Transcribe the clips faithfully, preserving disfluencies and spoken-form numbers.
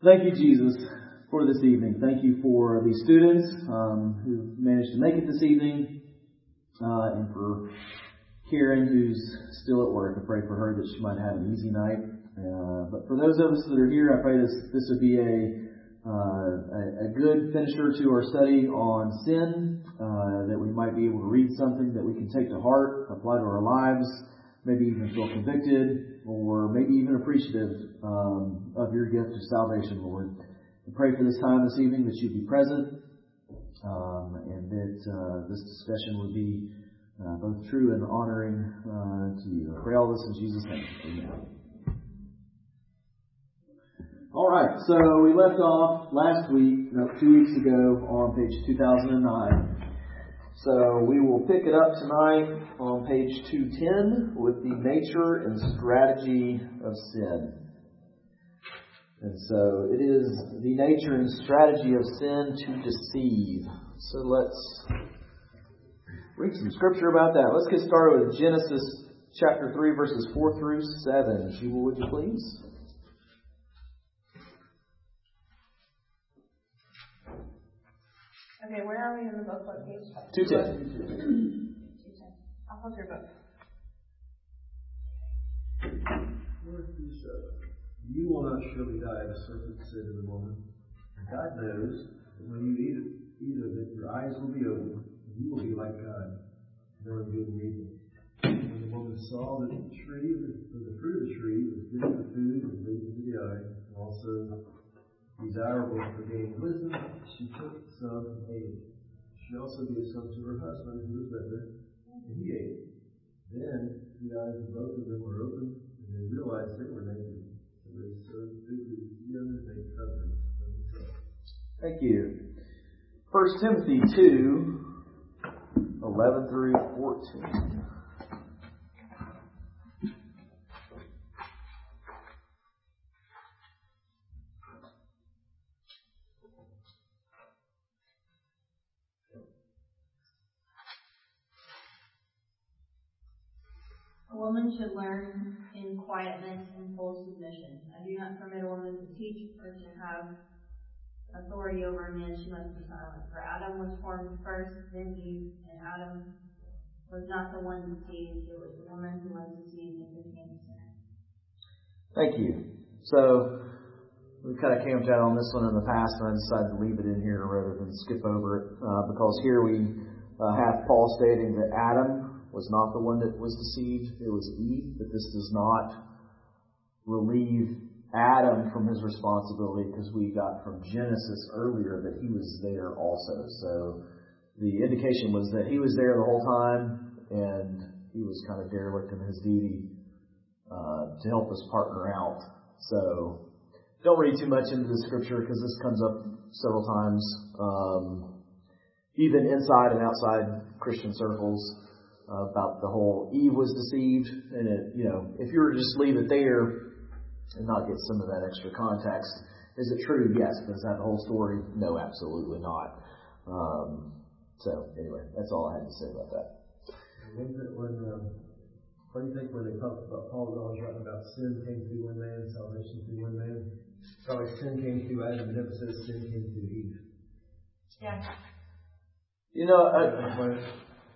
Thank you, Jesus, for this evening. Thank you for these students um, who managed to make it this evening, uh, and for Karen, who's still at work. I pray for her that she might have an easy night. Uh, but for those of us that are here, I pray this this would be a uh, a, a good finisher to our study on sin, uh, that we might be able to read something that we can take to heart, apply to our lives, maybe even feel convicted, or maybe even appreciative um, of your gift of salvation, Lord. I pray for this time this evening that you'd be present, um, and that uh, this discussion would be uh, both true and honoring uh, to you. I pray all this in Jesus' name. Amen. All right, so we left off last week, no, two weeks ago, on page two thousand nine. So we will pick it up tonight on page two ten with the nature and strategy of sin. And so it is the nature and strategy of sin to deceive. So let's read some scripture about that. Let's get started with Genesis chapter three, verses four through seven. Sheba, would you please? Okay, where are we in the book? What page? two ten. two ten. I'll hold your book. You will not surely die, the serpent said to the woman. God knows that when you eat, eat of it, your eyes will be opened, and you will be like God, knowing good and evil. When the woman saw that the tree, the, the fruit of the tree was good for food and pleasing to the eye, and also desirable for gaining wisdom, she took some and ate it. She also gave some to her husband who was with her, and he ate it. Then the eyes of both of them were opened, and they realized they were naked. So they sewed fig leaves together and made coverings for themselves. Thank you. First Timothy two, eleven through fourteen. A woman should learn in quietness and full submission. I do not permit a woman to teach or to have authority over a man. She must be silent. For Adam was formed first, then Eve, and Adam was not the one deceived. It was the woman who was deceived and became a sinner. Thank you. So we kind of camped out on this one in the past, and I decided to leave it in here rather than skip over it, uh, because here we uh, have Paul stating that Adam was not the one that was deceived, it was Eve, but this does not relieve Adam from his responsibility, because we got from Genesis earlier that he was there also. So the indication was that he was there the whole time, and he was kind of derelict in his duty uh, to help his partner out. So don't read too much into the scripture, because this comes up several times, um, even inside and outside Christian circles. Uh, about the whole Eve was deceived, and it, you know, if you were to just leave it there and not get some of that extra context, is it true? Yes. Does that the whole story? No, absolutely not. Um, so anyway, that's all I had to say about that. When, when, um, what do you think when they talk about Paul's always writing about sin came through one man, salvation through one man? Probably sin came through Adam, and never says sin came through Eve. Yeah. You know, I,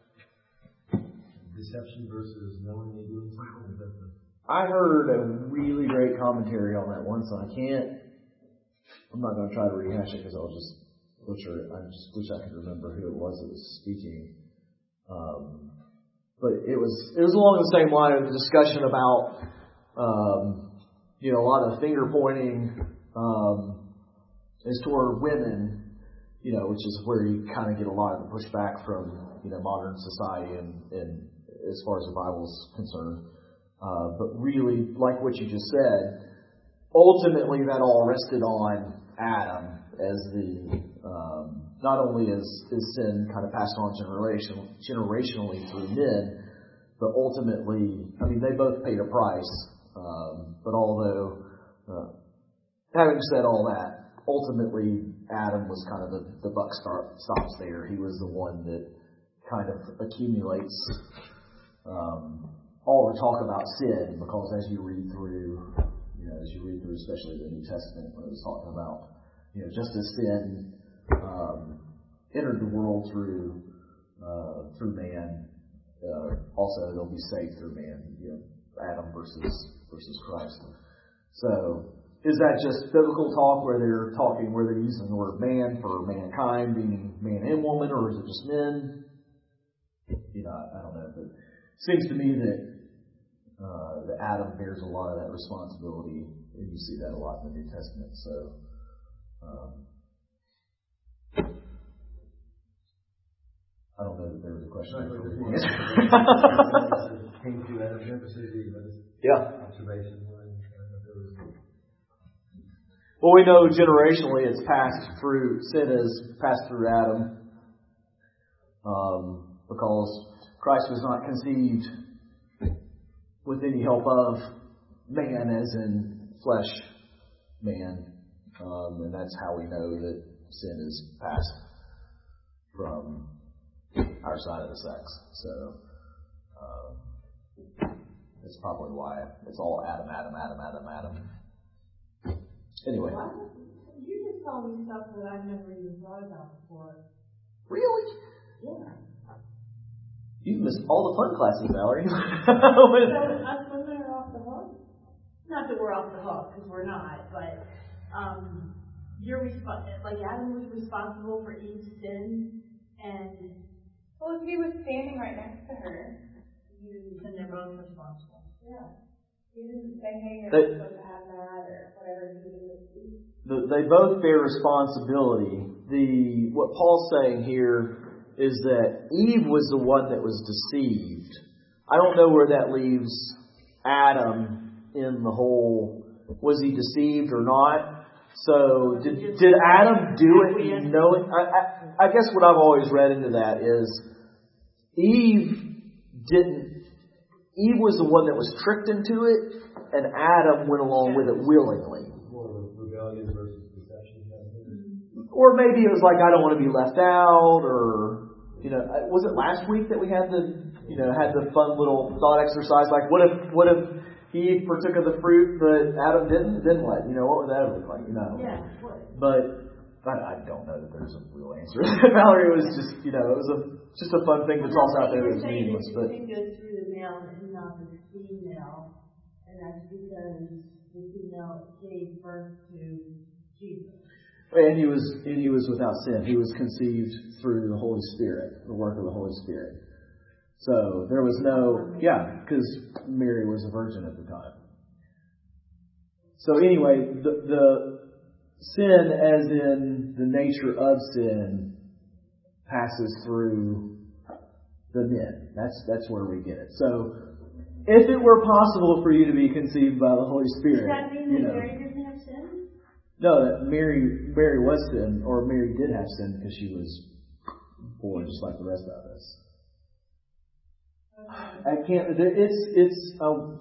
deception versus knowingly doing something? Is that the... I heard a really great commentary on that once, and I can't, I'm not going to try to rehash it because I'll just butcher it. I just wish I could remember who it was that was speaking. Um, but it was, it was along the same line of the discussion about, um, you know, a lot of finger pointing, um, is toward women, you know, which is where you kind of get a lot of the pushback from, you know, modern society and, and as far as the Bible is concerned. Uh, but really, like what you just said, ultimately that all rested on Adam as the, um, not only is, is sin kind of passed on generation, generationally through men, but ultimately, I mean, they both paid a price. Um, but although, uh, having said all that, ultimately Adam was kind of the, the buck start, stops there. He was the one that kind of accumulates um, all the talk about sin, because as you read through, you you know, as you read through, especially the New Testament, when it was talking about, you know, just as sin um, entered the world through uh, through man, uh, also they'll be saved through man. You know, Adam versus versus Christ. So, is that just biblical talk where they're talking, where they're using the word man for mankind, meaning man and woman, or is it just men? You know, I, I don't know, but it seems to me that uh, that Adam bears a lot of that responsibility, and you see that a lot in the New Testament. So, um, I don't know that there was a question. Came to Adam's emphasis, yeah. Observation. Well, we know generationally it's passed through, sin is passed through Adam, um, because Christ was not conceived with any help of man, as in flesh man, um, and that's how we know that sin is passed from our side of the sex. So, um, that's probably why it's all Adam, Adam, Adam, Adam, Adam. Anyway. What? You just told me stuff that I've never even thought about before. Really? Yeah. You've missed all the fun classes, Valerie. So us women are off the hook? Not that we're off the hook, because we're not, but um, you're resp- like Adam was responsible for Eve's sin, and well, if he was standing right next to her, then they're both responsible. Yeah. He didn't say, hey, you're They, not supposed to have that, or whatever he did. the, they both bear responsibility. The what Paul's saying here is that Eve was the one that was deceived. I don't know where that leaves Adam in the whole, was he deceived or not? So did, did Adam do it knowing? I, I, I guess what I've always read into that is Eve didn't, Eve was the one that was tricked into it, and Adam went along with it willingly. More rebellion versus deception. Or maybe it was like, I don't want to be left out, or, you know, was it last week that we had the, you know, had the fun little thought exercise, like, what if, what if he partook of the fruit but Adam didn't? Then what? You know, what would that look like? You know? Yeah, what? But I, I don't know that there's a real answer. Valerie, was just, you know, it was a just a fun thing to toss out there that's meaningless. But it goes through the male and not the female, and that's because the female gave birth to Jesus. And he was and he was without sin. He was conceived through the Holy Spirit, the work of the Holy Spirit. So there was no, yeah, because Mary was a virgin at the time. So anyway, the, the sin, as in the nature of sin, passes through the men. That's that's where we get it. So if it were possible for you to be conceived by the Holy Spirit, does that mean you that know, Mary doesn't have sin? no, that Mary Mary was sin, or Mary did have sin because she was born just like the rest of us. I can't. It's it's. Um,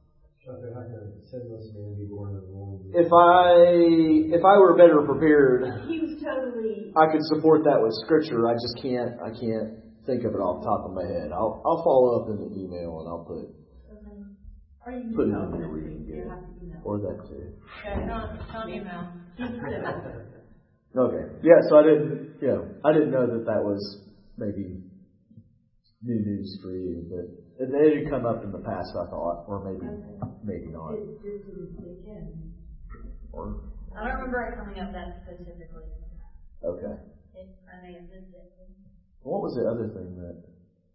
if I if I were better prepared, he was totally. I could support that with scripture. I just can't. I can't think of it off the top of my head. I'll I'll follow up in the email and I'll put Okay. Or you put it email in there them. where you can get You it, have to email. or that too. Yeah, don't, don't email. Just Okay. Yeah. So I didn't. Yeah. I didn't know that that was maybe new news for you, but it had come up in the past, I thought, or maybe okay. maybe not. It just didn't stick in. Or I don't remember it coming up that specifically. okay. It, I may have missed it. What was the other thing that?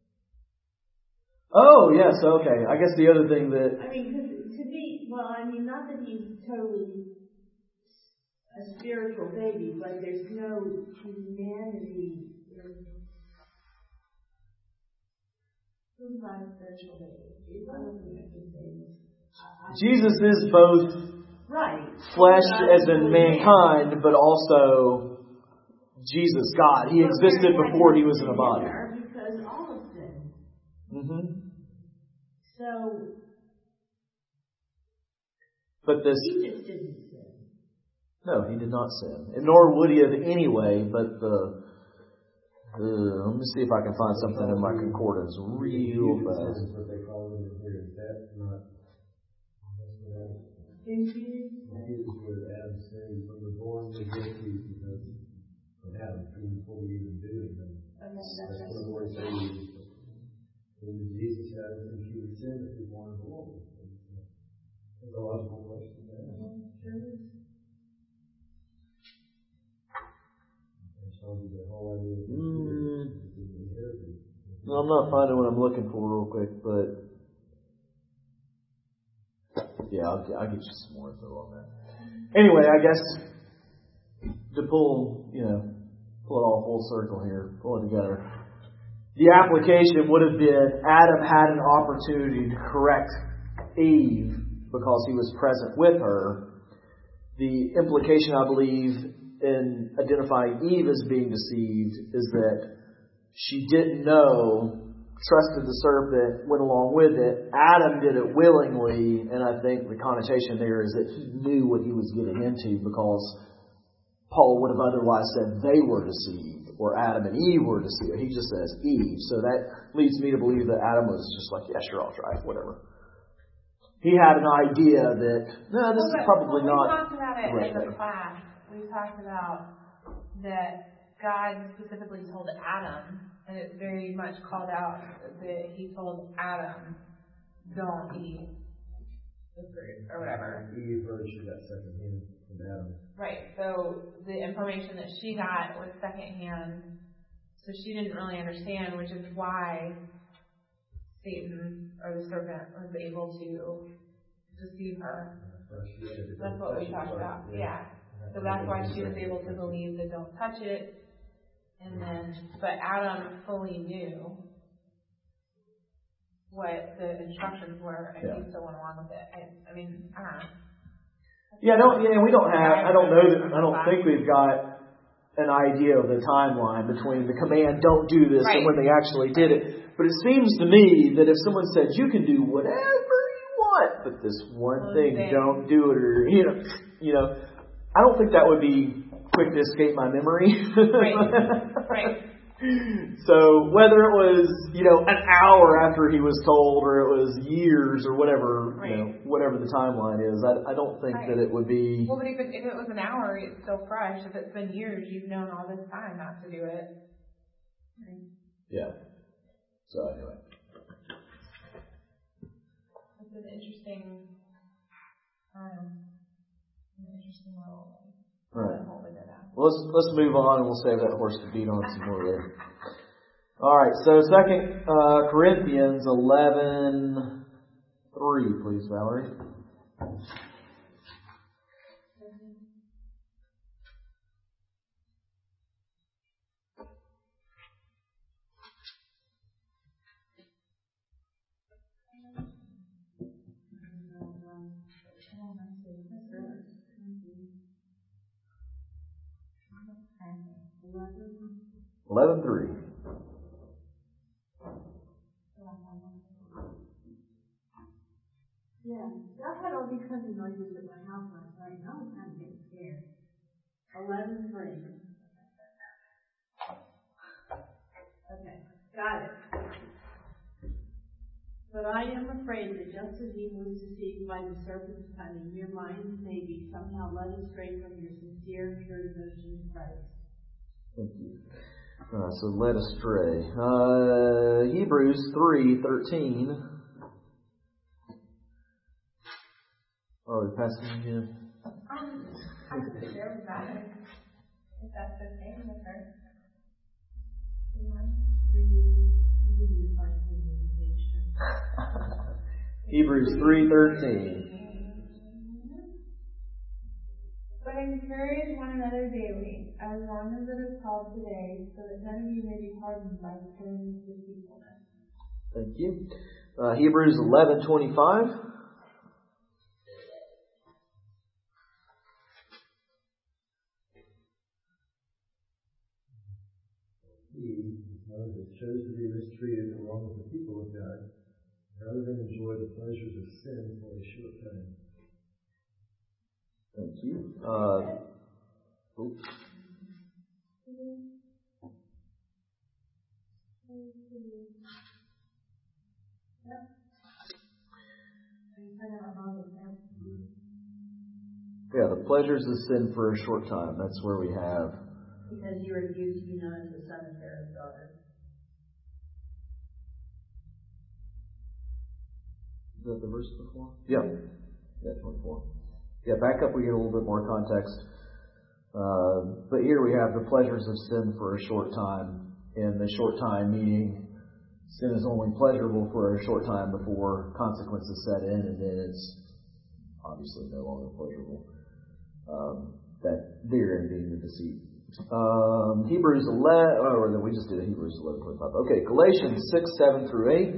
Oh yes. Okay. I guess the other thing that. I mean, cause to be well, I mean, not that he's totally a spiritual baby, but there's no humanity. Who's not a spiritual baby? I don't think I can say this. Jesus is both Right. flesh as in mankind, but also Jesus, God. He existed before he was in a body. Because all of sin. Mm-hmm. So. But this. He just didn't sin. No, he did not sin, and nor would he have anyway. But the. Uh, let me see if I can find something in my concordance real fast. Eve is where Adam sinned. When we're born, we're guilty because of Adam before we even do anything. That's what the Lord said. When Jesus had us imputed sin, if we wanted the Lord. It's a logical question to ask. Mm. No, I'm not finding what I'm looking for real quick, but yeah, I'll, I'll get you some more info on that. Anyway, I guess to pull, you know, pull it all full circle here, pull it together. The application would have been Adam had an opportunity to correct Eve because he was present with her. The implication, I believe, in identifying Eve as being deceived is that she didn't know, trusted the serpent, went along with it. Adam did it willingly, and I think the connotation there is that he knew what he was getting into because Paul would have otherwise said they were deceived or Adam and Eve were deceived. He just says Eve. So that leads me to believe that Adam was just like, yeah, sure, I'll try it, whatever. He had an idea that, no, this well, is probably well, not. We talked about it right in the there. class. We talked about that God specifically told Adam, and it very much called out that he told Adam, don't eat the fruit or whatever. Eve heard she got second hand from Adam. Right. So the information that she got was second hand, so she didn't really understand, which is why Satan or the serpent was able to deceive her. That's what we talked about. Yeah. So that's why she was able to believe that don't touch it. And then, but Adam fully knew what the instructions were, and Yeah. he still went along with it. I, I mean, I don't know. Yeah, don't. Yeah, we don't have. I don't know that. I don't think we've got an idea of the timeline between the command "don't do this" Right. and when they actually did it. But it seems to me that if someone said you can do whatever you want, but this one One thing, thing. don't do it, or you know, you know, I don't think that would be quick to escape my memory. Right. Right. So whether it was, you know, an hour after he was told, or it was years, or whatever, Right. you know, whatever the timeline is, I, I don't think Right. that it would be. Well, but if it, if it was an hour, it's still fresh. If it's been years, you've known all this time not to do it. Right. Yeah. So anyway. It's an interesting, um, an interesting role. Right. Holding it out. Well, let's let's move on, and we'll save that horse to beat on some more later. All right. So Second uh, Corinthians eleven three, please, Valerie. Eleven three. Yeah, I had all these kinds of noises at my house last night, and I was kind of getting scared. Eleven three. Okay, got it. But I am afraid that just as Eve was deceived by the serpent's cunning, your minds may be somehow led astray from your sincere and pure devotion to Christ. Thank you. All right, so led astray. Uh, Hebrews three thirteen. Oh, the passage again. Um, I could share with that if that's okay with her. Do you mind? Hebrews three thirteen. But encourage one another daily, as long as it is called today, so that none of you may be hardened by the sins of deceitfulness. Thank you. Uh, Hebrews eleven twenty five. Eve, Moses, chose to be mistreated along with the people of God, rather than enjoy the pleasures of sin for a short time. Thank you. Uh, oops. Yeah, the pleasures of sin for a short time. That's where we have. Because you refuse to be known as the son of Pharaoh's daughter. Is that the verse before? Yeah. Yeah, twenty-four. Yeah, back up we get a little bit more context. Uh, but here we have the pleasures of sin for a short time. And the short time meaning sin is only pleasurable for a short time before consequences set in, and then it's obviously no longer pleasurable. Um, that therein being the deceit. Um, Hebrews eleven, or oh, we just did a Hebrews eleven twenty-five. Okay, Galatians six, seven through eight.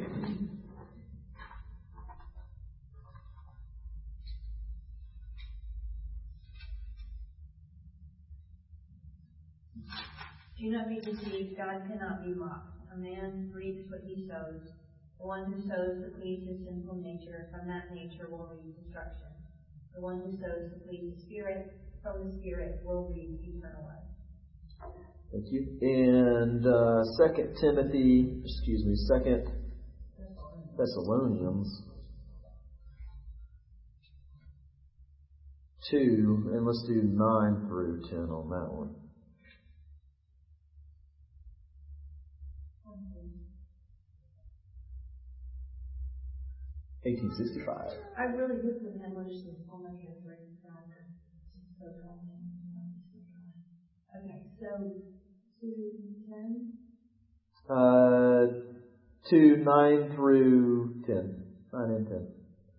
Do not be deceived, God cannot be mocked. A man reaps what he sows. The one who sows to please his sinful nature, from that nature will reap destruction. The one who sows to please the Spirit, from the Spirit will reap eternal life. Thank you. And uh, Second Timothy, excuse me, Second Thessalonians two, and let's do nine through ten on that one. eighteen sixty-five. I really hope the English is all my handwriting down. It's so common. Okay, so two ten. Uh, two nine through ten. Nine and ten.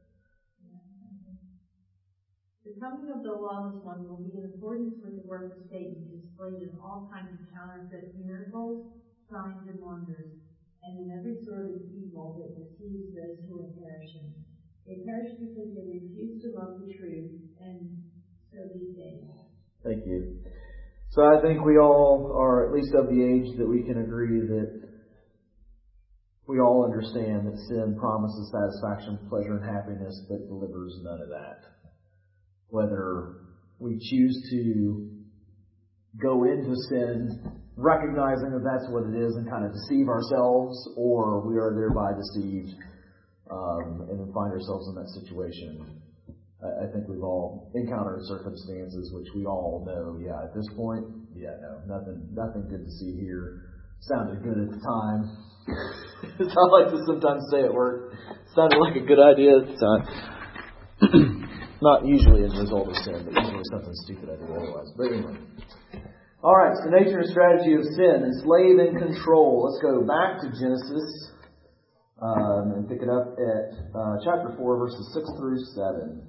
The coming of the lawless one will be in accordance with the work of Satan, displayed in all kinds of counterfeit miracles, signs, and wonders, and in every sort of evil that deceives those who are perishing. They perish because they refuse to love the truth, and so be saved. Thank you. So I think we all are at least of the age that we can agree that we all understand that sin promises satisfaction, pleasure, and happiness, but delivers none of that. Whether we choose to go into sin recognizing that that's what it is and kind of deceive ourselves, or we are thereby deceived um, and then find ourselves in that situation. I, I think we've all encountered circumstances which we all know, yeah, at this point, yeah, no, nothing, nothing good to see here. Sounded good at the time. As I like to sometimes say at work, sounded like a good idea at the time. Not usually as a result of sin, but usually something stupid I did otherwise. But anyway. Alright, so the nature and strategy of sin, enslave and control. Let's go back to Genesis um, and pick it up at uh, chapter four, verses six through seven.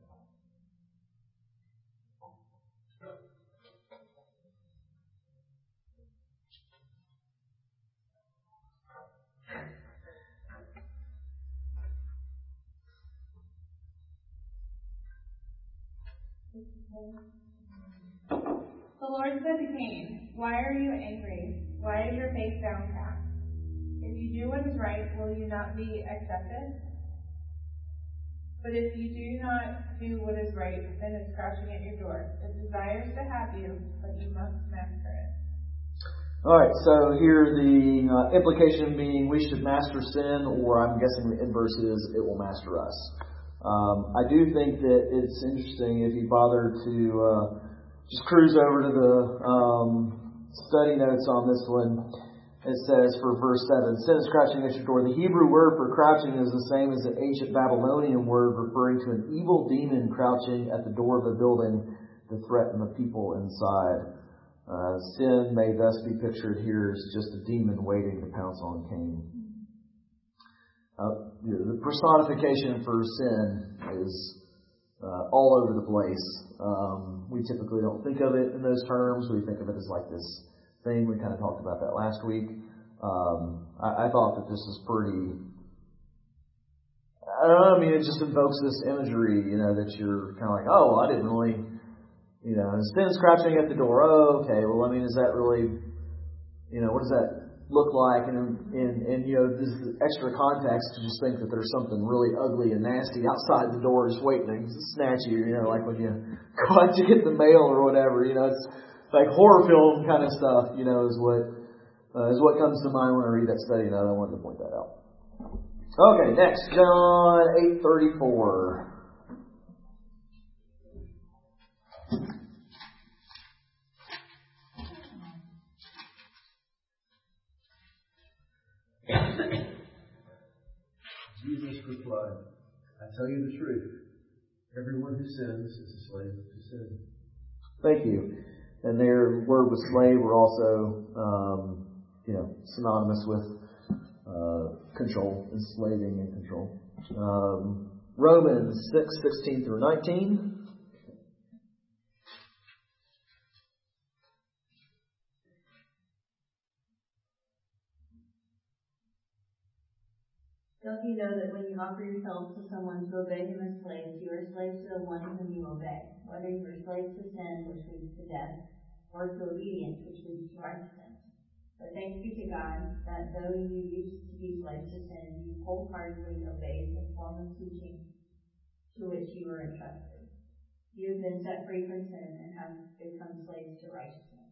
The Lord said to Cain, "Why are you angry? Why is your face downcast? If you do what is right, will you not be accepted? But if you do not do what is right, then it's crouching at your door. It desires to have you, but you must master it." Alright, so here the uh, implication being we should master sin, or I'm guessing the inverse is it will master us. Um, I do think that it's interesting if you bother to uh, just cruise over to the um, study notes on this one. It says for verse seven, sin is crouching at your door. The Hebrew word for crouching is the same as the ancient Babylonian word referring to an evil demon crouching at the door of a building to threaten the people inside. Uh, sin may thus be pictured here as just a demon waiting to pounce on Cain. Uh, the personification for sin is uh, all over the place. Um, we typically don't think of it in those terms. We think of it as like this thing. We kind of talked about that last week. Um, I, I thought that this is pretty... I don't know, I mean, it just invokes this imagery, you know, that you're kind of like, oh, I didn't really... You know, sin's crouching at the door. Oh, okay. Well, I mean, is that really, you know, what does that look like? And, and, and you know, this is extra context to just think that there's something really ugly and nasty outside the door just waiting to snatch you, you know, like when you go out to get the mail or whatever, you know, it's like horror film kind of stuff, you know, is what, uh, is what comes to mind when I read that study, and I wanted to point that out. Okay, next, John eight thirty-four. slide. I tell you the truth. Everyone who sins is a slave to sin. Thank you. And their word with slave were also, um, you know, synonymous with uh, control, enslaving and control. Um, Romans six, sixteen through nineteen. Don't you know that when you offer yourselves to someone to obey him as slaves, you are slaves to the one whom you obey, whether you are slaves to sin, which leads to death, or to obedience, which leads to righteousness. But thanks be to God that though you used to be slaves to sin, you wholeheartedly obeyed the form of teaching to which you were entrusted. You have been set free from sin and have become slaves to righteousness.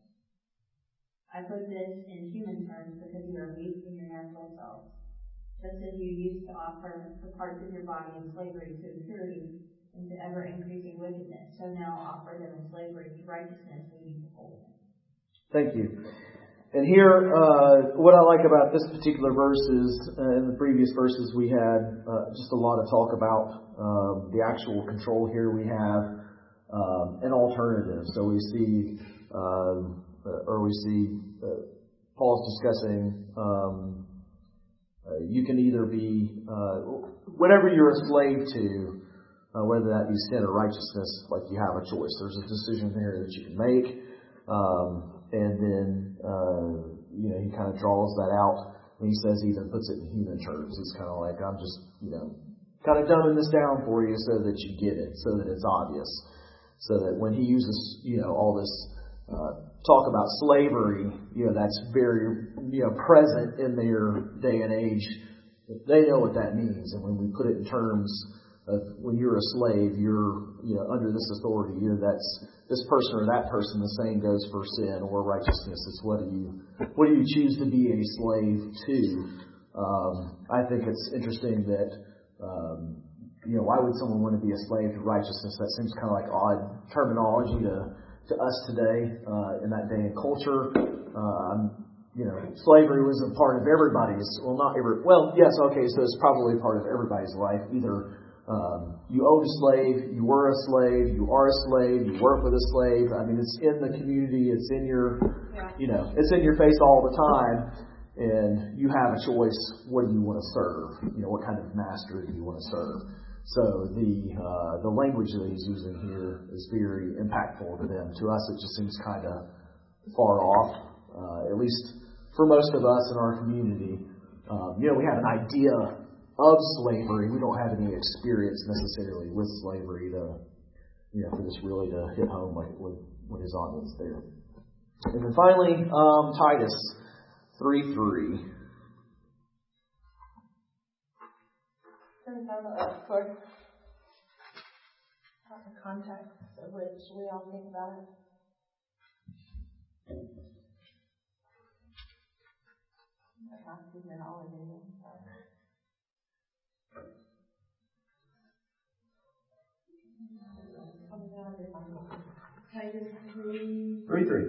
I put this in human terms because you are weak in your natural selves. Just as you used to offer the parts of your body in slavery to impurity and to ever-increasing wickedness, so now offer them in slavery to righteousness leading to holiness. Thank you. And here, uh, what I like about this particular verse is, uh, in the previous verses we had uh, just a lot of talk about um, the actual control. Here we have um, an alternative. So we see, um, or we see uh, Paul's discussing um, Uh, you can either be, uh, whatever you're a slave to, uh, whether that be sin or righteousness, like you have a choice. There's a decision there that you can make. Um, and then, uh, you know, he kind of draws that out. And he says, he even puts it in human terms. He's kind of like, I'm just, you know, kind of dumbing this down for you so that you get it, so that it's obvious. So that when he uses, you know, all this, uh, talk about slavery, you know, that's very, you know, present in their day and age. They know what that means. And when we put it in terms of when you're a slave, you're, you know, under this authority, you know, that's this person or that person. The same goes for sin or righteousness. It's what do you, what do you choose to be a slave to? Um, I think it's interesting that, um, you know, why would someone want to be a slave to righteousness? That seems kind of like odd terminology to to us today, uh, in that day and culture. Um, you know, slavery was a part of everybody's, well, not every, well, yes, okay, so it's probably part of everybody's life. Either um, you owned a slave, you were a slave, you are a slave, you work with a slave. I mean, it's in the community, it's in your, you know, it's in your face all the time, and you have a choice. What do you want to serve? You know, what kind of master do you want to serve? So the uh, the language that he's using here is very impactful to them. To us, it just seems kind of far off, uh, at least for most of us in our community. Um, you know, we have an idea of slavery. We don't have any experience necessarily with slavery to, you know, for this really to hit home like it would with his audience there. And then finally, um, Titus three three. For the context of which we all think about it. I have to hear all of you. Titus three. Three three.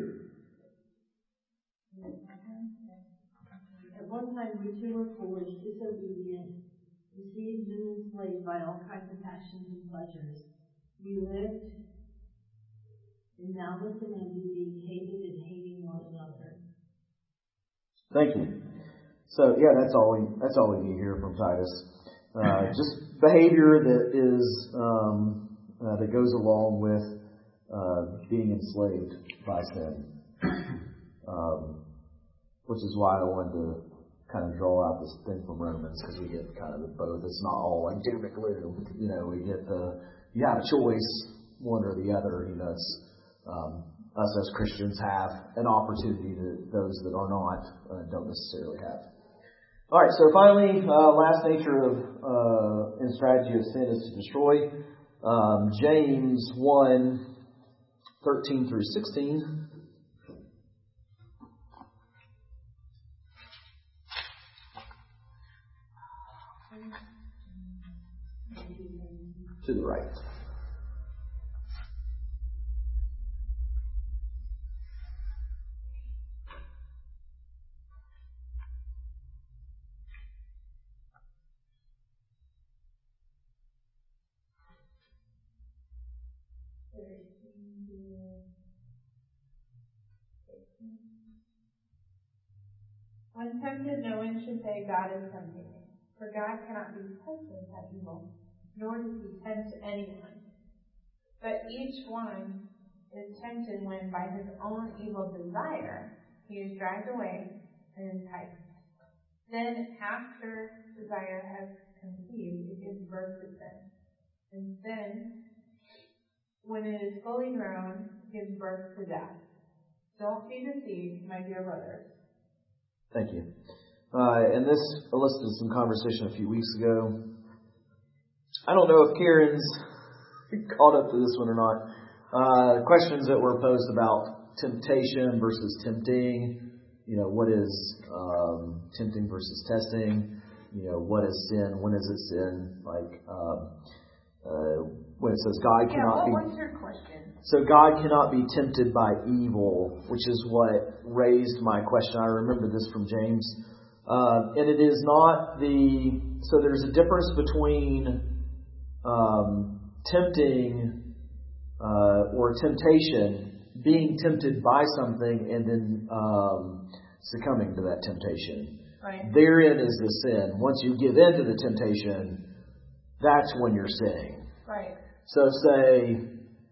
At one time you too were foolish, disobedient, deceived and enslaved by all kinds of passions and pleasures. You lived in malice and envy, being hated and hating one another. Thank you. So yeah, that's all we that's all we need here from Titus. Uh, just behavior that is um, uh, that goes along with uh, being enslaved by sin, um, which is why I wanted to kind of draw out this thing from Romans, because we get kind of both. It's not all like doom and gloom. You know, we get the you have a choice, one or the other. You know, it's um, us as Christians have an opportunity that those that are not uh, don't necessarily have. All right, so finally, uh, last nature of uh, and strategy of sin is to destroy. Um, James one, thirteen through sixteen. To the right. When tempted, no one should say, God is tempting me. For God cannot be tempted by evil, nor does he tempt anyone. But each one is tempted when by his own evil desire he is dragged away and enticed. Then after desire has conceived, it gives birth to sin. And sin, when it is fully grown, gives birth to death. Don't be deceived, my dear brothers. Thank you. Uh, and this elicited some conversation a few weeks ago. I don't know if Karen's caught up to this one or not. Uh, questions that were posed about temptation versus tempting. You know, what is um, tempting versus testing? You know, what is sin? When is it sin? Like, um, uh, when it says God Yeah, cannot what be... was your question? So God cannot be tempted by evil, which is what raised my question. I remember this from James. Uh, and it is not the... So there's a difference between um, tempting uh, or temptation, being tempted by something and then um, succumbing to that temptation. Right. Therein is the sin. Once you give in to the temptation, that's when you're sinning. Right. So say...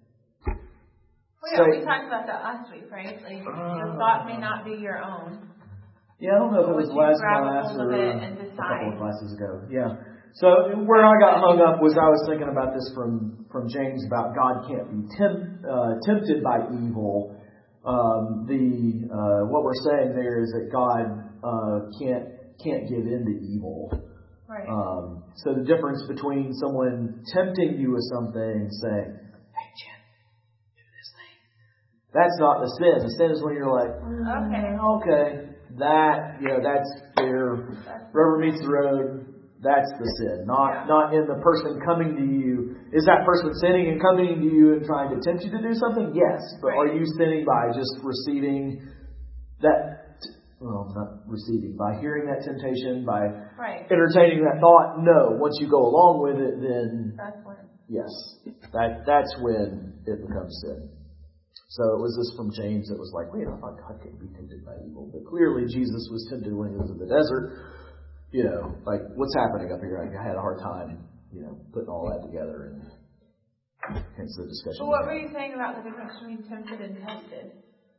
Well, yeah, we talked about that last week, right? Like, the thought may not be your own. Yeah, I don't know if it was Would you last grab a class hold or of it a and couple decide? of classes ago. Yeah. So where I got hung up was I was thinking about this from, from James about God can't be temp, uh, tempted by evil. Um, the uh, what we're saying there is that God uh, can't can't give in to evil. Right. Um, so the difference between someone tempting you with something, saying, "Hey, Jen, do this thing," that's not the sin. The sin is when you're like, mm, Okay. okay, that you know, that's their rubber meets the road. That's the sin, not Yeah. not in the person coming to you. Is that person sinning and coming to you and trying to tempt you to do something? Yes, but Right. are you sinning by just receiving that? Well, not receiving, by hearing that temptation, by Right. entertaining that thought? No. Once you go along with it, then That's when. yes, that that's when it becomes sin. So it was this from James that was like, wait, I thought God couldn't be tempted by evil, but clearly Jesus was tempted when he was in the desert. You know, like, what's happening up here? I had a hard time, you know, putting all that together, and hence the discussion. Well, what were you saying about the difference between tempted and tested?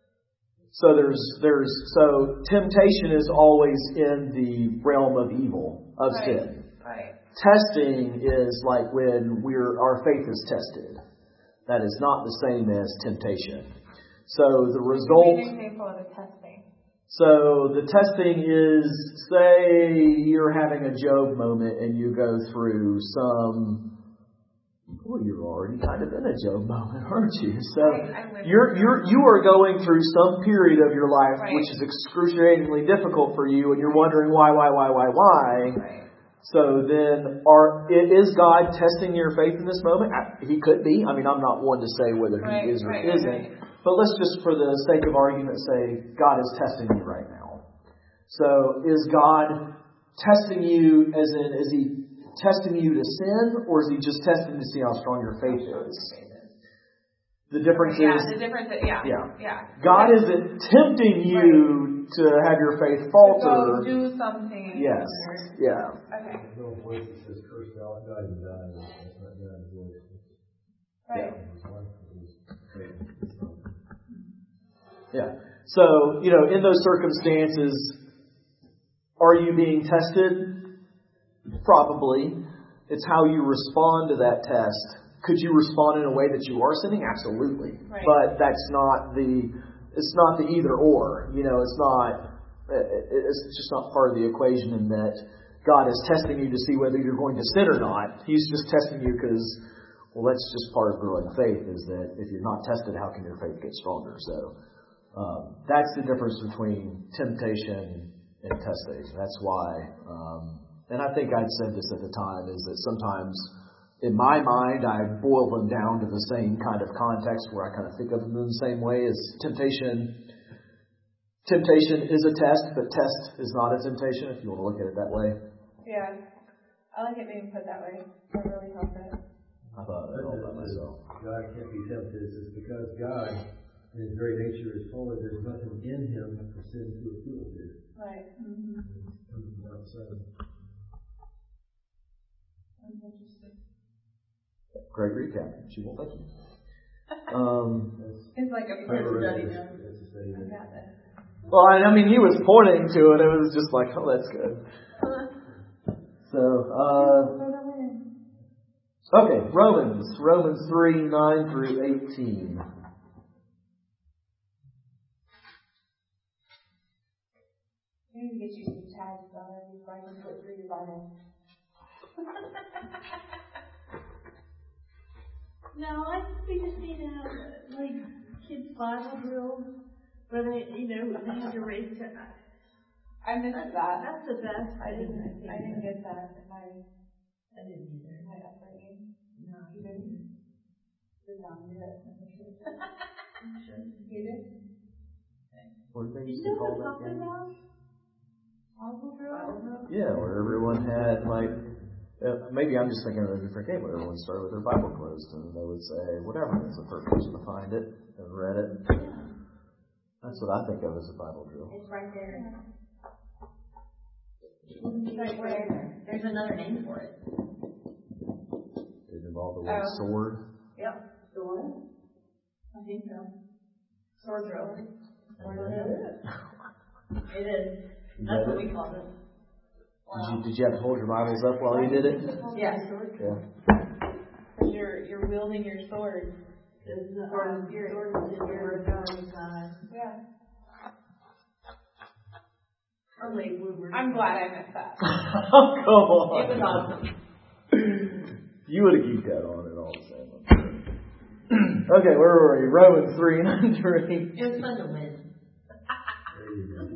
So there's, there's, so temptation is always in the realm of evil, of Right. sin. Right. Testing is like when we're, our faith is tested. That is not the same as temptation. So the Give result... me an example of a testing. So the testing is, say you're having a Job moment and you go through some, well, you're already kind of in a Job moment, aren't you? So Right, you're you're you are going through some period of your life Right. which is excruciatingly difficult for you, and you're wondering why, why, why, why, why. Right. So then, are is God testing your faith in this moment? He could be. I mean, I'm not one to say whether Right, He is or right, isn't. right. But let's just, for the sake of argument, say God is testing you right now. So is God testing you as in, is He testing you to sin, or is He just testing to see how strong your faith is? The difference Yeah, is, the difference is, yeah, yeah. yeah. God isn't tempting you to have your faith falter. To go do something. Yes, Or, yeah. okay. There's no voice that says, curse thou and die and die. That's not God's voice. Right. His life is faith. Yeah. So, you know, in those circumstances, are you being tested? Probably. It's how you respond to that test. Could you respond in a way that you are sinning? Absolutely. Right. But that's not the, it's not the either or. You know, it's not, it's just not part of the equation in that God is testing you to see whether you're going to sin or not. He's just testing you because, well, that's just part of growing faith, is that if you're not tested, how can your faith get stronger? So, Um, that's the difference between temptation and testing. That's why, um, and I think I'd said this at the time, is that sometimes in my mind I boil them down to the same kind of context where I kind of think of them in the same way as temptation. Temptation is a test, but test is not a temptation, if you want to look at it that way. Yeah. I like it being put that way. That really helps it. I thought that all by myself. God can't be tempted. It's because God And his very nature is holy. There's nothing in him for sin to appeal to. Right. Mm-hmm. It's coming from outside. That's interesting. Great recap. She will thank you. Um, That's It's like a Trevor first Reynolds. study now. That's a study. I got this. well, I, I mean, he was pointing to it. It was just like, oh, that's good. So, uh, okay, Romans. Romans three, nine through eighteen. I need to get you some tabs on it before I can flip through your Bible. No, I think we just need to have, like, kids' Bible drills, where they, you know, they have to raise their, I missed that's, that. that's the best. I thing, didn't. think. I didn't get that in my I didn't either. in my upbringing. No, You didn't. Did not do it. Sure. You did. What did they You used to know call what I'm that talking game? about? Bible drill? Yeah, where everyone had like, uh, maybe I'm just thinking of a different game, where everyone started with their Bible closed and they would say whatever, and the first person to find it and read it. That's what I think of as a Bible drill. It's right there. It's Right where, there's another name for it. It involved the word Oh. sword. Yep. Sword? I think so. Sword drill. It It is. You That's read what it? we called it. Did you, did you have to hold your Bibles up while you did it? Yes. Yeah. Because you're you're wielding your sword. Because the Sword um, of Spirit. sword is in the word of God inside. Yeah. Or like Woodward. I'm glad I missed that. Oh, come on. It was awesome. You would have kept that on it all the same. Okay, where were we? Romans three, nine through eighteen. It was fun to win. There you go.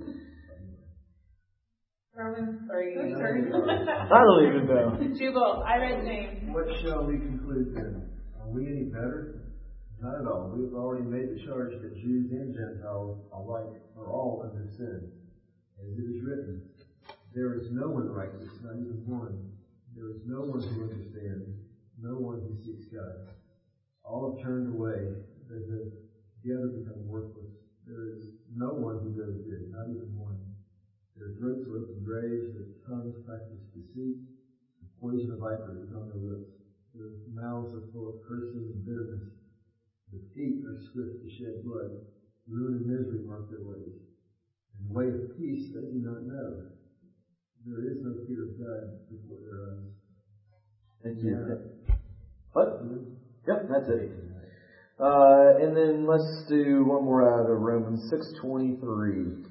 Romans three. I don't even know. Jubal, I read James. What shall we conclude then? Are we any better? Not at all. We've already made the charge that Jews and Gentiles alike are all under sin. As it is written, there is no one righteous, not even one. There is no one who understands, no one who seeks God. All have turned away. They have together become worthless. There is no one who does good, not even one. Their throats are open graves, their tongues practice deceit. The poison of vipers is on their lips. Their mouths are full of cursing and bitterness. Their feet are swift to shed blood. Ruin and misery mark their ways. And the way of peace they do not know. There is no fear of God before their eyes. Thank you. Yeah. What? Yep, that's it. Uh, and then let's do one more out of Romans six twenty-three.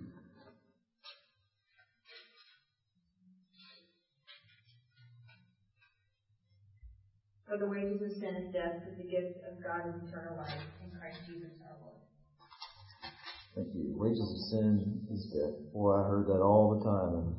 For the wages of sin is death, but the gift of God is eternal life in Christ Jesus our Lord. Thank you. Wages of sin is death. Boy, I heard that all the time in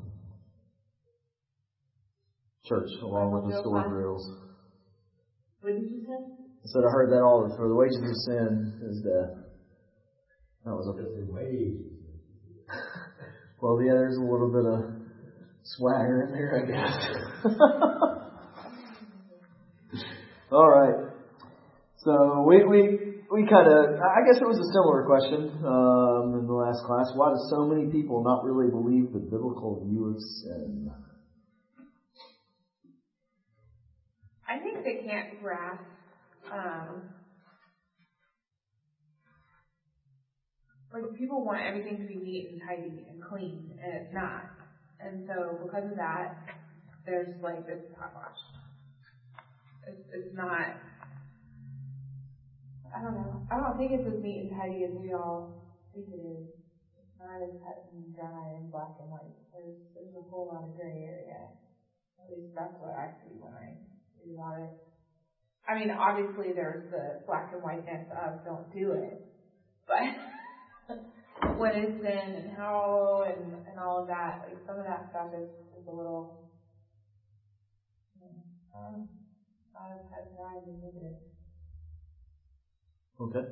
church, along with the sword drills. What did you say? I said I heard that all. For the wages of sin is death. That was a Just the wages. well, yeah. There's a little bit of swagger in there, I guess. All right. So we we we kind of. I guess it was a similar question um, in the last class. Why do so many people not really believe the biblical view of sin? I think they can't grasp um, like people want everything to be neat and tidy and clean, and it's not. And so because of that, there's like this hotwash. It's, it's not. I don't know. I don't think it's as neat and tidy as we all think it is. It's not as cut and dry and black and white. There's there's a whole lot of gray area. At least that's what I see when I read about it. I mean, obviously there's the black and whiteness of don't do it, but what is sin and how and, and all of that, like some of that stuff is, is a little, you know, um, not as cut and dry as you think it is. Okay.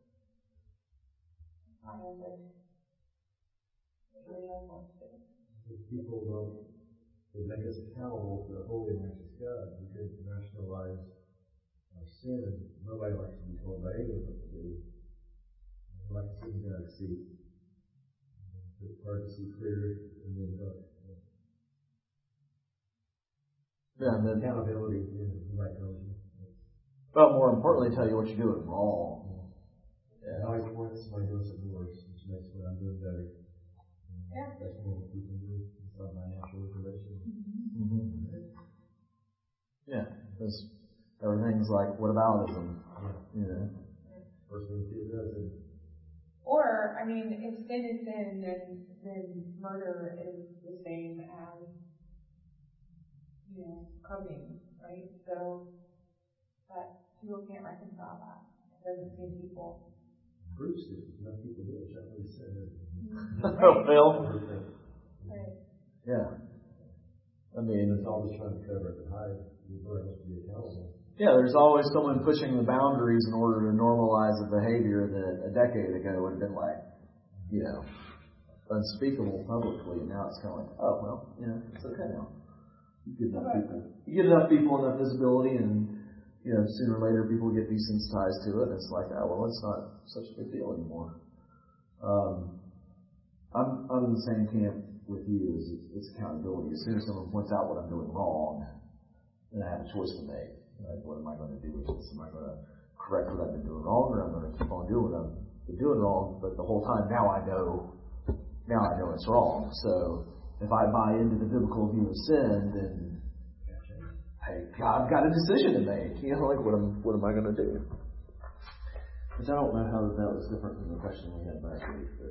My answer. It's really helpful. If people don't, they make us accountable to the holy and righteous God. We could rationalize our sin. Nobody likes to be told by anyone what to do. sitting down to see. It's hard to see clear and then dark. Yeah, and then, Accountability is the right notion. but more importantly, tell you what you're doing wrong. Yeah. I always want somebody doing something worse, which makes what I'm doing better. Yeah. That's what people do. It's not my natural inclination. Mm-hmm. Yeah, because everything's like, what aboutism? Yeah. You know? First thing it does is Or, I mean, if sin is sin, then, then murder is the same as, you know, coveting, right? So, that people can't reconcile that. It doesn't seem people. Bruce did. Enough people do it. That's what he said. Well, Right. yeah. I mean, It's all just trying to cover it and hide. You're going to be accountable. yeah, there's always someone pushing the boundaries in order to normalize a behavior that a decade ago would have been like, you know, unspeakable publicly, and now it's kind of like, oh, well, you know, it's okay now. You get enough people. You get enough people, enough visibility, and, you know, sooner or later people get desensitized to it, and it's like, oh, well, it's not such a big deal anymore. Um, I'm, I'm in the same camp with you as it's, it's accountability. As soon as someone points out what I'm doing wrong, then I have a choice to make. Like, what am I going to do with this? Am I going to correct what I've been doing wrong, or I'm going to keep on doing what I've been doing wrong? But the whole time, now I know, now I know it's wrong. So if I buy into the biblical view of sin, then hey, I've got a decision to make. You know, like what am what am I going to do? Which I don't know how that was different from the question we had last week. But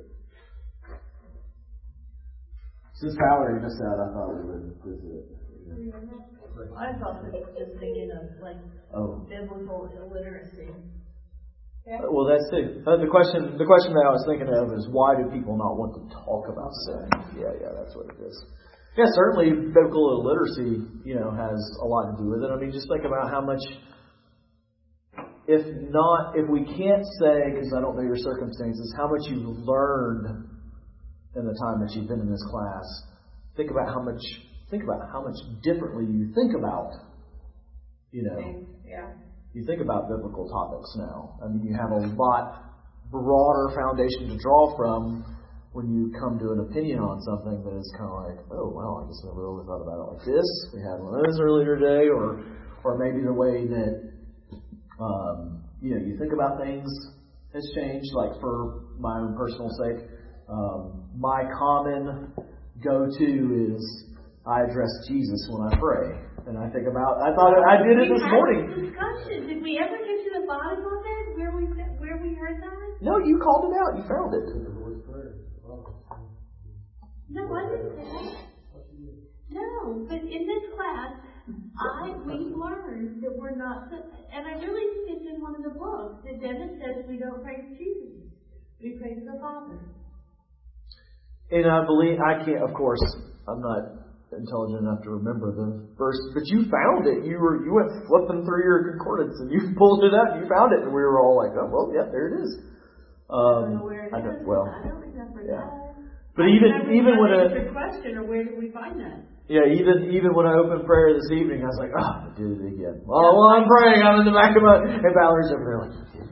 since Valerie missed out, I thought we would visit it. I thought this was just thinking of like Oh. biblical illiteracy. Yeah. Well, that's it. Uh, the question, the question that I was thinking of is, why do people not want to talk about sin? Yeah, yeah, that's what it is. Yeah, certainly biblical illiteracy, you know, has a lot to do with it. I mean, just think about how much, if not, if we can't say, because I don't know your circumstances, how much you've learned in the time that you've been in this class. Think about how much, think about how much differently you think about, you know, Yeah. you think about biblical topics now. I mean, you have a lot broader foundation to draw from when you come to an opinion on something that is kind of like, oh, well, I guess I never really thought about it like this. We had one of those earlier today, or or maybe the way that, um, you know, you think about things has changed. Like for my own personal sake, um, my common go-to is I address Jesus when I pray. And I think about, I thought I did it We this had morning. this discussion. Did we ever get to the bottom of it? Where we where we heard that? No, you called it out. You found it. The Lord's Prayer. No, I didn't say that. No, but in this class, I we learned that we're not, and I really think it's in one of the books that Dennis says we don't pray to Jesus, we pray to the Father. And I believe, I can't, of course, I'm not intelligent enough to remember the verse, but you found it. You were, you went flipping through your concordance and you pulled it out and you found it, and we were all like, oh, well, yeah, there it is. Um, I don't know where it I don't, is. well, I don't remember yeah. that. But I even, remember even when that a, your question, or where did we find that? yeah, even, even when I opened prayer this evening, I was like, oh, I did it again. Well, while I'm praying, I'm in the back of my, and Valerie's over there like,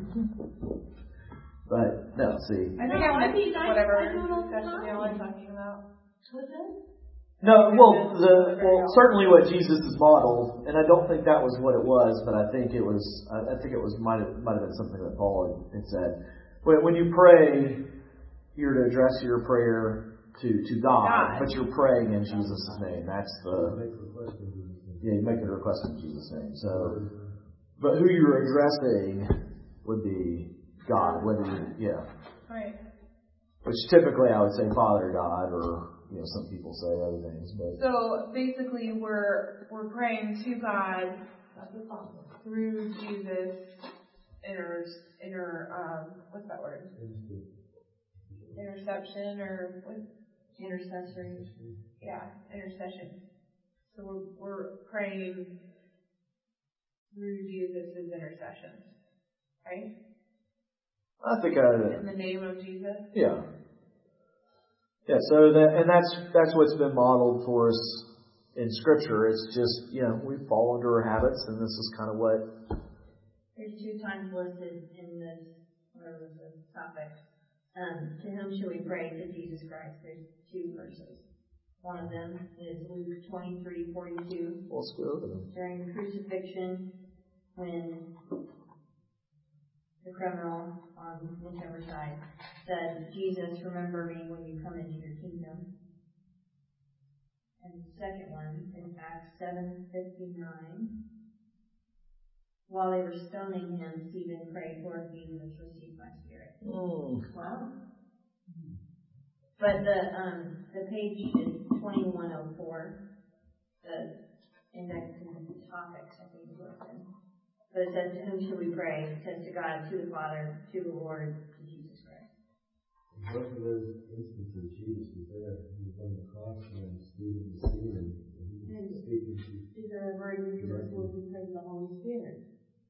but, no, see. I think No, I I missed think I- whatever I do it all the discussion time. y'all are talking about. What's that? No, well, the well, certainly what Jesus has modeled, and I don't think that was what it was, but I think it was. I, I think it was might have might have been something that Paul had said. When, when you pray, you're to address your prayer to to God, God. but you're praying in Jesus' name. That's the Make a request in Jesus' name. yeah, you make a request in Jesus' name. So, but who you're addressing would be God, whether you yeah, Right. which typically I would say Father God, or you know some people say other things, but. So basically, we're we're praying to God through Jesus, inter inter um what's that word? Interception or what? Intercessory. Yeah, intercession. So we're we're praying through Jesus' intercession, right? I think I. In the name of Jesus. Yeah. Yeah, so that, and that's, that's what's been modeled for us in Scripture. It's just, you know, we fall into our habits, and this is kind of what. There's two times listed in this, whatever this topic, Um, to whom should we pray? To Jesus Christ. There's two verses. One of them is Luke twenty-three forty-two. Let's go over them. During the crucifixion, when the criminal on whichever side said, Jesus, remember me when you come into your kingdom. And the second one is Acts seven fifty-nine. While they were stoning him, Stephen prayed, Lord Jesus, receive my spirit. Mm. Wow. But the um the page is twenty-one oh four. The index and topics, I think is what's in. But it says, to whom should we pray? It says to God, to the Father, to the Lord, to Jesus Christ. In both of those instances, Jesus was there. He was on the cross and Stephen was singing and he was speaking to. Is there a word you use when you pray the Holy Spirit?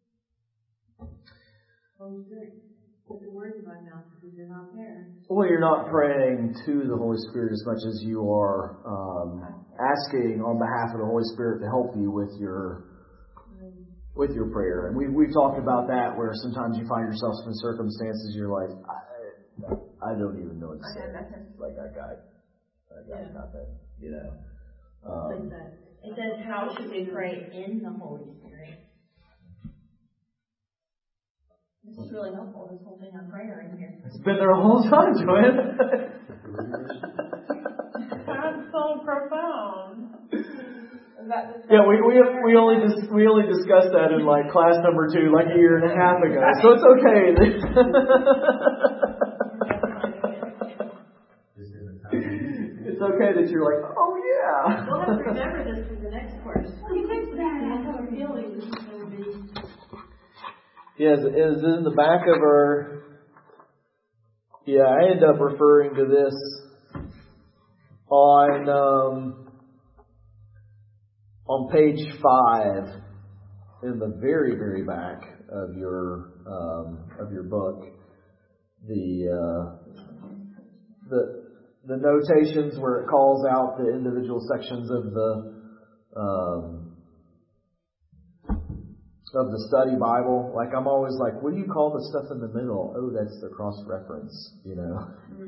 Holy Spirit. Put the words in my mouth because they're not there. Well, you're not praying to the Holy Spirit as much as you are um, asking on behalf of the Holy Spirit to help you with your with your prayer. And we we've talked about that, where sometimes you find yourself in circumstances you're like, I, I don't even know what to say. Like that guy, that guy got that, you know. Um, It says, how should we pray in the Holy Spirit? This is really helpful, this whole thing on prayer in here. it's been there a whole time, Joanne. That's so profound. Is that the Yeah, we we we only dis- we only discussed that in like class number two, like a year and a half ago. So it's okay. It's okay that you're like, oh yeah. We'll have to remember this for the next course. Well, you fixed that. I have a feeling this is going to be. Yes, it is in the back of our. Yeah, I end up referring to this on um, on page five in the very very back of your um, of your book. The uh, the the notations where it calls out the individual sections of the um, of the study Bible. Like, I'm always like, what do you call the stuff in the middle? Oh, that's the cross reference, you know.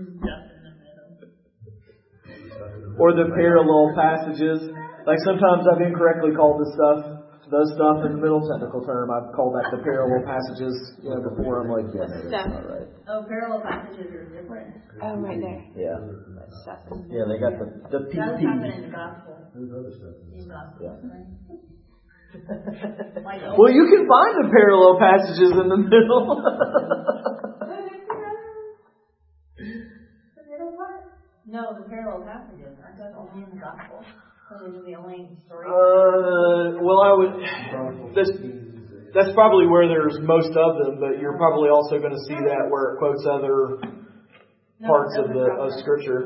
Or the parallel passages. Like, sometimes I've incorrectly called the stuff, those stuff in the middle, technical term, I've called that the parallel passages, you know, before. I'm like, yeah, no, that's not right. Oh, parallel passages are different. Oh, right there. Yeah. Stuff in Yeah, they got the, the P P. That was happening in the gospel. There's other stuff. In the gospel, Yeah. right? Like, Well, you can find the parallel passages in the middle. no, the parallel passages aren't those only in the gospel? So those are the only stories. Uh, well, I would. That's that's probably where there's most of them, but you're probably also going to see that where it quotes other No, parts those of are the of proper. Scripture.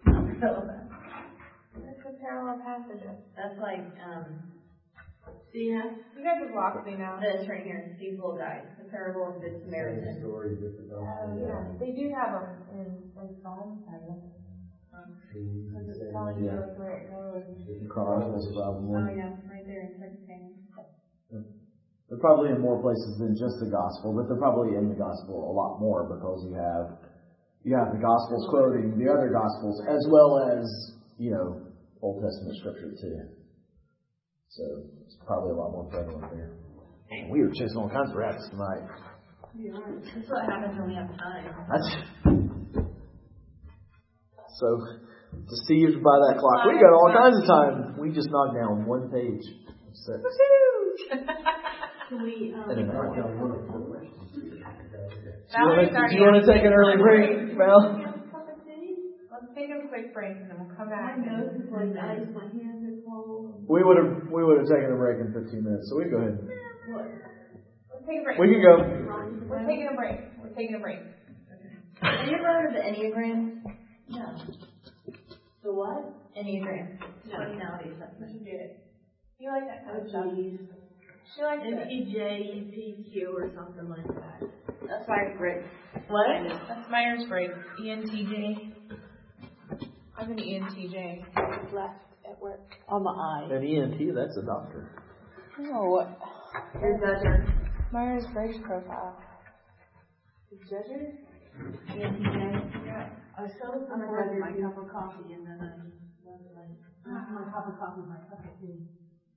What's the parallel passages? That's like, um, See ya. You guys have lost me now. this right here, these little guys, the parable of the Good Same Samaritan. story, different Oh, gospel. yeah. They do have them in like Psalms, I guess. Because it's telling you Yeah. like where it goes. Chronicles Oh probably. yeah, right there in Second Samuel. They're probably in more places than just the gospel, but they're probably in the gospel a lot more because you have you have the gospels quoting the other gospels as well as, you know, Old Testament scripture too. So it's probably a lot more prevalent there. Man, we are chasing all kinds of rabbits tonight. That's what happens when we have time. That's so deceived by that clock. We got all kinds of time. We just knocked down one page of six. Can we, um, And an hour. Knock down one of four questions. Do you want to take an early break, Mel? Let's take a quick break and then we'll come my back. nose is like ice, my hands are cold. We would have we would have taken a break in fifteen minutes, so we can go ahead. Let's take a break. We can go. We're taking a break. We're taking a break. Have you ever heard of the Enneagram? No. The what? Enneagram. No. Personality We assessment. should do it. You like that kind Oh, of stuff? geez. She likes M it. P J, P Q, or something like that. That's why Rick. What? That's Myers-Briggs. E N T J. I'm an E N T J. Left at work. On the eye. An E N T, that's a doctor. No. Your judger. Myers-Briggs profile. The judger? E N T J. looking I'm for gonna my do- cup of coffee and then I, like, my cup of coffee, my cup of tea.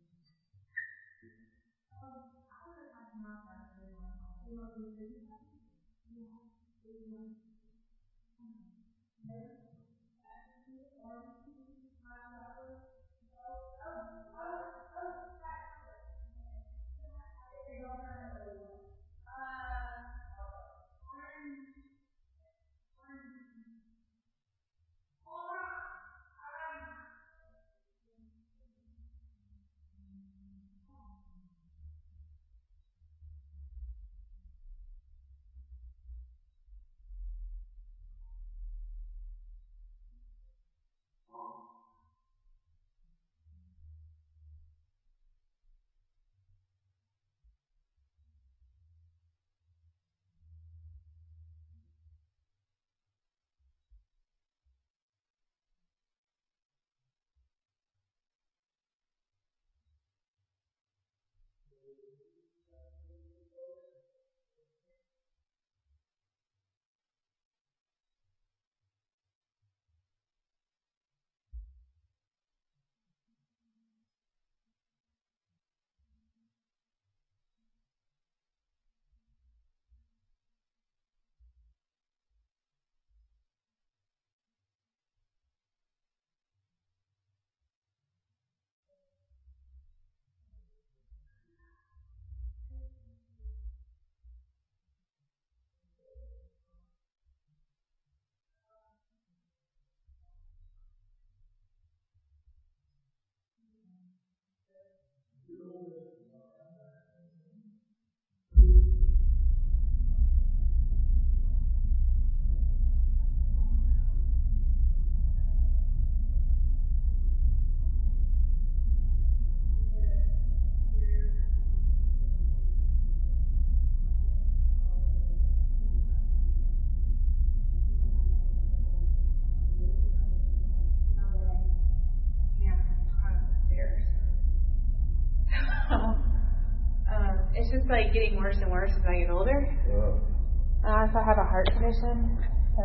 It's just like getting worse and worse as I get older. Yeah. I also have a heart condition, so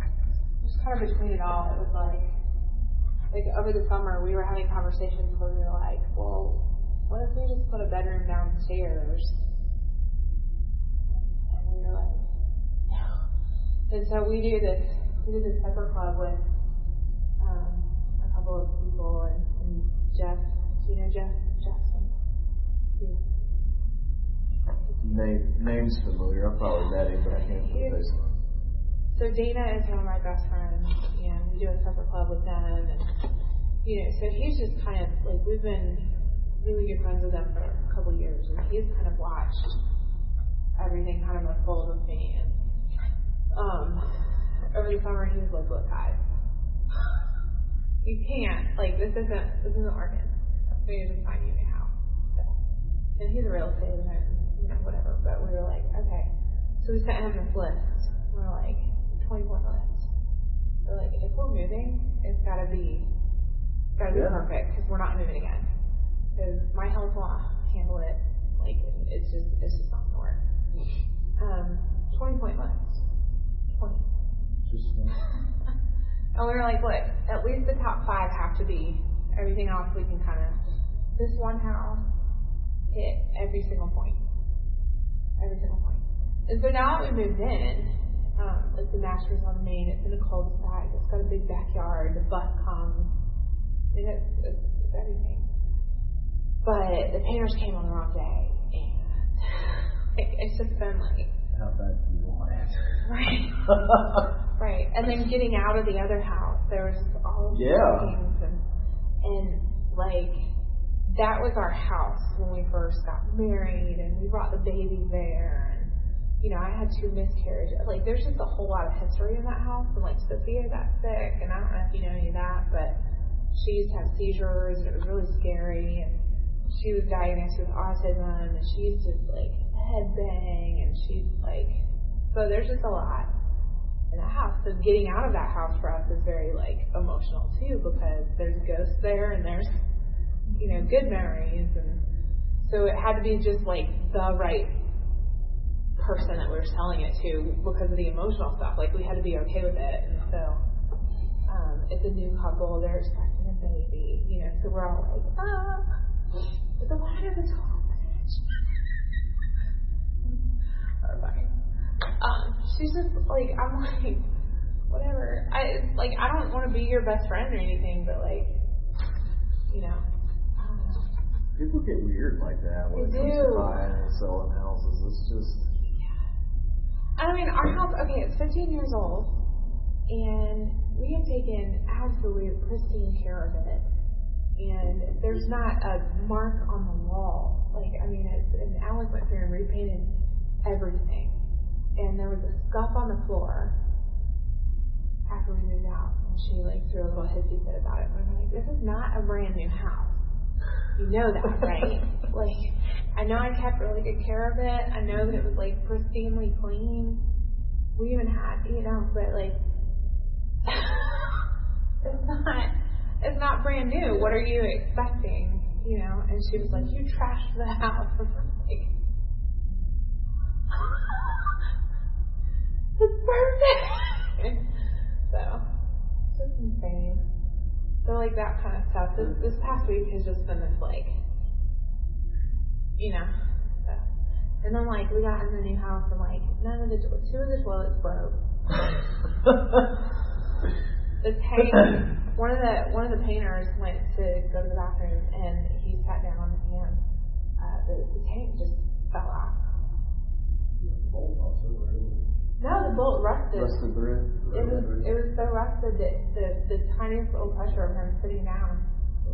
just kind of between it all, it was like, like over the summer we were having conversations where we were like, well, what if we just put a bedroom downstairs? And we were like, no. And so we do this, we do this supper club with um, a couple of people, and, and Jeff, do you know Jeff Jackson? He's Name, name's familiar. I've probably met him, but I can't put a face on him. So Dana is one of my best friends, and we do a supper club with them, and you know, so he's just kind of like, we've been really good friends with them for a couple of years, and he's kind of watched everything kind of unfold with me. And um, over the summer, he was like, "Look, guys, you can't like this isn't this isn't working. We need to find you a house." So, and he's a real estate agent. You know, whatever, but we were like, okay. So we sent him this list. We're like, twenty-four months. We're like, if we're moving, it's gotta be, it's gotta be Yeah. perfect, because we're not moving again. Because my health won't handle it. Like, it's just, it's just not gonna work. Um, twenty point months. twenty. Just uh, And we were like, look, at least the top five have to be. Everything else we can kind of, this one house hit every single point. Every single point. And so now that we moved in, um, like the master's on the main, it's in a cul-de-sac, it's got a big backyard, the bus comes, I mean, it's, it's, it's everything. But the painters came on the wrong day, and like, it's just been like, how bad do you want it? right, right. And then getting out of the other house, there was just all these Yeah. things, and, and like, that was our house when we first got married, and we brought the baby there, and you know, I had two miscarriages. Like, there's just a whole lot of history in that house. And like, Sophia got sick, and I don't know if you know any of that, but she used to have seizures, and it was really scary. And she was diagnosed with autism, and she used to like headbang, and she's like, so there's just a lot in that house. So getting out of that house for us is very like emotional too, because there's ghosts there, and there's, you know, good memories, and so it had to be just like the right person that we were selling it to because of the emotional stuff. Like, we had to be okay with it, and so Um, it's a new couple, they're expecting a baby, you know, so we're all like, ah, but the water is twelve. Horrifying. Um, she's just like, I'm like, whatever. I like, I don't want to be your best friend or anything, but like, you know, I don't know. People get weird like that when They it comes do. to buying and selling houses. It's just. I mean, our house, okay, it's fifteen years old, and we have taken absolutely pristine care of it. And there's not a mark on the wall. Like, I mean, it's, and Alex went through and repainted everything. And there was a scuff on the floor after we moved out. And she, like, threw a little hissy fit about it. And we're like, this is not a brand new house. You know that, right? Like, I know I kept really good care of it. I know that it was, like, pristinely clean. We even had, you know, but, like, it's not... It's not brand new. What are you expecting? You know? And she was like, you trashed the house. I was like, it's perfect. So, it's just insane. So, like, that kind of stuff. This, this past week has just been this, like, you know. So. And then, like, we got in the new house and, like, none of the, two of the toilets broke. The tank, one of the one of the painters went to go to the bathroom and he sat down and uh, the, the tank just fell out. No, the bolt rusted. Rusted through. It was it was so rusted that the the tiniest little pressure of him sitting down.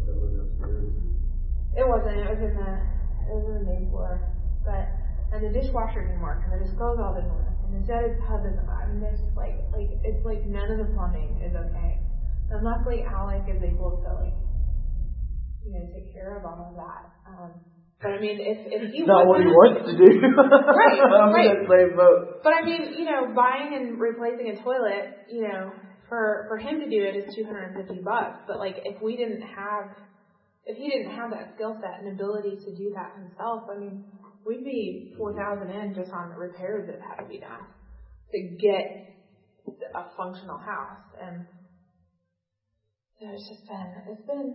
It wasn't. It was in the it was in the main floor, but and the dishwasher didn't work and the disposal didn't work. And the judge's tub is, I mean, it's like, like, it's like none of the plumbing is okay. And luckily, Alec is able to, like, you know, take care of all of that. Um, but I mean, if, if he not what he wants to do. Right, I'm right. in the same boat. But I mean, you know, buying and replacing a toilet, you know, for, for him to do it is two hundred fifty bucks. But like, if we didn't have, if he didn't have that skill set and ability to do that himself, I mean, we'd be four thousand in just on the repairs that had to be done to get a functional house. And so it's just been, it's been.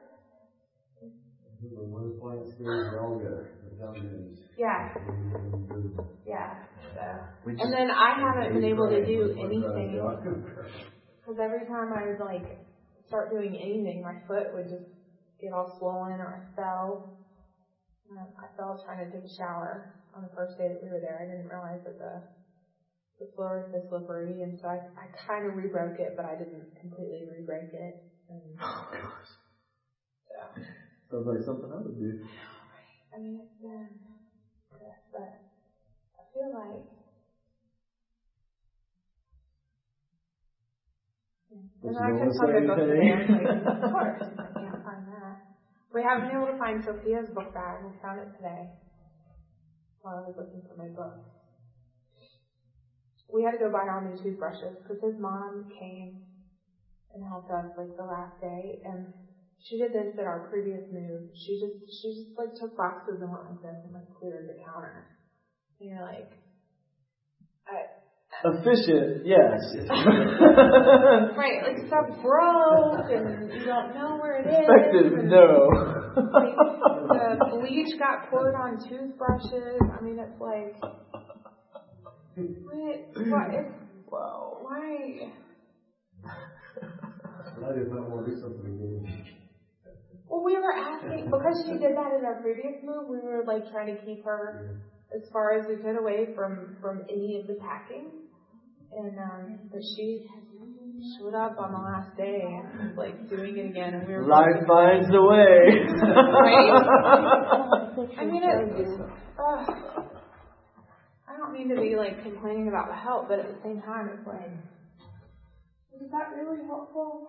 When one plant stays, they all go. Yeah. Yeah. So. And then I haven't been able to do anything because every time I would like start doing anything, my foot would just get all swollen or I fell. Um, I fell trying to take a shower on the first day that we were there. I didn't realize that the the floor is so slippery, and so I, I kind of re-broke it, but I didn't completely re-break it. And Oh, gosh. so. Sounds like something I would do. I mean, it's been good, but I feel like and I just found my book today. I was like, of course, I can't find that. We haven't been able to find Sophia's book bag. We found it today while I was looking for my book. We had to go buy all new toothbrushes because his mom came and helped us like the last day, and she did this at our previous move. She just she just like took boxes and went like this and like cleared the counter. And you're like, I. Efficient, yes. Right, like stuff broke and you don't know where it is. Effective, no. Like, the bleach got poured on toothbrushes. I mean, it's like, what? What is, wow. why? I just don't want to do something again. Well, we were asking, because she did that in our previous move, we were like trying to keep her as far as we could away from, from any of the packing. And, um, but she showed up on the last day and was like doing it again, and we were life like, finds a way. Right? I mean, it's, uh, I don't mean to be like complaining about the help, but at the same time, it's like, is that really helpful?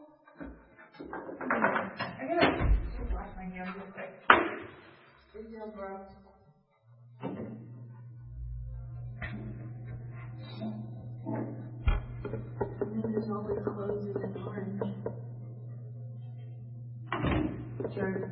I gotta just wash my hands real quick. Big deal, bro. And then there's all the clothes in orange. Sure.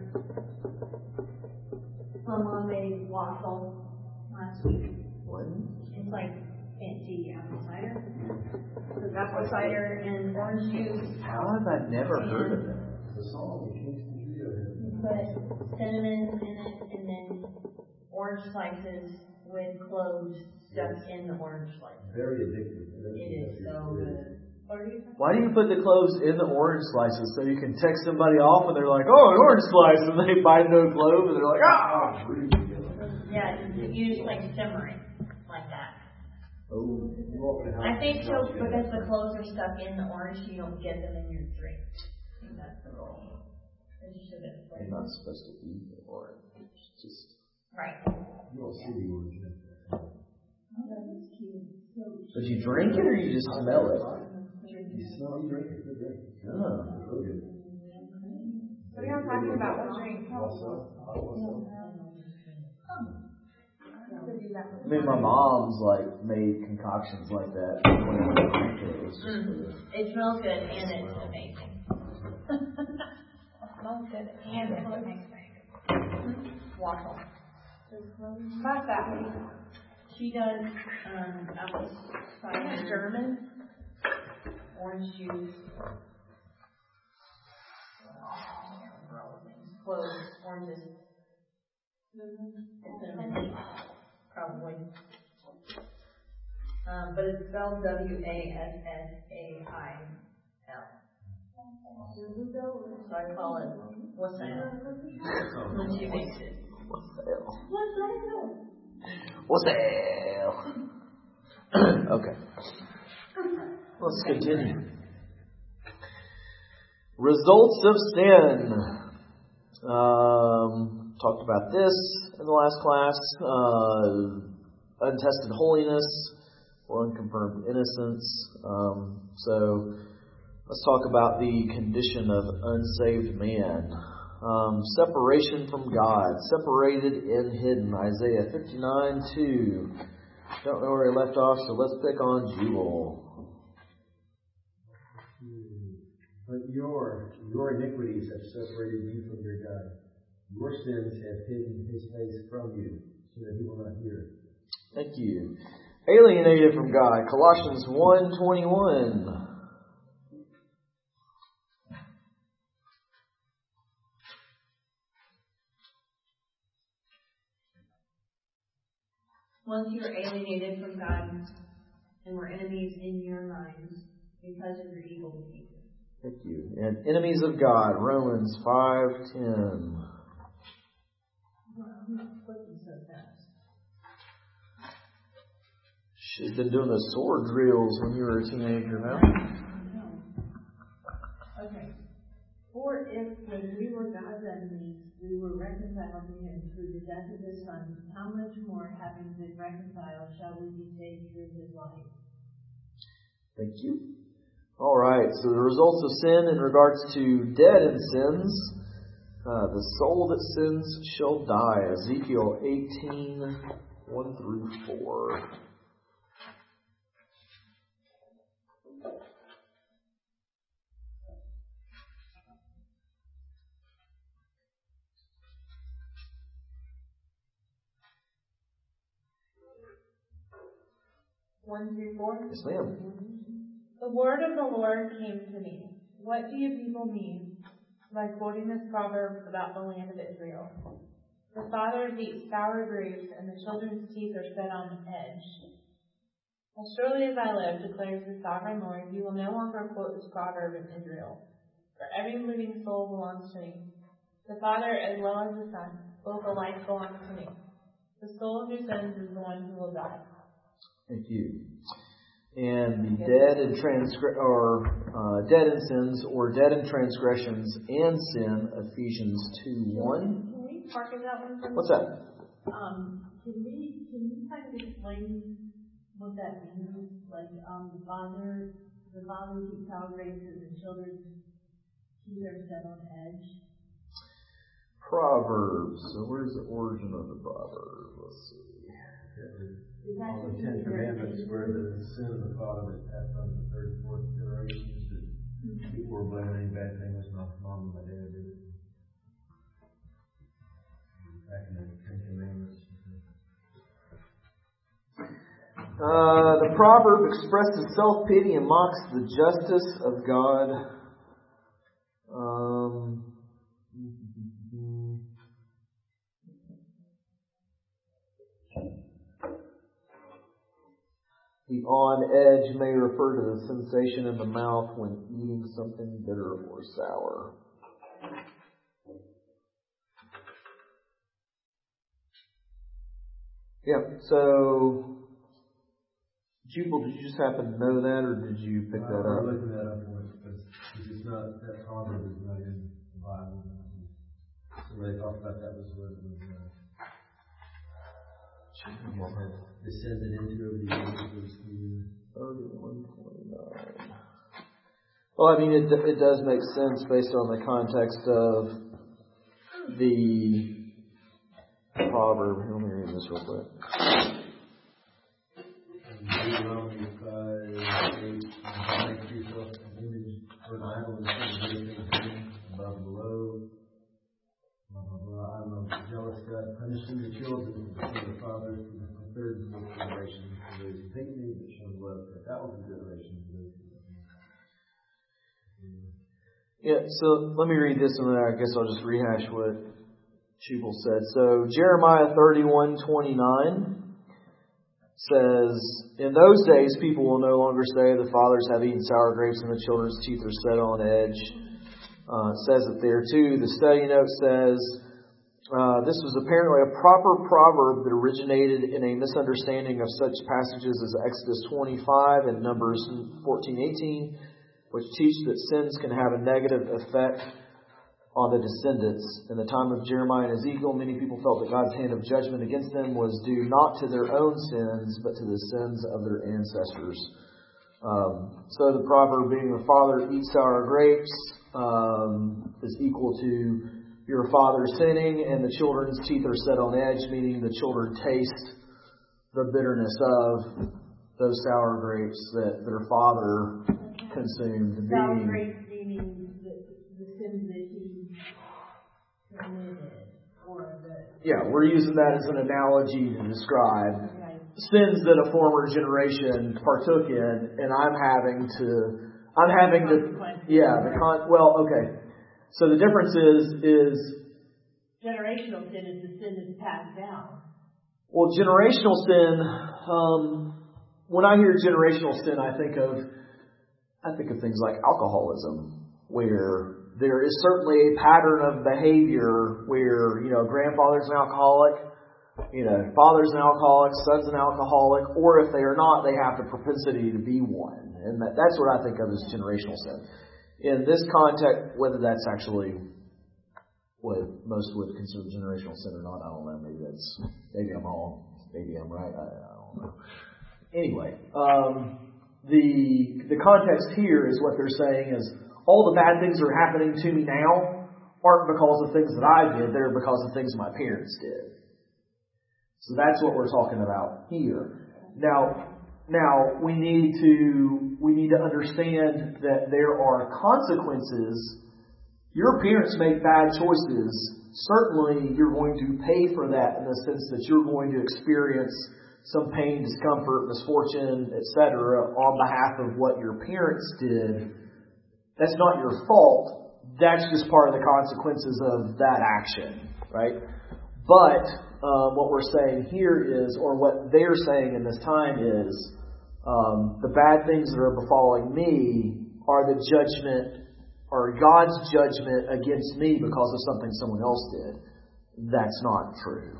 My mom made waffle last week. What? It's like fancy apple cider. So that's apple cider and orange juice. How have I never heard of that? The song that Kingston Trio had. You put cinnamon in it and then orange slices with cloves stuck in the orange slices. Very addictive. It is so good. What are you talking Why do you put the cloves in the orange slices so you can text somebody off and they're like, oh, an orange slice, and they bite into a clove and they're like, ah! Yeah, you just like simmer it like that. Oh, I think so because the cloves are stuck in the orange, you don't get them in your drink. I think that's the rule. It's just a bit You're not supposed to eat the orange. It's just. right. You don't see the orange. But you drink it or you just smell it? You smell, you drink it, good drink. Oh. It's real good. What are y'all talking about? What drink? Also, also. I mean, my mom's like made concoctions like that. When I drank it, it was just Mm. It smells good and it's amazing. It smells good and it's amazing. Waffle. About that. She does um, apple Isn't it cider, German? orange juice, cloves, oranges, cinnamon, probably. Um, but it's spelled W A S S A I L. So I call it wassail when she makes it. What's the hell? Wassail. What's the hell? Okay. Let's continue. Results of sin. Um, talked about this in the last class. Uh, untested holiness or unconfirmed innocence. Um, so let's talk about the condition of unsaved man. Um, separation from God, separated and hidden. Isaiah fifty-nine two. Don't know where he left off, so let's pick on Jewel. But your your iniquities have separated you from your God. Your sins have hidden His face from you, so that He will not hear. Thank you. Alienated from God. Colossians one twenty-one. Once you were alienated from God and were enemies in your minds because of your evil behavior. Thank you. And enemies of God. Romans five ten. She's been doing the sword drills when you were a teenager now. Okay. For if when we were God's enemies, we were reconciled to Him through the death of His Son, how much more, having been reconciled, shall we be saved through His life? Thank you. All right. So the results of sin in regards to dead in sins. Uh, the soul that sins shall die. Ezekiel eighteen one through four. One through four. Yes, ma'am. The word of the Lord came to me. What do you people mean by quoting this proverb about the land of Israel? The fathers eat sour grapes, and the children's teeth are set on edge. As surely as I live, declares the sovereign Lord, you will no longer quote this proverb in Israel. For every living soul belongs to me. The Father as well as the Son, both alike belong to me. The soul who sins is the one who will die. Thank you. And the dead in transgre- or uh, dead in sins or dead in transgressions and sin, Ephesians two one. Can we park in that one for a What's that? Um, can we, can you kind of explain what that means? Like, um, the father, the father keeps sour grapes and the children keep their set on edge. Proverbs. So where's the origin of the proverb? Let's see. Is that All the just Ten in their Commandments where the sin of the father was passed on to the third and fourth generations. That people were blaming any bad thing was my mom and my dad did it. Back in the Ten Commandments. Uh, the proverb expresses self-pity and mocks the justice of God. Um, the on edge may refer to the sensation in the mouth when eating something bitter or sour. Yeah, so Jubal, did you just happen to know that, or did you pick that I'm up? looking that up once, but it's not, that proverb is not in the Bible. So they talked about that was what it was, uh, descended into over the years. thirty-one twenty-nine. Well, I mean, it, it does make sense based on the context of the proverb. Here, let me read this real quick. Deuteronomy five, eight, make yourself an image or an idol instead of anything above below. Blah, blah, blah. I'm a jealous God, punishing the children for the fathers for the third and fourth generation for those who hate me but show love. That was the generation of those who hate me. Yeah, so let me read this and then I guess I'll just rehash what Jubal said. So Jeremiah thirty-one twenty-nine says, in those days people will no longer say the fathers have eaten sour grapes and the children's teeth are set on edge. Uh, it says it there too. The study note says, uh, this was apparently a proper proverb that originated in a misunderstanding of such passages as Exodus twenty-five and Numbers fourteen eighteen, which teach that sins can have a negative effect on the descendants. In the time of Jeremiah and Ezekiel, many people felt that God's hand of judgment against them was due not to their own sins, but to the sins of their ancestors. Um, so the proverb being the father eats sour grapes um, is equal to your father sinning, and the children's teeth are set on edge, meaning the children taste the bitterness of those sour grapes that their father consumed. Sour Being, grapes meaning the, the sins that he committed, or the... yeah, we're using that as an analogy to describe Okay. sins that a former generation partook in, and I'm having to, I'm having to, yeah, the con, well, okay. So the difference is, is, Generational sin is the sin that's passed down. well, generational sin, um, when I hear generational sin, I think of, I think of things like alcoholism, where there is certainly a pattern of behavior where, you know, grandfather's an alcoholic, you know, father's an alcoholic, son's an alcoholic, or if they are not, they have the propensity to be one. And that, that's what I think of as generational sin. In this context, whether that's actually what most would consider generational sin or not, I don't know. Maybe that's, maybe I'm wrong. Maybe I'm right. I, I don't know. Anyway, um, the the context here is what they're saying is all the bad things that are happening to me now aren't because of things that I did. They're because of things my parents did. So that's what we're talking about here. Now, now we need to we need to understand that there are consequences. Your parents make bad choices. Certainly, you're going to pay for that in the sense that you're going to experience some pain, discomfort, misfortune, et cetera, on behalf of what your parents did. That's not your fault. That's just part of the consequences of that action, right? But um, what we're saying here is, or what they're saying in this time is, um, the bad things that are befalling me are the judgment, or God's judgment against me because of something someone else did. That's not true.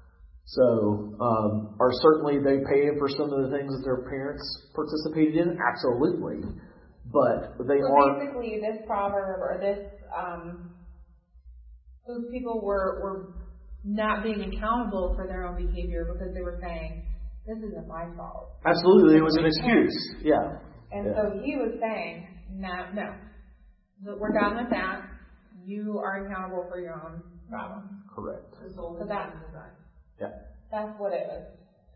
So, um, are certainly they paying for some of the things that their parents participated in? Absolutely. But they so aren't. basically, this proverb or this, um, those people were, were not being accountable for their own behavior because they were saying, this isn't my fault. Absolutely, it was an excuse. Yeah. And yeah. so he was saying, no, no, we're done with that. You are accountable for your own problem. Correct. So that, yeah. that's what it was.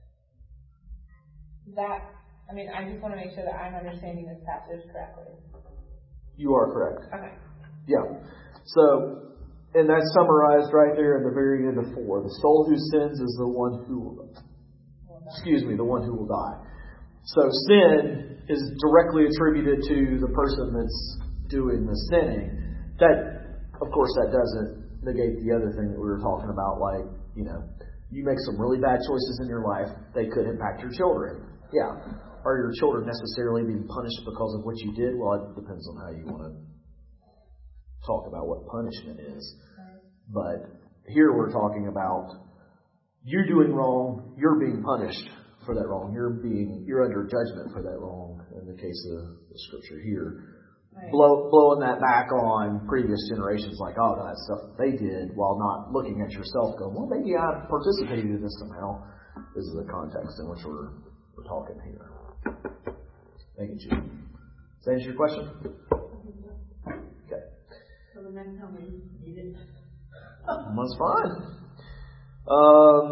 That, I mean, I just want to make sure that I'm understanding this passage correctly. You are correct. Okay. Yeah. So, and that's summarized right there in the very end of four. The soul who sins is the one who excuse me, the one who will die. So sin is directly attributed to the person that's doing the sinning. That, of course, that doesn't negate the other thing that we were talking about, like, you know, you make some really bad choices in your life, they could impact your children. Yeah. Are your children necessarily being punished because of what you did? Well, it depends on how you want to talk about what punishment is. But here we're talking about you're doing wrong, you're being punished for that wrong. You're being you're under judgment for that wrong in the case of the scripture here. Right. Blow, blowing that back on previous generations, like, oh, that stuff they did, while not looking at yourself going, well, maybe I participated in this somehow. This is the context in which we're, we're talking here. Thank you, Jude. Does that answer your question? Okay. So the next time we need it. That's fine. Um,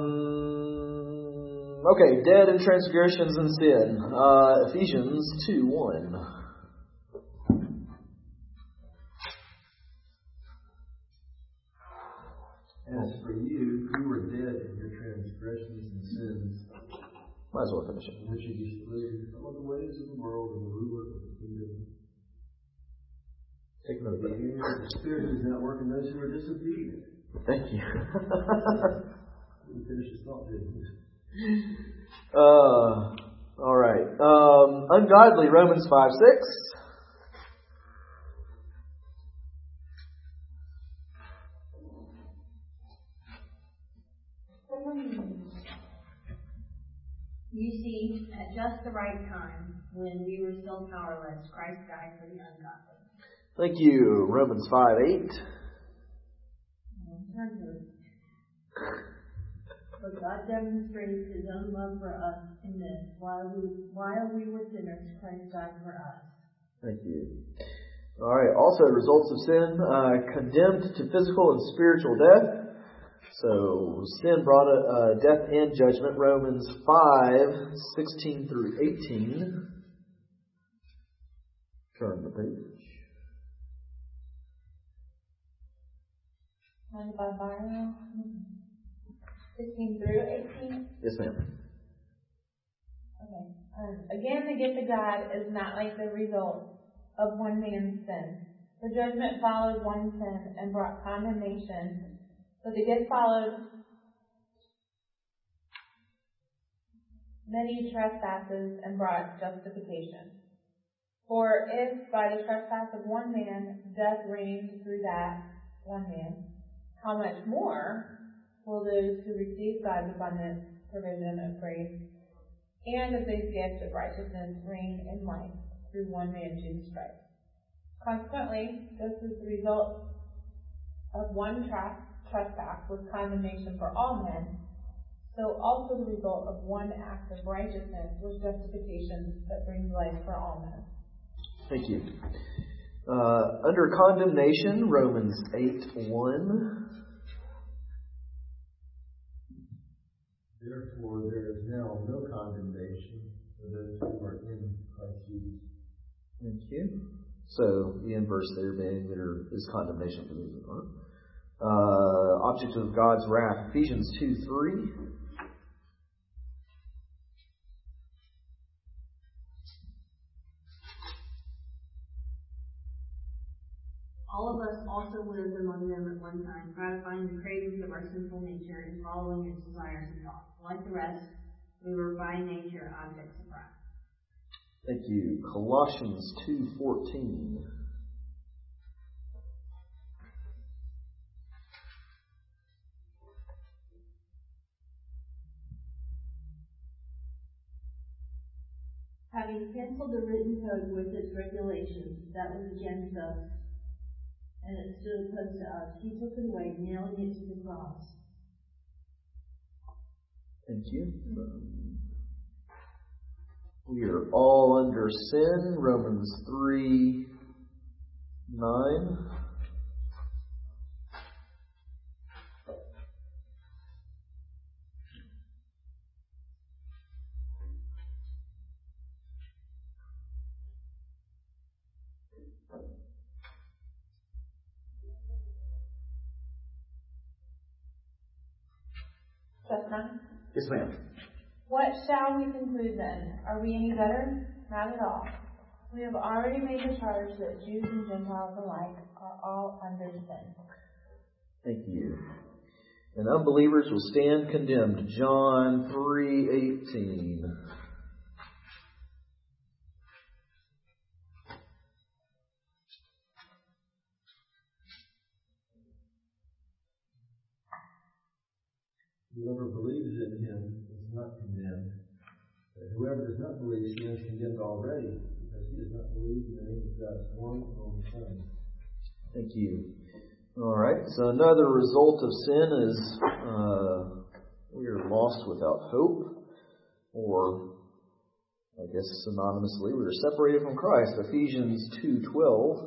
okay, dead in transgressions and sin. Uh, Ephesians two one. As for you, you were dead in your transgressions and sins. Might as well finish it. Which you used to live in some of the ways of the world and the ruler of the kingdom. Take another breath. The Spirit is not working those who are disobedient. Thank you. We finish this thought, didn't we? Uh, all right. Um, ungodly, Romans five six. You see, at just the right time, when we were still powerless, Christ died for the ungodly. Thank you. Romans five eight. But God demonstrates His own love for us in this: while we while we were sinners, Christ died for us. Thank you. All right. Also, results of sin: uh, condemned to physical and spiritual death. So sin brought a, uh, death and judgment. Romans five sixteen through eighteen. Turn the page. Mind if I borrow? sixteen through eighteen? Yes, ma'am. Okay. Um, again, the gift of God is not like the result of one man's sin. The judgment followed one sin and brought condemnation, but the gift followed many trespasses and brought justification. For if by the trespass of one man death reigned through that one man, how much more will those who receive God's abundant provision of grace and of His gift of righteousness reign in life through one man, Jesus Christ? Consequently, just as the result of one tra- trespass was condemnation for all men, so also the result of one act of righteousness was justification that brings life for all men. Thank you. Uh, under condemnation, Romans eight one. Therefore, there is now no condemnation for those who are in Christ Jesus. Thank you. So, the inverse there being there is condemnation for those who aren't. Uh, object of God's wrath, Ephesians two three. All of us also lived among them at one time, gratifying the cravings of our sinful nature and following its desires and thoughts. Like the rest, we were by nature objects of wrath. Thank you. Colossians two fourteen. Having canceled the written code with its regulations that was against us, and it stood opposed to us, He took it away, nailing it to the cross. Thank you. Um, we are all under sin. Romans three nine. Just nine? Yes, ma'am. What shall we conclude then? Are we any better? Not at all. We have already made the charge that Jews and Gentiles alike are all under sin. Thank you. And unbelievers will stand condemned. John three eighteen. Whoever believes in him is not condemned. But whoever does not believe stands condemned already, because he does not believe in the name of God's one and only Son. Thank you. All right. So another result of sin is uh, we are lost without hope, or I guess synonymously, we are separated from Christ. Ephesians two twelve.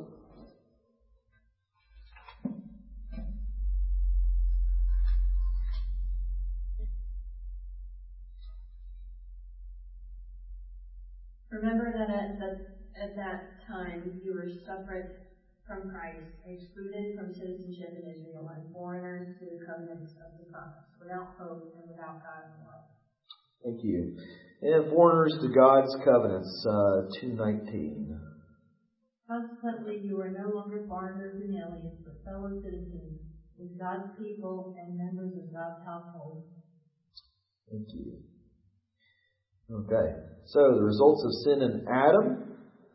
Remember that at, the, at that time you were separate from Christ, excluded from citizenship in Israel, and foreigners to the covenants of the promise, without hope and without God in the world. Thank you. And foreigners to God's covenants, uh, two nineteen. Consequently, you are no longer foreigners and aliens, but fellow citizens with God's people and members of God's household. Thank you. Okay, so the results of sin in Adam.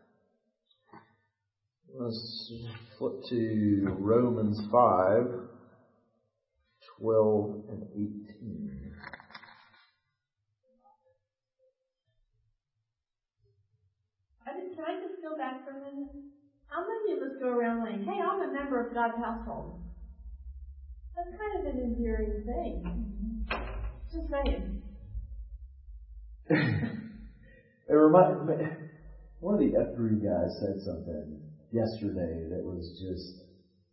Let's flip to Romans five, twelve and eighteen. I just, can I just go back for a minute? How many of us go around like, hey, I'm a member of God's household? That's kind of an endearing thing. Just saying. It reminded me, one of the F three guys said something yesterday that was just,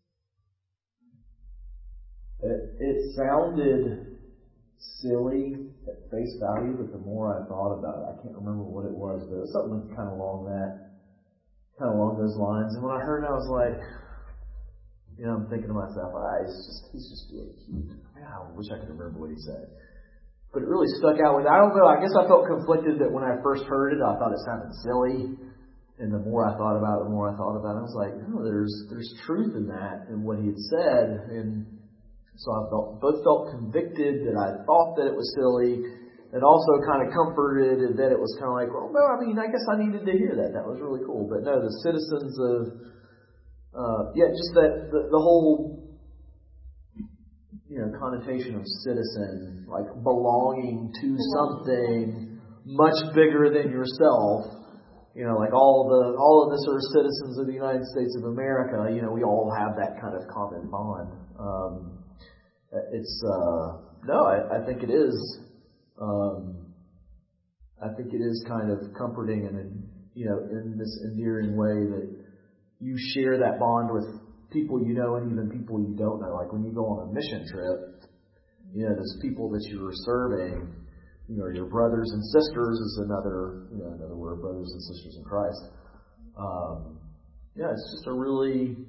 it, it sounded silly at face value, but the more I thought about it, I can't remember what it was, but it was something kind of along that, kind of along those lines. And when I heard it, I was like, you know, I'm thinking to myself, ah, he's just, he's just being cute. Yeah, I wish I could remember what he said. But it really stuck out with, I don't know, I guess I felt conflicted that when I first heard it, I thought it sounded silly. And the more I thought about it, the more I thought about it, I was like, no, there's there's truth in that, and what he had said. And so I felt, both felt convicted that I thought that it was silly, and also kind of comforted that it was kind of like, well, no, I mean, I guess I needed to hear that. That was really cool. But no, the citizens of, uh, yeah, just that, the, the whole, you know, connotation of citizen, like belonging to something much bigger than yourself. You know, like all the all of us are citizens of the United States of America. You know, we all have that kind of common bond. Um, it's uh, no, I, I think it is. Um, I think it is kind of comforting, and you know, in this endearing way that you share that bond with people you know and even people you don't know. Like when you go on a mission trip, you know, those people that you are serving, you know, your brothers and sisters is another, you know, another word, brothers and sisters in Christ. Um, yeah, it's just a really,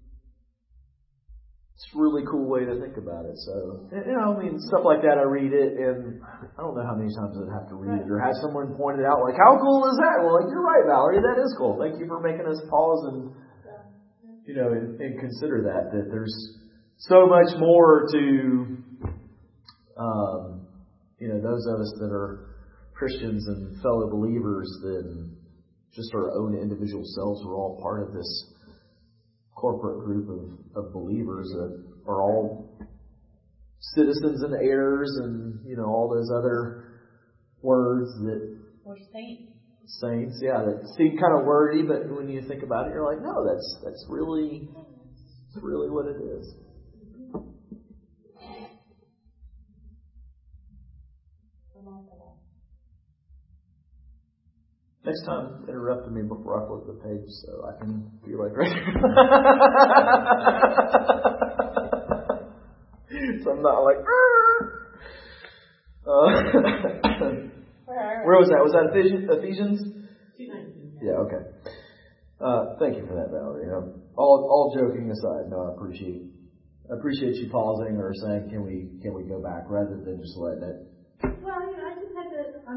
it's a really cool way to think about it. So, you know, I mean, stuff like that, I read it, and I don't know how many times I'd have to read it or have someone point it out, like, how cool is that? Well, like, you're right, Valerie, that is cool. Thank you for making us pause and, you know, and, and consider that, that there's so much more to, um, you know, those of us that are Christians and fellow believers than just our own individual selves. We're all part of this corporate group of, of believers that are all citizens and heirs and, you know, all those other words that... We're saints. Saints, yeah, that seem kind of wordy, but when you think about it, you're like, no, that's that's really, that's really what it is. Next time, interrupt me before I flip the page so I can feel like right. So I'm not like. Uh, where was that? Was that Ephesians? Ephesians? Yeah. Okay. Uh, thank you for that, Valerie. Um, all all joking aside, no, I appreciate I appreciate you pausing or saying, can we can we go back rather than just letting it. Well, you know, I just had to,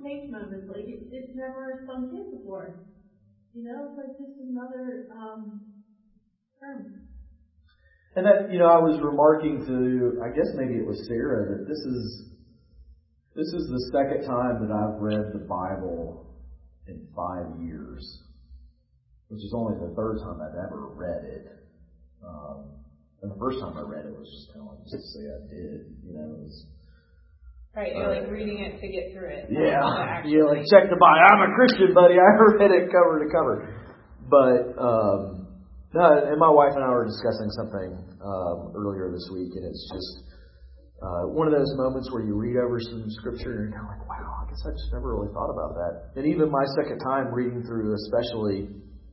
faith moments, like it, it's never sunk in before. You know, it's like just another um, term. And that, you know, I was remarking to, I guess maybe it was Sarah, that this is this is the second time that I've read the Bible in five years, which is only the third time I've ever read it. Um, and the first time I read it was just kind of like, just to say I did, you know. It was, right, you're like reading it to get through it. Yeah, you like check the Bible. I'm a Christian, buddy. I read it cover to cover. But um, no, and my wife and I were discussing something um, earlier this week, and it's just uh, one of those moments where you read over some scripture and you're kind of like, wow, I guess I just never really thought about that. And even my second time reading through, especially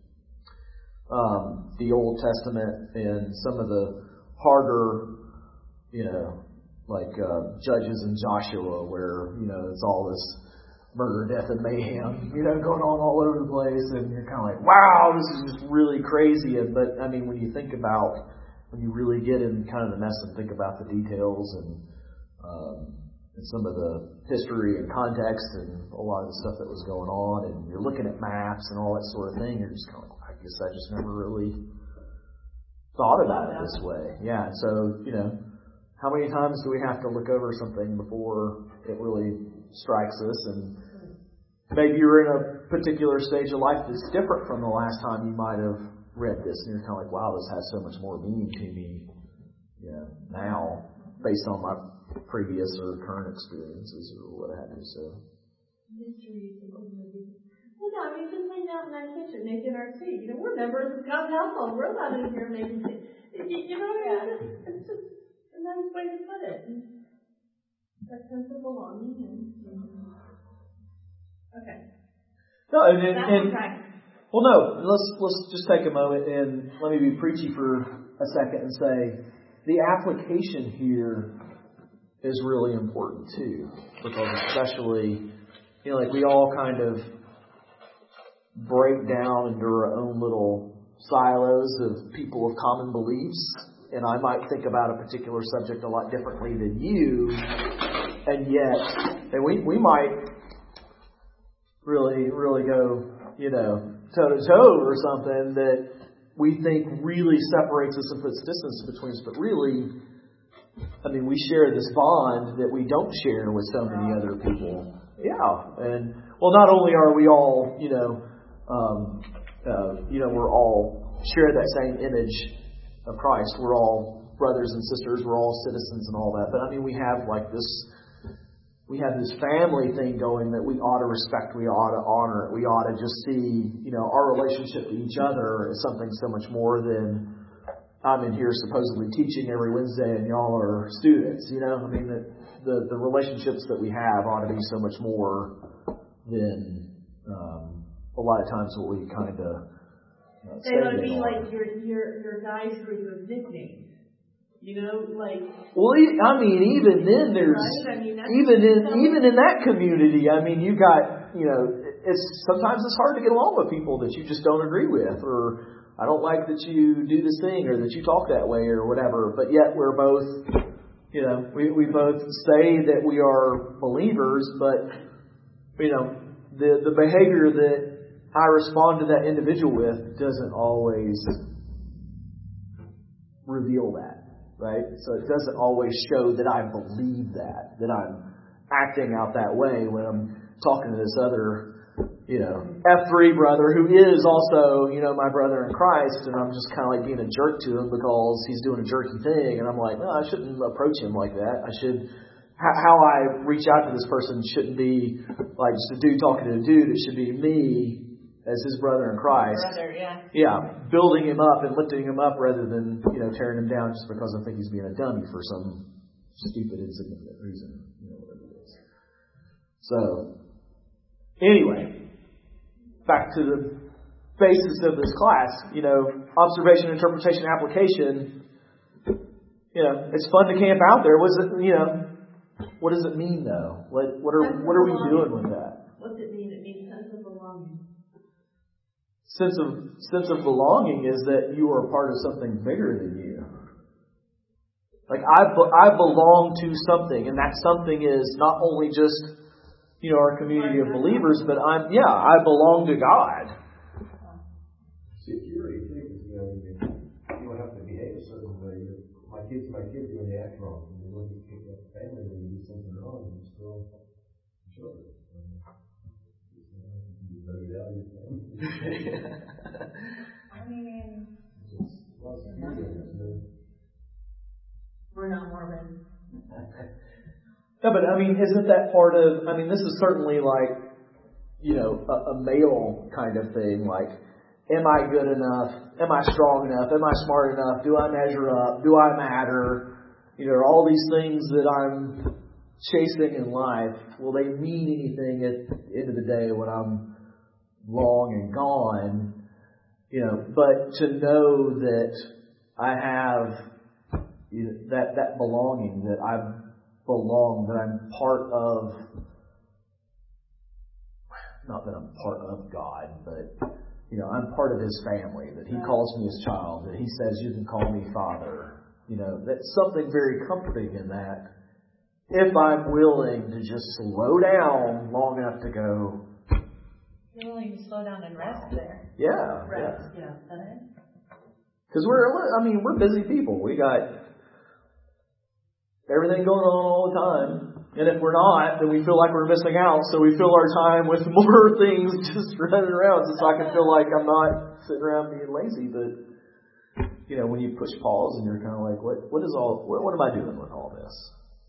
um, the Old Testament and some of the harder, you know, like uh, Judges and Joshua, where, you know, it's all this murder, death, and mayhem, you know, going on all over the place, and you're kind of like, wow, this is just really crazy. And, but, I mean, when you think about, when you really get in kind of the mess and think about the details and, um, and some of the history and context and a lot of the stuff that was going on, and you're looking at maps and all that sort of thing, you're just kind of like, I guess I just never really thought about it this way. Yeah, so, you know, how many times do we have to look over something before it really strikes us? And maybe you're in a particular stage of life that's different from the last time you might have read this, and you're kind of like, wow, this has so much more meaning to me, you know, now, based on my previous or current experiences or what have you. So, Mysteries of movie. Well, no, I mean, just laying out in that kitchen, making our tea. You know, we're members of God's household. We're not in here making tea. You, you know, yeah. it's, just, it's just a nice way to put it. And that sense of belonging and, and okay. No, and, and, That's and okay. well, no. Let's let's just take a moment and let me be preachy for a second and say the application here is really important too, because especially, you know, like we all kind of break down into our own little silos of people of common beliefs, and I might think about a particular subject a lot differently than you, and yet, and we we might really really go, you know, toe to toe or something that we think really separates us and puts distance between us, but really, I mean, we share this bond that we don't share with so many other people. Yeah, and well, not only are we all, you know, um, uh, you know, we're all share that same image of Christ. We're all brothers and sisters. We're all citizens and all that. But I mean, we have like this. We have this family thing going that we ought to respect, we ought to honor, we ought to just see, you know, our relationship to each other as something so much more than I'm in here supposedly teaching every Wednesday and y'all are students, you know. I mean, that the, the relationships that we have ought to be so much more than um, a lot of times what we kind of uh, They ought to be like your, your, your guys' group of nicknames. You know, like. Well, I mean, even then, there's right? I mean, even in even in that community. I mean, you got, you know, it's sometimes it's hard to get along with people that you just don't agree with, or I don't like that you do this thing, or that you talk that way, or whatever. But yet we're both, you know, we we both say that we are believers, but you know, the the behavior that I respond to that individual with doesn't always reveal that. Right? So it doesn't always show that I believe that, that I'm acting out that way when I'm talking to this other, you know, F three brother who is also, you know, my brother in Christ, and I'm just kind of like being a jerk to him because he's doing a jerky thing, and I'm like, no, I shouldn't approach him like that. I should, how I reach out to this person shouldn't be like just a dude talking to a dude. It should be me as his brother in Christ. Brother, yeah. Yeah, building him up and lifting him up rather than, you know, tearing him down just because I think he's being a dummy for some stupid, insignificant reason. You know, whatever it is. So, anyway, back to the basis of this class. You know, observation, interpretation, application. You know, it's fun to camp out there. What does it, you know, what does it mean though? What what are what are we doing with that? What's it mean? It means sense of belonging. Sense of sense of belonging is that you are a part of something bigger than you. Like I, I belong to something, and that something is not only just you know, our community of believers, but I'm, yeah, I belong to God. Security, too, you know, you don't have to behave a certain way. My kids, my kids when they act wrong. When they want to pick up the family when you do something wrong, you still children. You voted out your family. I mean, we're not Mormon. No, but I mean, isn't that part of, I mean, this is certainly like, you know, a, a male kind of thing. Like, am I good enough? Am I strong enough? Am I smart enough? Do I measure up? Do I matter? You know, all these things that I'm chasing in life, will they mean anything at the end of the day when I'm long and gone? You know, but to know that I have you know, that that belonging, that I belong, that I'm part of, not that I'm part of God, but you know, I'm part of His family, that He calls me His child, that He says, you can call me Father. You know, that's something very comforting in that. If I'm willing to just slow down long enough to go, you're willing to slow down and rest there. Yeah, Rest, yeah. yeah. Because we're, I mean, we're busy people. We got everything going on all the time. And if we're not, then we feel like we're missing out. So we fill our time with more things just running around. So I can feel like I'm not sitting around being lazy. But, you know, when you push pause and you're kind of like, what, what is all, what, what am I doing with all this?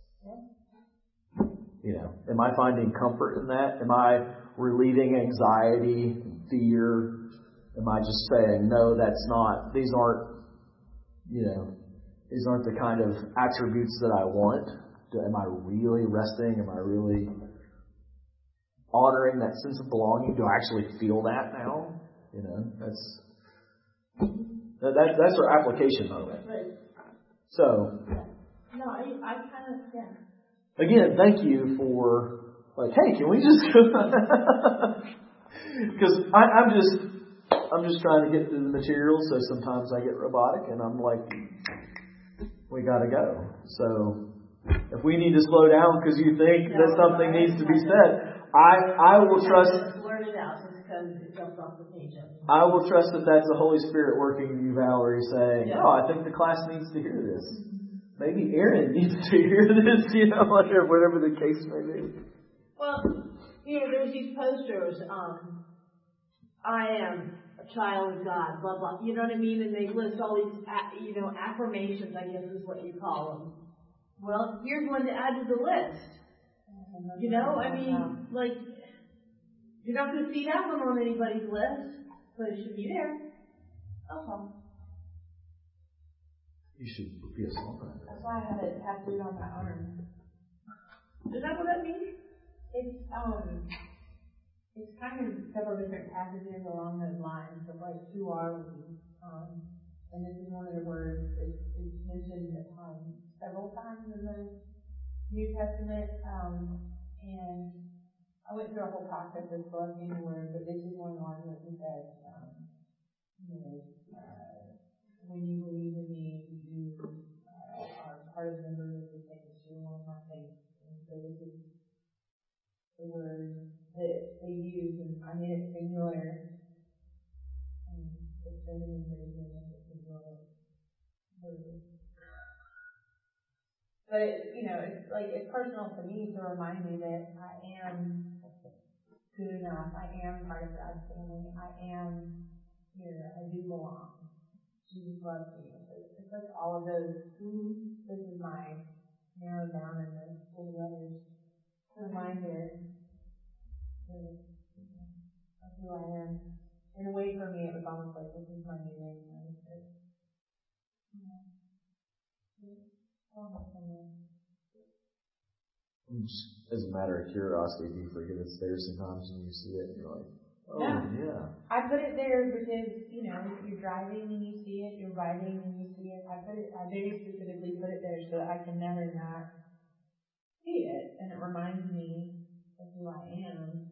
You know, am I finding comfort in that? Am I relieving anxiety, fear? Am I just saying, no, that's not, these aren't, you know, these aren't the kind of attributes that I want? Am I really resting? Am I really honoring that sense of belonging? Do I actually feel that now? You know, that's that, that's our application moment. Right. So, no, I, I kind of, yeah. Again, thank you for, like, hey, can we just go? Because I'm just, I'm just trying to get through the material, so sometimes I get robotic, and I'm like, we got to go. So, if we need to slow down because you think that something needs to be said, I, I will trust. Blurt it out just because it jumps off the page. I will trust that that's the Holy Spirit working in you, Valerie, saying, Yeah. oh, I think the class needs to hear this. Maybe Aaron needs to hear this, you know, whatever, whatever the case may be. Well, you know, there's these posters, um, I am a child of God, blah, blah, you know what I mean? And they list all these, you know, affirmations, I guess is what you call them. Well, you're going to add to the list. You know, I mean, like, you're not going to see that one on anybody's list, but it should be there. Uh-huh. You should be a songwriter. That's why I have it tattooed on my arm. Is that what that means? It's um, it's kind of several different passages along those lines of like who are we? Um, and this is one of the words it's, it's mentioned um, several times in the New Testament. Um, and I went through a whole process of selecting the word, but this is one line that he said, um, you know, uh, when you believe in me, you uh, are part of the members of the saints. You're one of my saints. And so this is the word that they use, and I made it singular. Um, the feminine version of the singular word. But it, you know, it's like it's personal to me to remind me that I am good enough. I am part of God's family. I am here. I do belong. Jesus loves me. It's, it's like all of those. This is my narrowed down in the full letters reminder of, of who I am. In a way, for me, it was almost like this is my new name. Right? Just as a matter of curiosity, do you forget it's there sometimes when you see it and you're like, oh, No. yeah. I put it there because, you know, you're driving and you see it, you're riding and you see it. I put it, I very specifically put it there so that I can never not see it. And it reminds me of who I am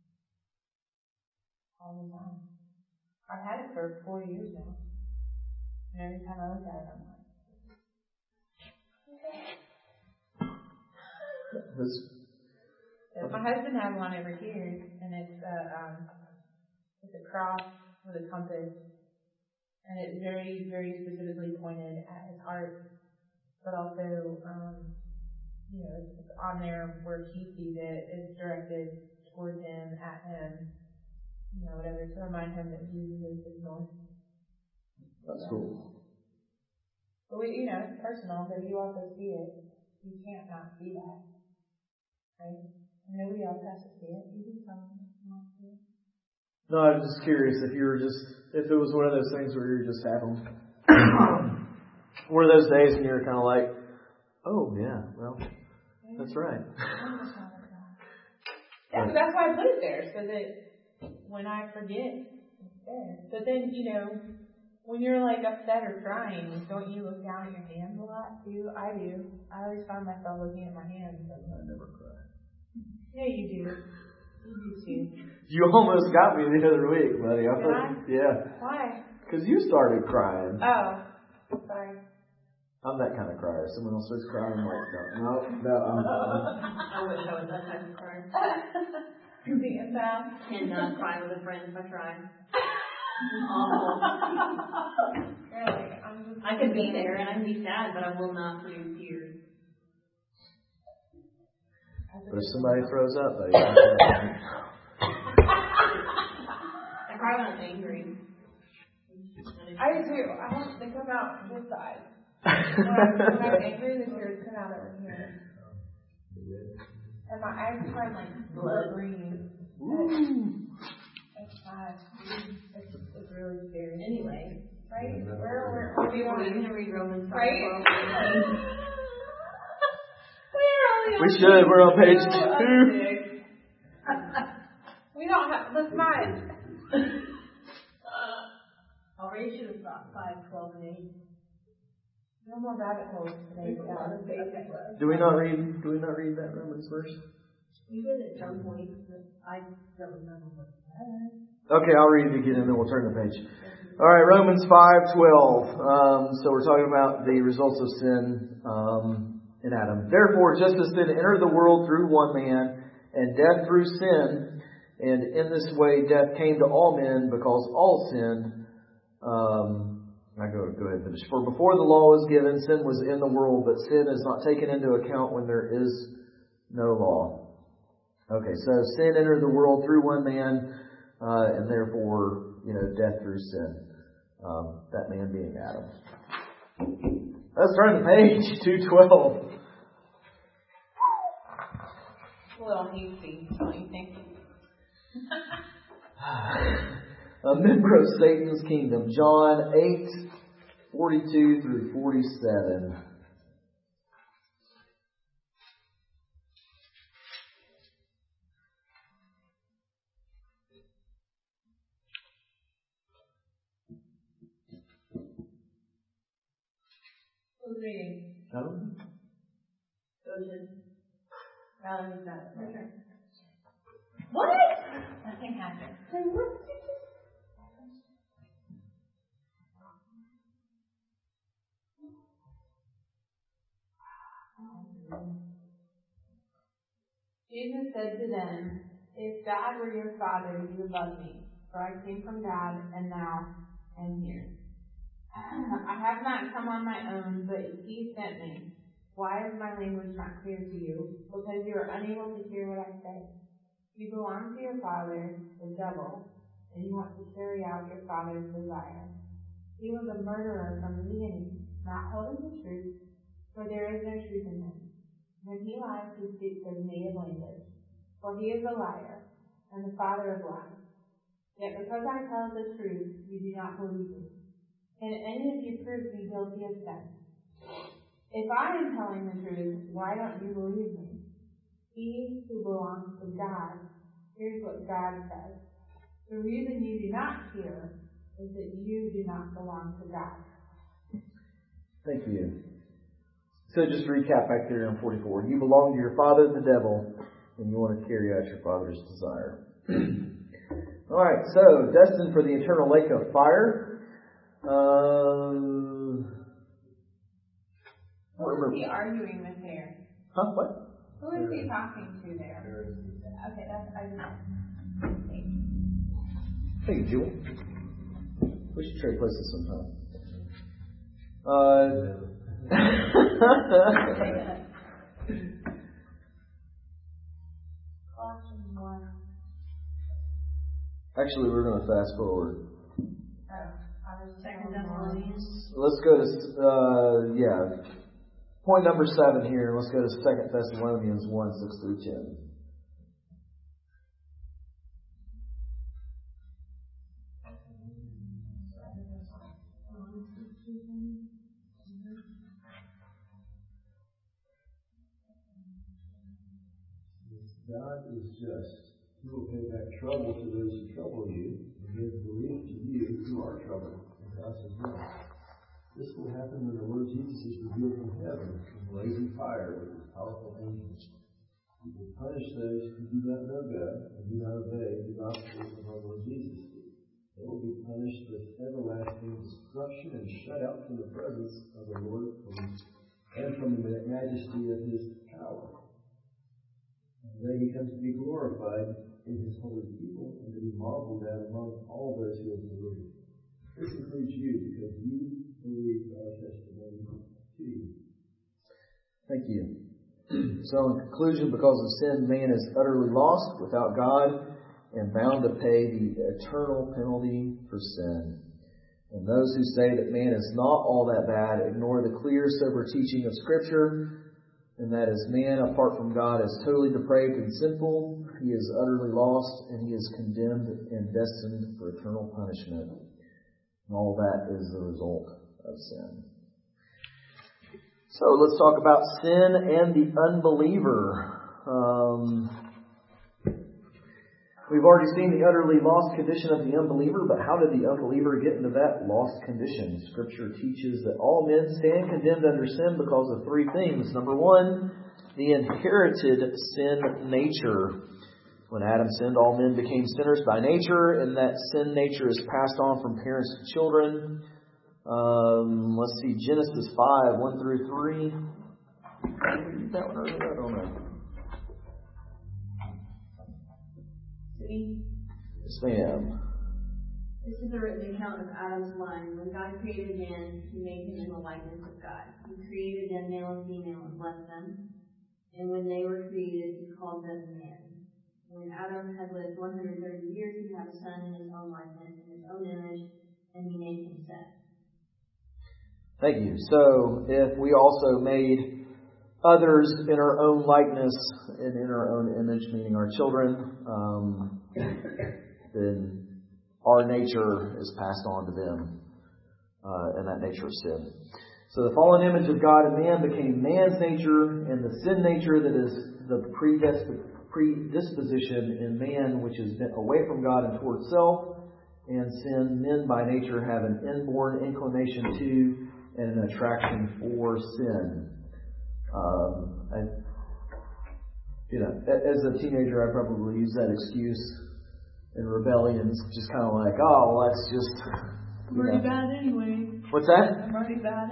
all the time. I've had it for four years now. And every time I look at it, I'm like, That's, So my husband has one over here, and it's a, um, it's a cross with a compass, and it's very, very specifically pointed at his heart, but also, um, you know, it's, it's on there where he sees it. It's directed towards him, at him, you know, whatever, to remind him that Jesus is his north. That's Yeah. cool. But we, you know, it's personal, but you also see it. You can't not see that, right? And nobody else has to see it. You can tell them if you want to. No, I was just curious if you were just, if it was one of those things where you're just having one of those days and you're kind of like, oh yeah, well, that's right. Yeah, that's why I put it there, so that when I forget, it's there. But then, you know, when you're like upset or crying, don't you look down at your hands a lot too? I do. I always find myself looking at my hands. I never cry. Yeah, you do. You do too. You almost got me the other week, buddy. I Did thought, I? yeah. Why? Because you started crying. Oh, sorry. I'm that kind of crier. Someone else starts crying, I'm like, no, no, no, I'm, I'm I wish I was that type of crier. Being down. And not cry with a friend if I try. Really, I'm just. I could be there and I'd be sad, but I will not produce tears. but if somebody throws up, buddy. I cry when I'm angry. I do too. I don't think I'm out this side. When, I, when I'm angry, the tears come out over here. And my eyes turn like blood green. It's not. It's, it's really scary. Anyway. Right? Where, where, where are we Are you going? going to read Romans five? Right? We're only We should. We're on page two. We don't have. Let's not. Already should have thought five, twelve, and eight. No more rabbit holes today. Okay. Do we not read? Do we not read that Romans verse? We did at some point, but I don't remember what it said. Okay, I'll read it again and then we'll turn the page. All right, Romans five twelve. Um, so we're talking about the results of sin um, in Adam. Therefore, just as sin entered the world through one man, and death through sin, and in this way death came to all men because all sinned. Um, I go go ahead and finish. For before the law was given, sin was in the world, but sin is not taken into account when there is no law. Okay, so sin entered the world through one man, uh, and therefore, you know, death through sin. Um, that man being Adam. Let's turn the page, two twelve. A little hasty, don't you think? A member of Satan's kingdom. John eight forty-two through forty-seven. Who's reading? Um, Ocean. Valerie's got it. Okay. What? Nothing happened. Say, what did you just... Jesus said to them, if God were your Father, you would love me, for I came from God and now am here. I have not come on my own, but He sent me. Why is my language not clear to you? Because you are unable to hear what I say. You belong to your father, the devil, and you want to carry out your father's desire. He was a murderer from the beginning, not holding the truth, for there is no truth in him. When he lies, he speaks his native language, for he is a liar, and the father of lies. Yet because I tell the truth, you do not believe me. Can any of you prove me guilty of sin? If I am telling the truth, why don't you believe me? He who belongs to God hears what God says. The reason you do not hear is that you do not belong to God. Thank you. So just to recap back there on forty-four. You belong to your father, the devil, and you want to carry out your father's desire. Alright, so destined for the eternal lake of fire. Uh, What was he arguing with there? huh? What? Who is he talking to there? Okay, that's, I just, thank you. Thank you, Jewel. We should trade places sometime. Uh, Actually, we're going to fast forward. Oh, I was Second Thessalonians. Let's go to, uh, yeah, point number seven here. Let's go to Second Thessalonians one, six through ten. God is just. He will pay back trouble to those who trouble you, and give relief to you who are troubled, and to us as well. This will happen when the Lord Jesus is revealed from heaven in blazing fire with his powerful angels. He will punish those who do not know God and do not obey the gospel of our Lord Jesus. They will be punished with everlasting destruction and shut out from the presence of the Lord and from the majesty of his power. Then he comes to be glorified in his holy people and to be marveled at among all those who have believed. This includes you because you believe our testimony to you. Thank you. So in conclusion, because of sin, man is utterly lost without God and bound to pay the eternal penalty for sin. And those who say that man is not all that bad ignore the clear, sober teaching of Scripture, and that is man, apart from God, is totally depraved and sinful. He is utterly lost, and he is condemned and destined for eternal punishment. And all that is the result of sin. So let's talk about sin and the unbeliever. Um, we've already seen the utterly lost condition of the unbeliever, but how did the unbeliever get into that lost condition? Scripture teaches that all men stand condemned under sin because of three things. Number one, the inherited sin nature. When Adam sinned, all men became sinners by nature, and that sin nature is passed on from parents to children. Um, let's see, Genesis five, one through three. Did I read that one earlier? I don't know. Yes, ma'am. This is a written account of Adam's line. When God created man, he made him in the likeness of God. He created them male and female and blessed them. And when they were created, he called them man. When Adam had lived one hundred thirty years, he had a son in his own likeness, in his own image, and he named him Seth. Thank you. So, if we also made others in our own likeness and in our own image, meaning our children, um, then our nature is passed on to them, uh, and that nature is sin. So the fallen image of God in man became man's nature, and the sin nature that is the predisposition in man, which is bent away from God and toward self, and sin, men by nature have an inborn inclination to and an attraction for sin. Um, I, you know, as a teenager, I probably used that excuse in rebellion, just kind of like, oh, well, that's just. I'm already bad anyway. What's that? I'm already bad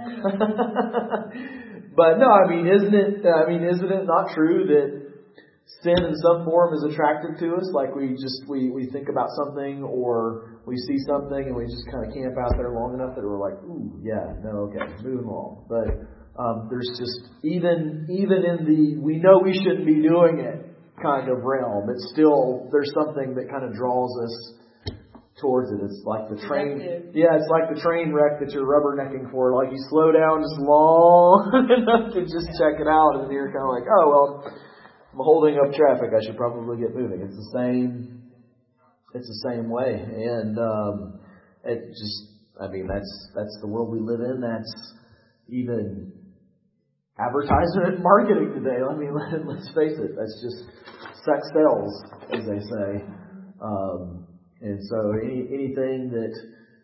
anyway. But no, I mean, isn't it? I mean, isn't it not true that sin in some form is attractive to us? Like we just we we think about something or we see something and we just kind of camp out there long enough that we're like, ooh, yeah, no, okay, moving along. But um, there's just even even in the we know we shouldn't be doing it kind of realm, it's still there's something that kind of draws us towards it. It's like the train, yeah, it's like the train wreck that you're rubbernecking for. Like you slow down just long enough to just check it out, and you're kind of like, oh well, I'm holding up traffic. I should probably get moving. It's the same. It's the same way, and um, it just. I mean, that's that's the world we live in. That's even advertisement and marketing today. I mean, let, let's face it. That's just sex sells, as they say. Um, and so, any anything that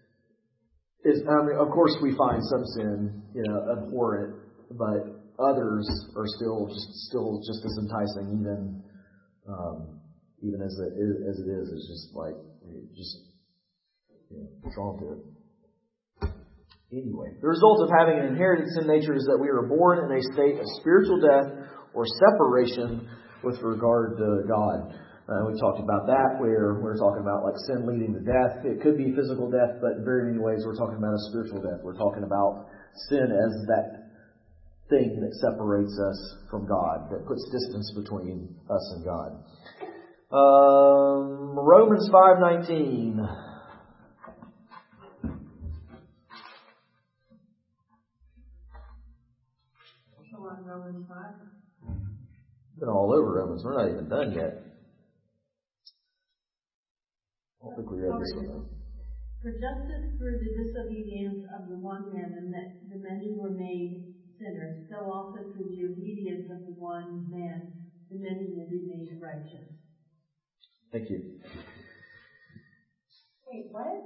is, I mean, of course, we find some sin, you know, abhorrent, but others are still just still just as enticing, even um, even as it is, as it is. It's just like just you know, drawn to it. Anyway, the result of having an inherited sin nature is that we are born in a state of spiritual death or separation with regard to God. Uh, we talked about that where we're talking about like sin leading to death. It could be physical death, but in very many ways we're talking about a spiritual death. We're talking about sin as that thing that separates us from God, that puts distance between us and God. Um, Romans five nineteen. Romans five. Been all over Romans. We're not even done yet. I don't think we read this one though. For just as through the disobedience of the one man the, the many were made sinners, so also through the obedience of the one man the many will be made righteous. Thank you. Wait, what?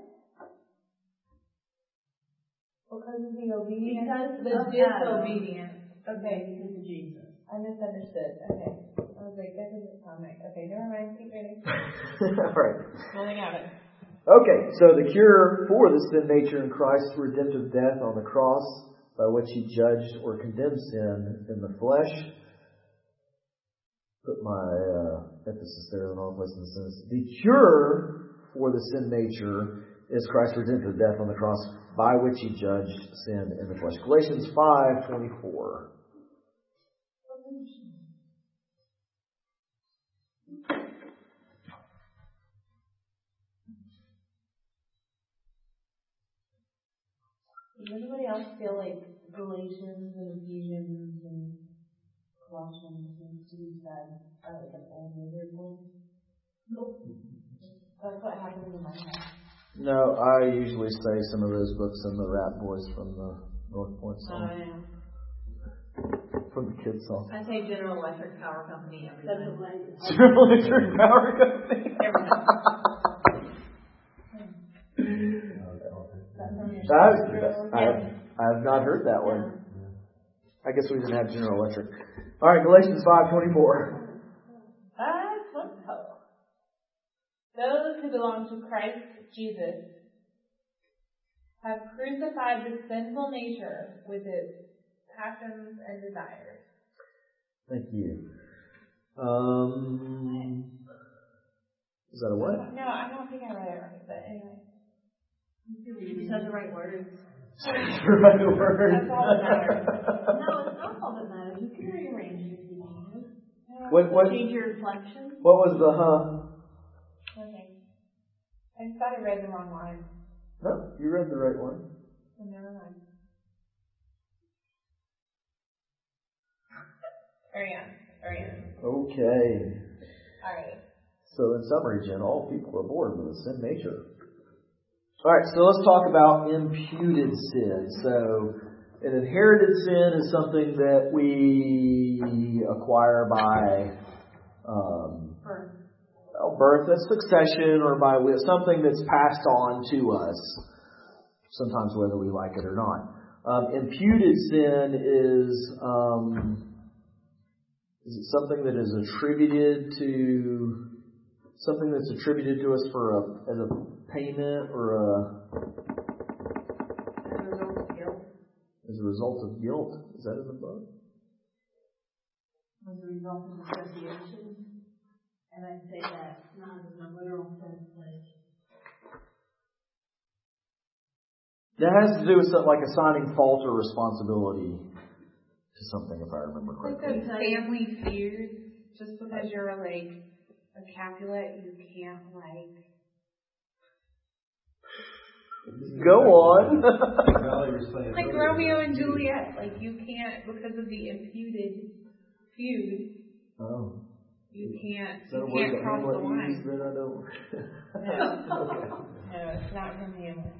Because of the obedience? Because the of disobedience. Okay, because of Jesus. I misunderstood. Okay. I was like, that doesn't sound right. Okay, never mind. Keep reading. All right. Rolling out it. Okay, so the cure for the sin nature in Christ's redemptive death on the cross, by which He judged or condemned sin in the flesh. Put my uh, emphasis there in the wrong place in the sentence. The cure for the sin nature is Christ's redemptive death on the cross, by which He judged sin in the flesh. Galatians five twenty-four. Does anybody else feel like Galatians and Ephesians and Colossians seems to be said are like an old wizard book? Nope. That's what happens in my head. No, I usually say some of those books in the rap voice from the North Point song. Oh, yeah. From the kids' song. I say General Electric Power Company every time. General Electric Power Company. Every time. I, I, I have not heard that one. I guess we didn't have General Electric. All right, Galatians five twenty-four. five twenty-four. Those who belong to Christ Jesus have crucified the sinful nature with its passions and desires. Thank you. Um, is that a what? No, I don't think I read it right, but anyway. You said the right words. the right word. That's all that matters. No, it's not all that matters. You can rearrange your decisions. What, what, Change your inflection. what was the huh? Okay. I just thought I read the wrong line. No, you read the right one. So never mind. Carry on. Carry on. Okay. Alright. So in summary, Jen, all people are born with a sin nature. Alright, so let's talk about imputed sin. So an inherited sin is something that we acquire by um, Birth. well, birth, that's succession, or by something that's passed on to us, sometimes whether we like it or not. Um, imputed sin is um, is it something that is attributed to something that's attributed to us for a as a payment or a As a result of guilt. as a result of guilt? Is that in the book? As a result of association. And I'd say that not in a literal sense, like That has to do with something like assigning fault or responsibility to something, if I remember Like correctly. those family fears, just because you're like a Capulet, you can't like. Go on. Like Romeo and Juliet, like you can't, because of the imputed feud, Oh. you can't, Is that a you word can't that cross the Hamlet used line. that I don't? No. Okay. No, it's not from Hamlet.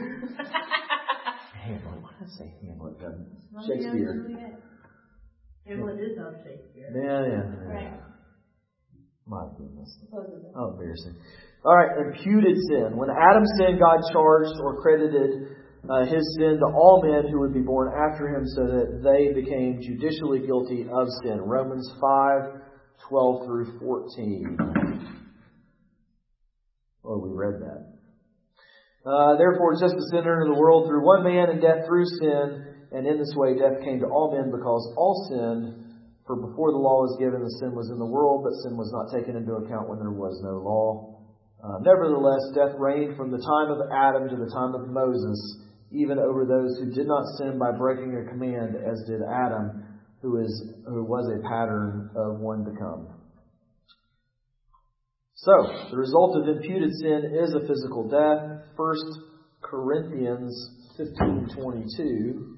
Hamlet. Why did I say Hamlet? God, Romeo and Shakespeare. Juliet. Hamlet is of Shakespeare. Yeah, yeah. yeah. Right. My goodness. Supposedly. Oh, embarrassing. All right, imputed sin. When Adam sinned, God charged or credited uh, his sin to all men who would be born after him, so that they became judicially guilty of sin. Romans five, twelve through fourteen. Oh, we read that. Uh, therefore, just as sin entered the world through one man, and death through sin, and in this way death came to all men because all sinned. For before the law was given, the sin was in the world, but sin was not taken into account when there was no law. Uh, nevertheless, death reigned from the time of Adam to the time of Moses, even over those who did not sin by breaking a command, as did Adam, who is who was a pattern of one to come. So, the result of imputed sin is a physical death. First Corinthians fifteen twenty-two.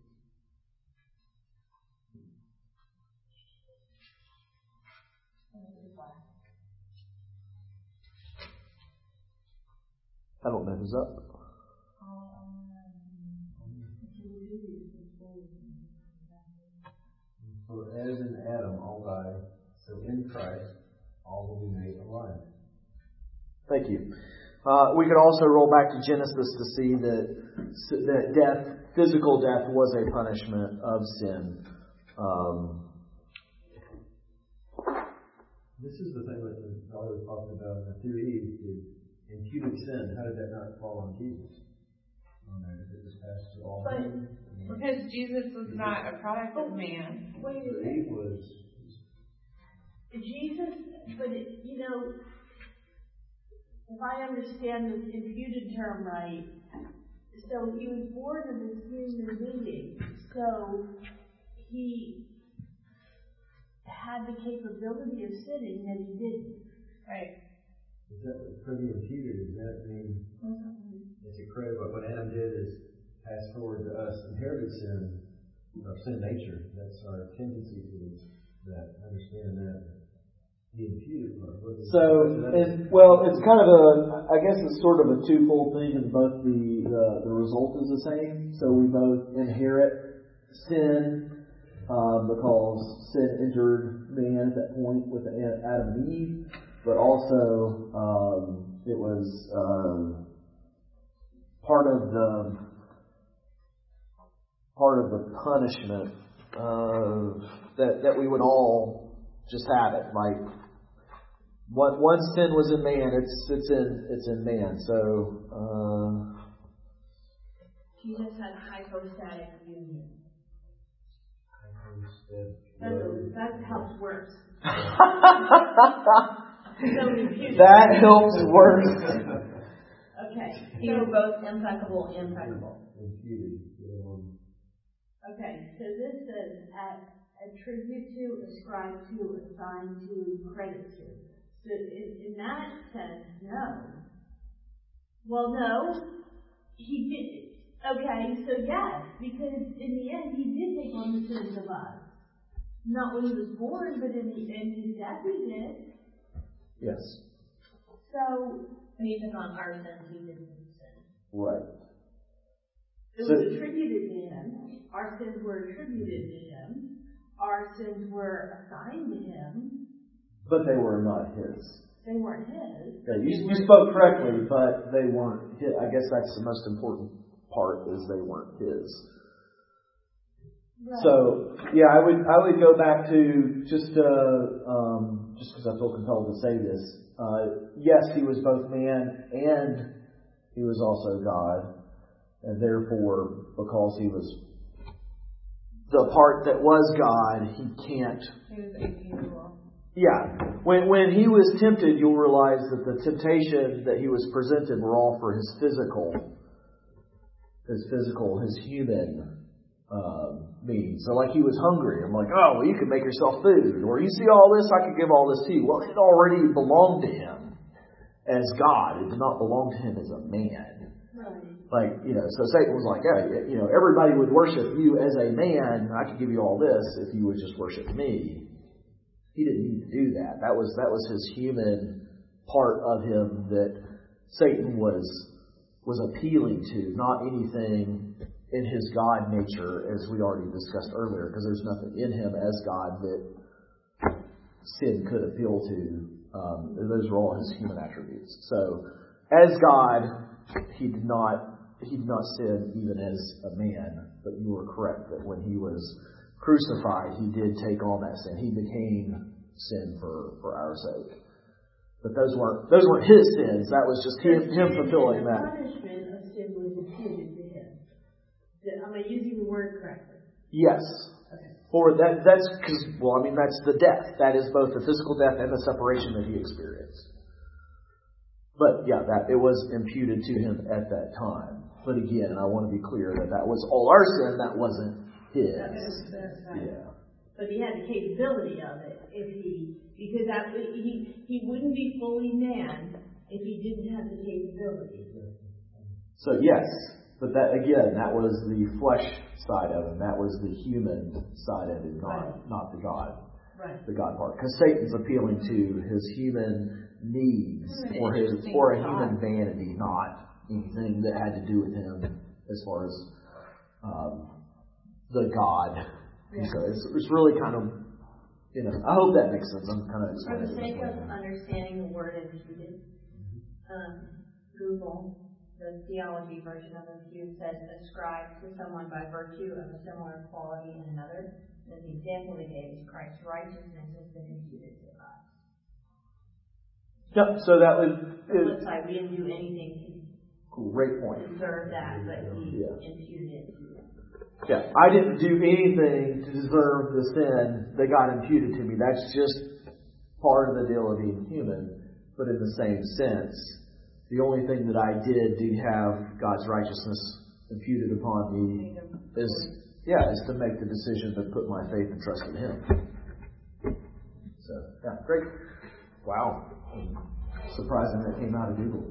I don't know who's up. For as in Adam all die, so in Christ all will be made alive. Thank you. Uh, we could also roll back to Genesis to see that that death, physical death, was a punishment of sin. Um, this is the thing that the daughter was talking about through Eve, the imputed sin. How did that not fall on Jesus? On there, it was passed to all But- men. Because Jesus was not a product of man. Wait a So minute. Eve was. Jesus, but it, you know, if I understand this imputed term right, so he was born of this human being, so he had the capability of sinning, and he didn't. Right. Is that what pretty imputed? Does that mean it's a credit? But what Adam did is pass forward to us inherited sin, or sin nature. That's our tendency towards that. Understand that. The imputed part. What is so, that? and, well, it's kind of a, I guess it's sort of a twofold thing, and both the, the, the result is the same. So we both inherit sin, um, because sin entered man at that point with Adam and Eve, but also um, it was uh, part of the part of the punishment uh, that that we would all just have it. Like one, one sin was in man, it's it's in it's in man. So uh, Jesus had hypostatic union. Instead, That's, love. that helps worse. that helps worse. Okay. You were both impeccable, impeccable. Imputed. Um, Okay, so this says at, attribute to, ascribe to, assign to, credit to. So in, in that sense, no. Well, no, he did. Okay, so yes, because in the end he did take on the sins of us. Not when he was born, but in, the, in his death he did. Yes. So When he took on our sins, he didn't sin. Right. it So- was attributed to him. Our sins were attributed to him. Our sins were assigned to him. But they were not his. They weren't his. Yeah, you, you spoke correctly, but they weren't his. I guess that's the most important part, is they weren't his. Right. So, yeah, I would I would go back to just uh, um, just because I feel compelled to say this. Uh, yes, he was both man and he was also God, and therefore, because he was the part that was God, he can't. He was incapable. Yeah, when when he was tempted, you'll realize that the temptation that he was presented were all for his physical, his physical, his human. Um, means. So like he was hungry. I'm like, oh, well, you can make yourself food. Or you see all this, I could give all this to you. Well, it already belonged to him as God. It did not belong to him as a man. Right. Like, you know, so Satan was like, yeah, you know, everybody would worship you as a man. I could give you all this if you would just worship me. He didn't need to do that. That was, that was his human part of him that Satan was, was appealing to, not anything in his God nature, as we already discussed earlier, because there's nothing in him as God that sin could appeal to. Um, those are all his human attributes. So, as God, he did not he did not sin even as a man. But you were correct that when he was crucified, he did take on that sin. He became sin for, for our sake. But those weren't those weren't his sins. That was just him, him fulfilling The that. punishment of sin was imputed to him. Am I using the word correctly? Yes. Okay. For that, that's because, well, I mean, that's the death. That is both the physical death and the separation that he experienced. But yeah, that it was imputed to him at that time. But again, I want to be clear that that was all our sin. That wasn't his. That's right. Yeah. But he had the capability of it if he, because that he he wouldn't be fully man if he didn't have the capability. So yes, but that again, that was the flesh side of him. That was the human side of him, not Right. not the God, Right. the God part. Because Satan's appealing to his human needs An or his interesting or a thought. human vanity, not anything that had to do with him as far as um, the God. Yeah. So it's it's really kind of, you know, I hope that makes sense. I'm kind of For the explaining sake it. of understanding the word imputed, um, Google, the theology version of impute says ascribe to someone by virtue of a similar quality in another. And the example they gave is Christ's righteousness has been imputed to us. Yep. So that was It it, looks like we didn't do anything great point. to deserve that, but he Yeah. imputed it to us. Yeah, I didn't do anything to deserve the sin that got imputed to me. That's just part of the deal of being human. But in the same sense, the only thing that I did to have God's righteousness imputed upon me is, yeah, is to make the decision to put my faith and trust in Him. So, yeah, great. Wow. Surprising that came out of Google.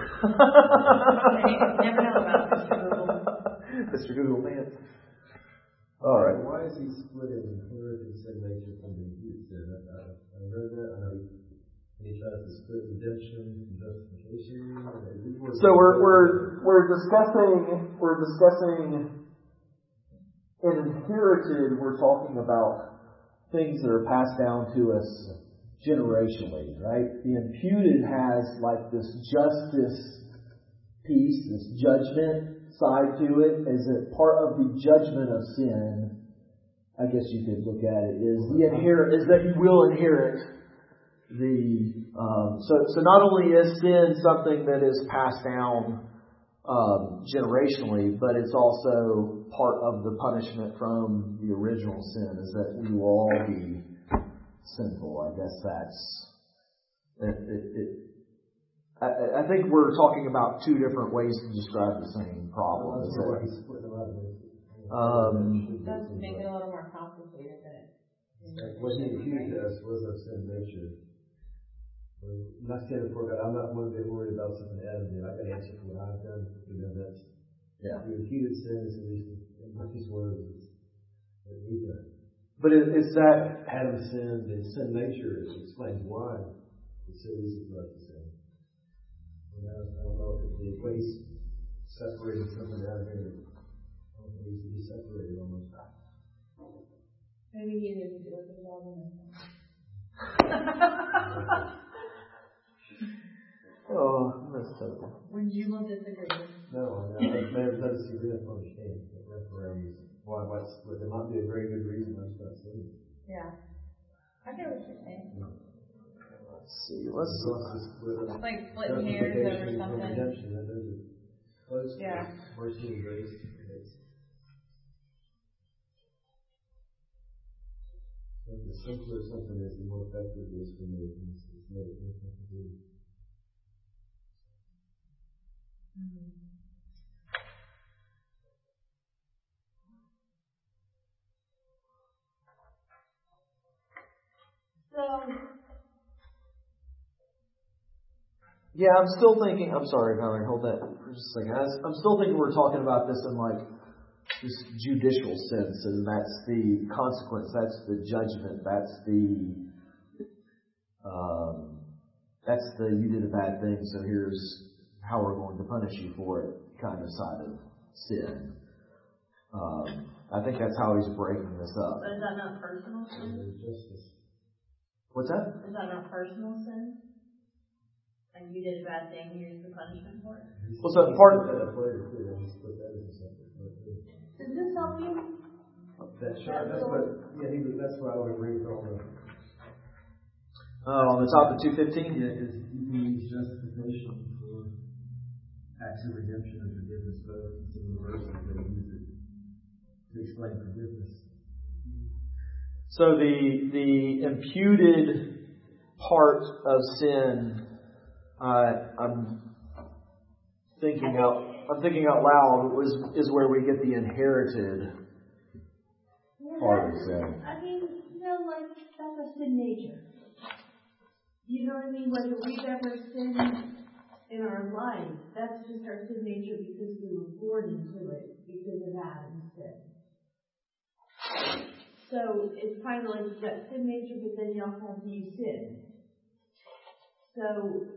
Never know about Mister Google. Mister Google, man. All right. Why is he split in inheritance and nature from the imputed sin? I, I, I read that. I know he, he tries to split redemption from justification. So we're we're we're discussing we're discussing in inherited. We're talking about things that are passed down to us generationally, right? The imputed has like this justice piece, this judgment side to it. Is it part of the judgment of sin? I guess you could look at it is the inherit is that you will inherit the. Um, so so not only is sin something that is passed down um, generationally, but it's also part of the punishment from the original sin. Is that we will all be sinful. I guess that's it. it, it I, I think we're talking about two different ways to describe the same problem. Is that, um, It does make it a little more complicated than it. What he imputed to us was our sin nature. I'm not standing for God. I'm not one bit worried about something Adam did. I got to answer for what I've done. You know, that's yeah. the imputed sin is at least in his words. It's what we've done. But it, it's that Adam sinned, and sin nature explains why it's so easy for us to sin. And I, I don't know if the way he's separating something out of here, I don't think it needs to be separated almost. Maybe he didn't do a good job on this. oh, that's terrible. When you will disagree. No, I mean, I've never done this. We have to understand that wraparound is why why it's split. There might be a very good reason why it's not saying it. Yeah. I get what you're saying. Let's see. Let's It's split It's like splitting hairs over justification from something. redemption. That those are close. Yeah. Mercy and grace. It's, the simpler something is, the more effective it is for me. It's, it's made it more complicated. So, Yeah, I'm still thinking. I'm sorry, Valerie. Hold that for just a second. I, I'm still thinking we're talking about this in like this judicial sense, and that's the consequence. That's the judgment. That's the um, that's the you did a bad thing, so here's how we're going to punish you for it kind of side of sin. Um, I think that's how he's breaking this up. but is that not personal sin? There's justice. What's that? Is that not personal sin? And you did a bad thing, here's the punishment for it? Well, so part That up later too. I just put that as a separate part too. Does this help you? That's right. That's what. Yeah, he, that's why I would agree with all the. Oh, on the top of two fifteen? Yeah, because you can use justification for acts of redemption and forgiveness both. In some of the verses they use it to explain forgiveness. So the the imputed part of sin, uh, I'm thinking out I'm thinking out loud was is where we get the inherited part of sin. I mean, you know, like, that's a sin nature. You know what I mean? Whether we've ever sinned in our life, that's just our sin nature because we were born into it because of Adam's sin. So it's kind of like you've got sin nature, but then you also have you sin. So,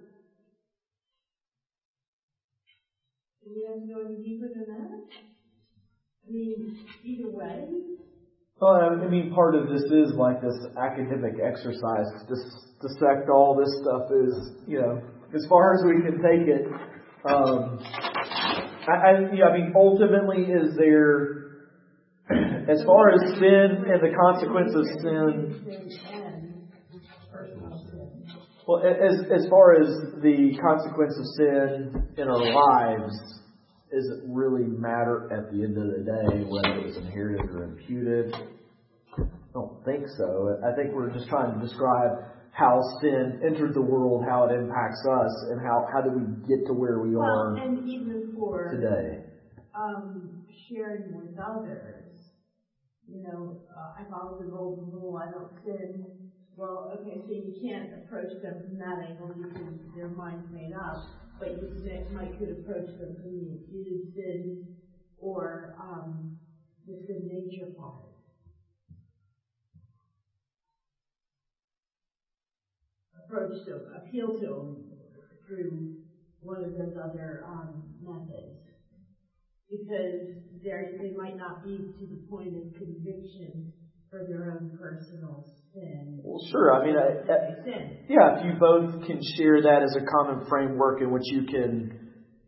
do we have to go any deeper than that? I mean, either way. Well, I mean, part of this is like this academic exercise to dissect all this stuff is, you know, as far as we can take it. Um, I, I, yeah, I mean, ultimately, is there, as far as sin and the consequence of sin, well, as as far as the consequence of sin in our lives, does it really matter at the end of the day whether it was inherited or imputed? I don't think so. I think we're just trying to describe how sin entered the world, how it impacts us, and how, how do we get to where we well, are and even for today. Um, sharing with others, you know, uh, I follow the golden rule, I don't sin. Well, okay, so you can't approach them from that angle because their mind's made up, but you might could approach them from the imputed sin or um, the sin nature part. Approach them, appeal to them through one of those other um, methods. Because they might not be to the point of conviction for their own personal sin. Well, sure. I mean, I, I, yeah, if you both can share that as a common framework in which you can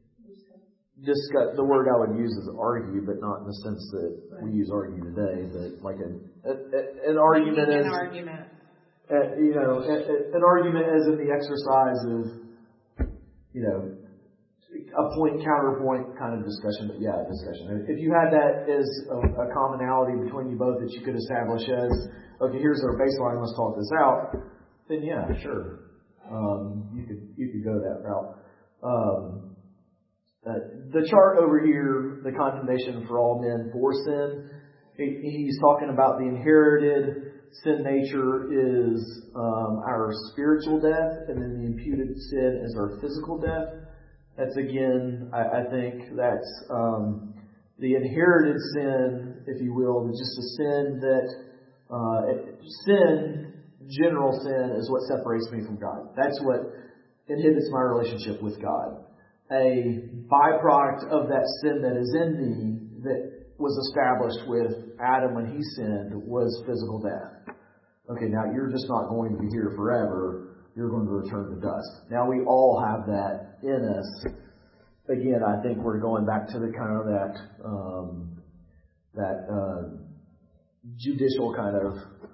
discuss, the word I would use is argue, but not in the sense that right. we use argue today, but like an, a, a, an argument an as, argument. Uh, you know, a, a, an argument as in the exercise of, you know, a point counterpoint kind of discussion, but yeah, discussion. If you had that as a, a commonality between you both that you could establish as, okay, here's our baseline, let's talk this out, then yeah, sure, um, you could you could go that route. Um, uh, the chart over here, the condemnation for all men for sin, he, he's talking about the inherited sin nature is um, our spiritual death, and then the imputed sin is our physical death. That's again, I, I think that's um, the inherited sin, if you will, is just a sin that uh, sin, general sin, is what separates me from God. That's what inhibits my relationship with God. A byproduct of that sin that is in me that was established with Adam when he sinned was physical death. Okay, now you're just not going to be here forever. You're going to return to dust. Now we all have that in us. Again, I think we're going back to the kind of that um, that uh, judicial kind of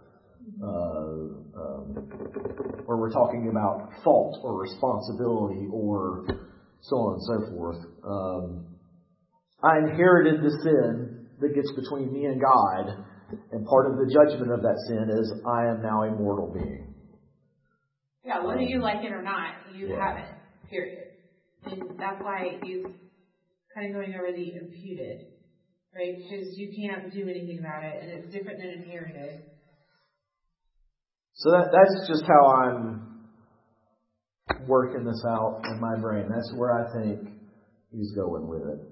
uh, um, where we're talking about fault or responsibility or so on and so forth. Um, I inherited the sin that gets between me and God, and part of the judgment of that sin is I am now a mortal being. Yeah, whether you like it or not, you yeah. have it, period. And that's why he's kind of going over the imputed, right? Because you can't do anything about it, and it's different than inherited. So that that's just how I'm working this out in my brain. That's where I think he's going with it.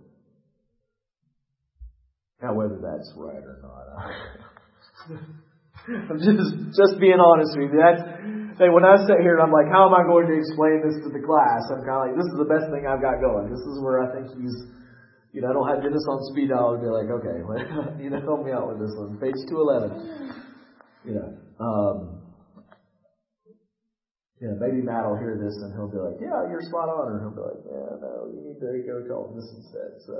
Now, whether that's right or not, I'm just just being honest with you. That's hey, when I sit here and I'm like, how am I going to explain this to the class? I'm kind of like, this is the best thing I've got going. This is where I think he's, you know, I don't have Dennis on speed dial and be like, okay, you know, help me out with this one. Page two eleven. You know, um, you know, maybe Matt will hear this and he'll be like, yeah, you're spot on. Or he'll be like, yeah, no, you need to go tell him this instead. So,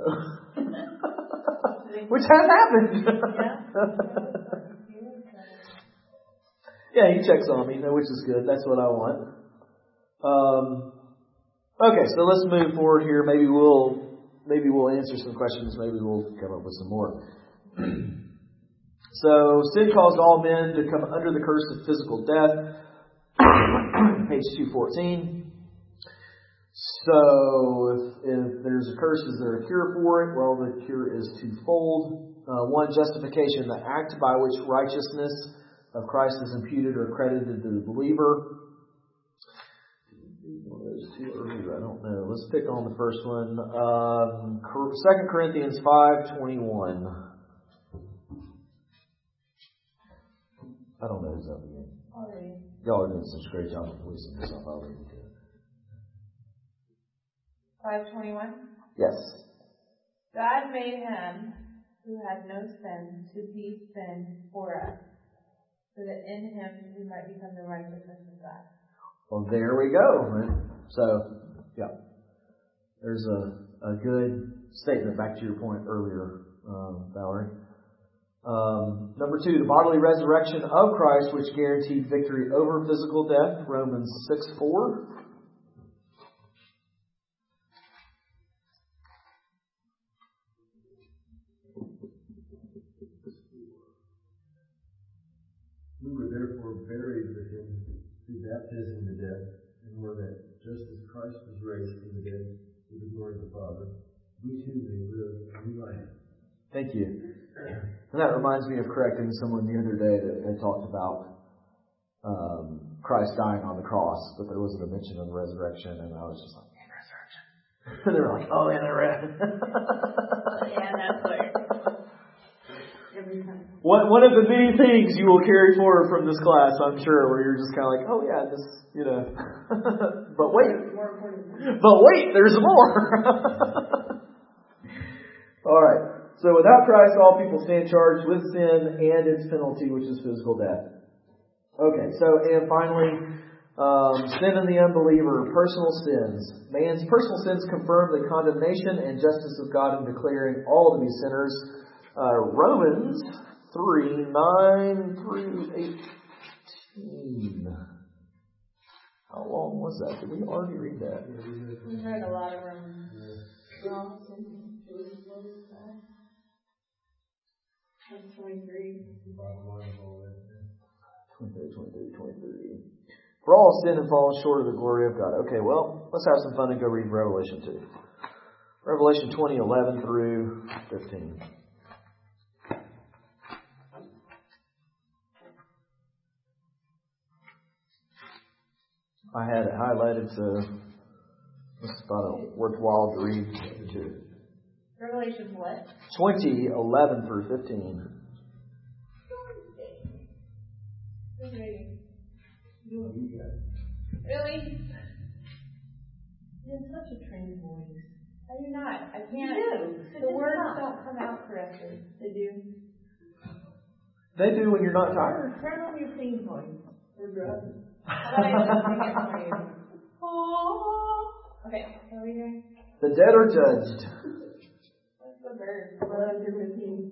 which has happened. Yeah, he checks on me, which is good. That's what I want. Um, okay, so let's move forward here. Maybe we'll maybe we'll answer some questions. Maybe we'll come up with some more. So, sin caused all men to come under the curse of physical death. Page two fourteen. So, if, if there's a curse, is there a cure for it? Well, the cure is twofold. Uh, one, justification, the act by which righteousness of Christ is imputed or credited to the believer. One of those two earlier, I don't know. Let's pick on the first one. Um, Second Corinthians five twenty-one. I don't know who's up again. Alright. Y'all are doing such a great job of policing this up. I'll read it. five twenty-one. Yes. God made him who had no sin to be sin for us, so that in him we might become the righteousness of God. Well, there we go. So, yeah. There's a, a good statement back to your point earlier, um, Valerie. Um, number two, the bodily resurrection of Christ, which guaranteed victory over physical death, Romans six four. We were therefore buried with him through baptism into death, in order that just as Christ was raised from the dead through the glory of the Father, we too may live a new life. Thank you. And that reminds me of correcting someone the other day that had talked about um, Christ dying on the cross, but there wasn't a mention of the resurrection, and I was just like, "And resurrection." And they were like, "Oh, and the resurrection." Yeah, that's weird. Every time. One one of the many things you will carry forward from this class, I'm sure, where you're just kind of like, "Oh yeah, this, you know." But wait, More important. but wait, there's more. All right. So without Christ, all people stand charged with sin and its penalty, which is physical death. Okay, so, and finally, um, sin in the unbeliever, personal sins. Man's personal sins confirm the condemnation and justice of God in declaring all to be sinners. Uh, Romans three, nine through eighteen. How long was that? Did we already read that? We heard a lot of Romans. twenty-three. twenty-three, twenty-three, twenty-three. For all sin and fallen short of the glory of God. Okay, well, let's have some fun and go read Revelation two. Revelation twenty, eleven through fifteen. I had it highlighted, so I thought it worthwhile to read too. Revelation what? twenty, eleven through fifteen. Really? You're such a trained voice. I do not. I You can't. do. The words don't come out correctly. They do. They do when you're not tired. Turn on your singing voice. We're driving. How about I just sing it for you? Oh. Okay, what are we doing? The dead are judged. What's the verse? eleven through fifteen.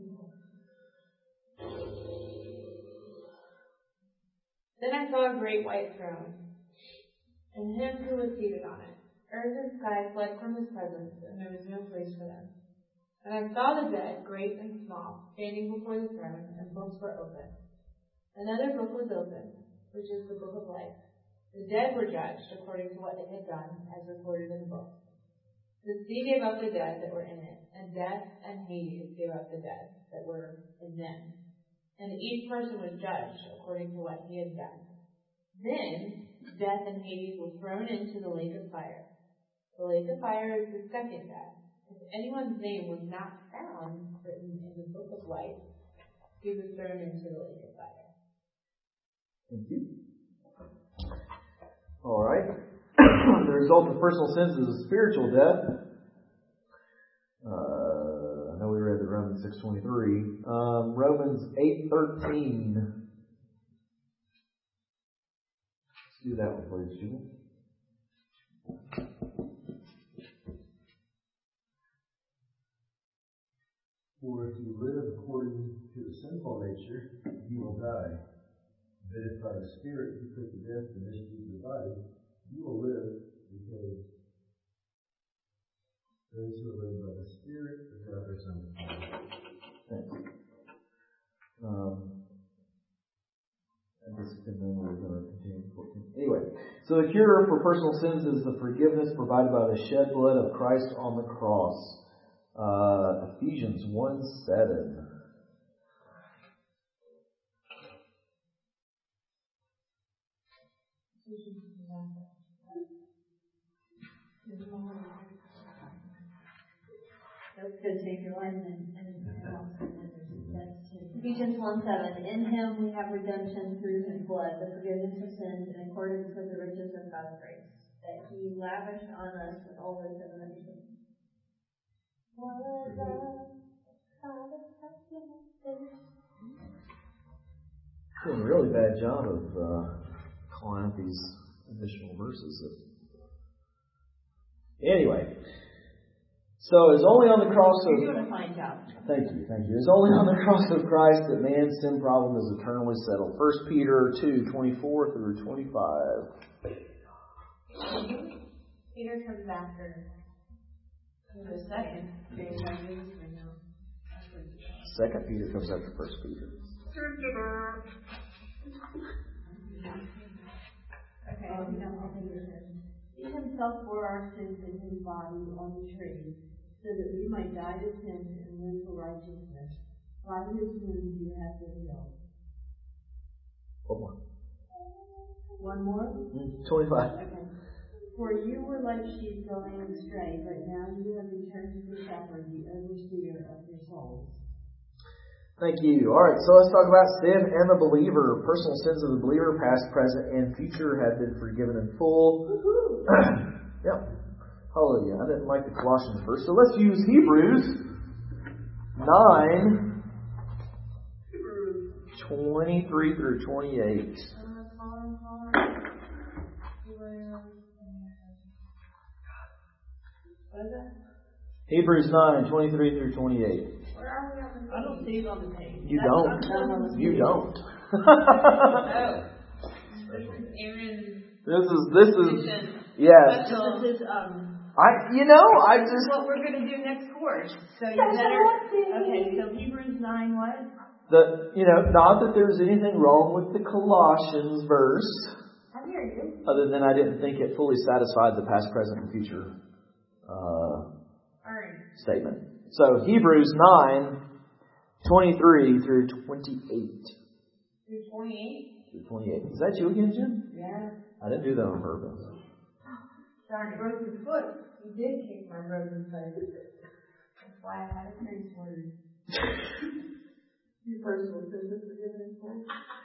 Then I saw a great white throne, and him who was seated on it. Earth and sky fled from his presence, and there was no place for them. And I saw the dead, great and small, standing before the throne, and books were opened. Another book was opened, which is the book of life. The dead were judged according to what they had done, as recorded in the book. The sea gave up the dead that were in it, and death and Hades gave up the dead that were in them. And each person was judged according to what he had done. Then death and Hades were thrown into the lake of fire. The lake of fire is the second death. If anyone's name was not found written in the book of life, he was thrown into the lake of fire. Thank you. All right. The result of personal sins is a spiritual death. Uh, I know we read the Romans six twenty-three. Um, Romans eight thirteen. Let's do that one, please, Julie. For if you live according to the sinful nature, you will die. But if by the Spirit you put to death the misdeeds of the body, you will live, because those who are led by the Spirit of God are sons of God. Thanks. Um, I guess then we're going to continue fourteen. Anyway, so the cure for personal sins is the forgiveness provided by the shed blood of Christ on the cross. Uh, Ephesians one seven. That's good, take your line and, and, that's Ephesians one seven, in him we have redemption through his blood, the forgiveness of sins in accordance with the riches of God's grace, that he lavished on us with all wisdom and understanding. Doing a really bad job of uh, calling out these additional verses. Anyway, so it's only on the cross of... You're doing a fine job. Thank you, thank you. It's only on the cross of Christ that man's sin problem is eternally settled. First Peter two twenty-four through twenty-five. Peter comes after the second. Second Peter comes after First Peter. Okay, um, he himself bore our sins in his body on the tree, so that we might die to sin and live for righteousness. By his wounds you have been healed. One more. One more? Mm, twenty-five. Okay. For you were like sheep going astray, but now you have returned to the shepherd, the overseer of your souls. Thank you. Alright, so let's talk about sin and the believer. Personal sins of the believer, past, present, and future, have been forgiven in full. Yep. Hallelujah. I didn't like the Colossians verse, so let's use Hebrews nine, twenty-three through twenty-eight. What is that? Hebrews nine, twenty-three through twenty-eight. Where are we on the page? I don't see it on the page. You That's- don't. I'm on the You page. don't. Oh. This is Aaron's This is, this is, mission. yes. So this is, um, I, you know, I this is just, what we're going to do next course. So you better, okay, so Hebrews nine what? the, you know, not that there's anything wrong with the Colossians verse, I hear you. other than I didn't think it fully satisfied the past, present, and future uh, Alright. statement. So Hebrews nine, twenty-three through twenty-eight. Through twenty-eight? Through twenty-eight. Is that you again, Jim? Yeah. I didn't do that on purpose. Darn, broke your foot. You did kick my broken foot. That's why I had a curse word. Your personal sins are forgiven in full.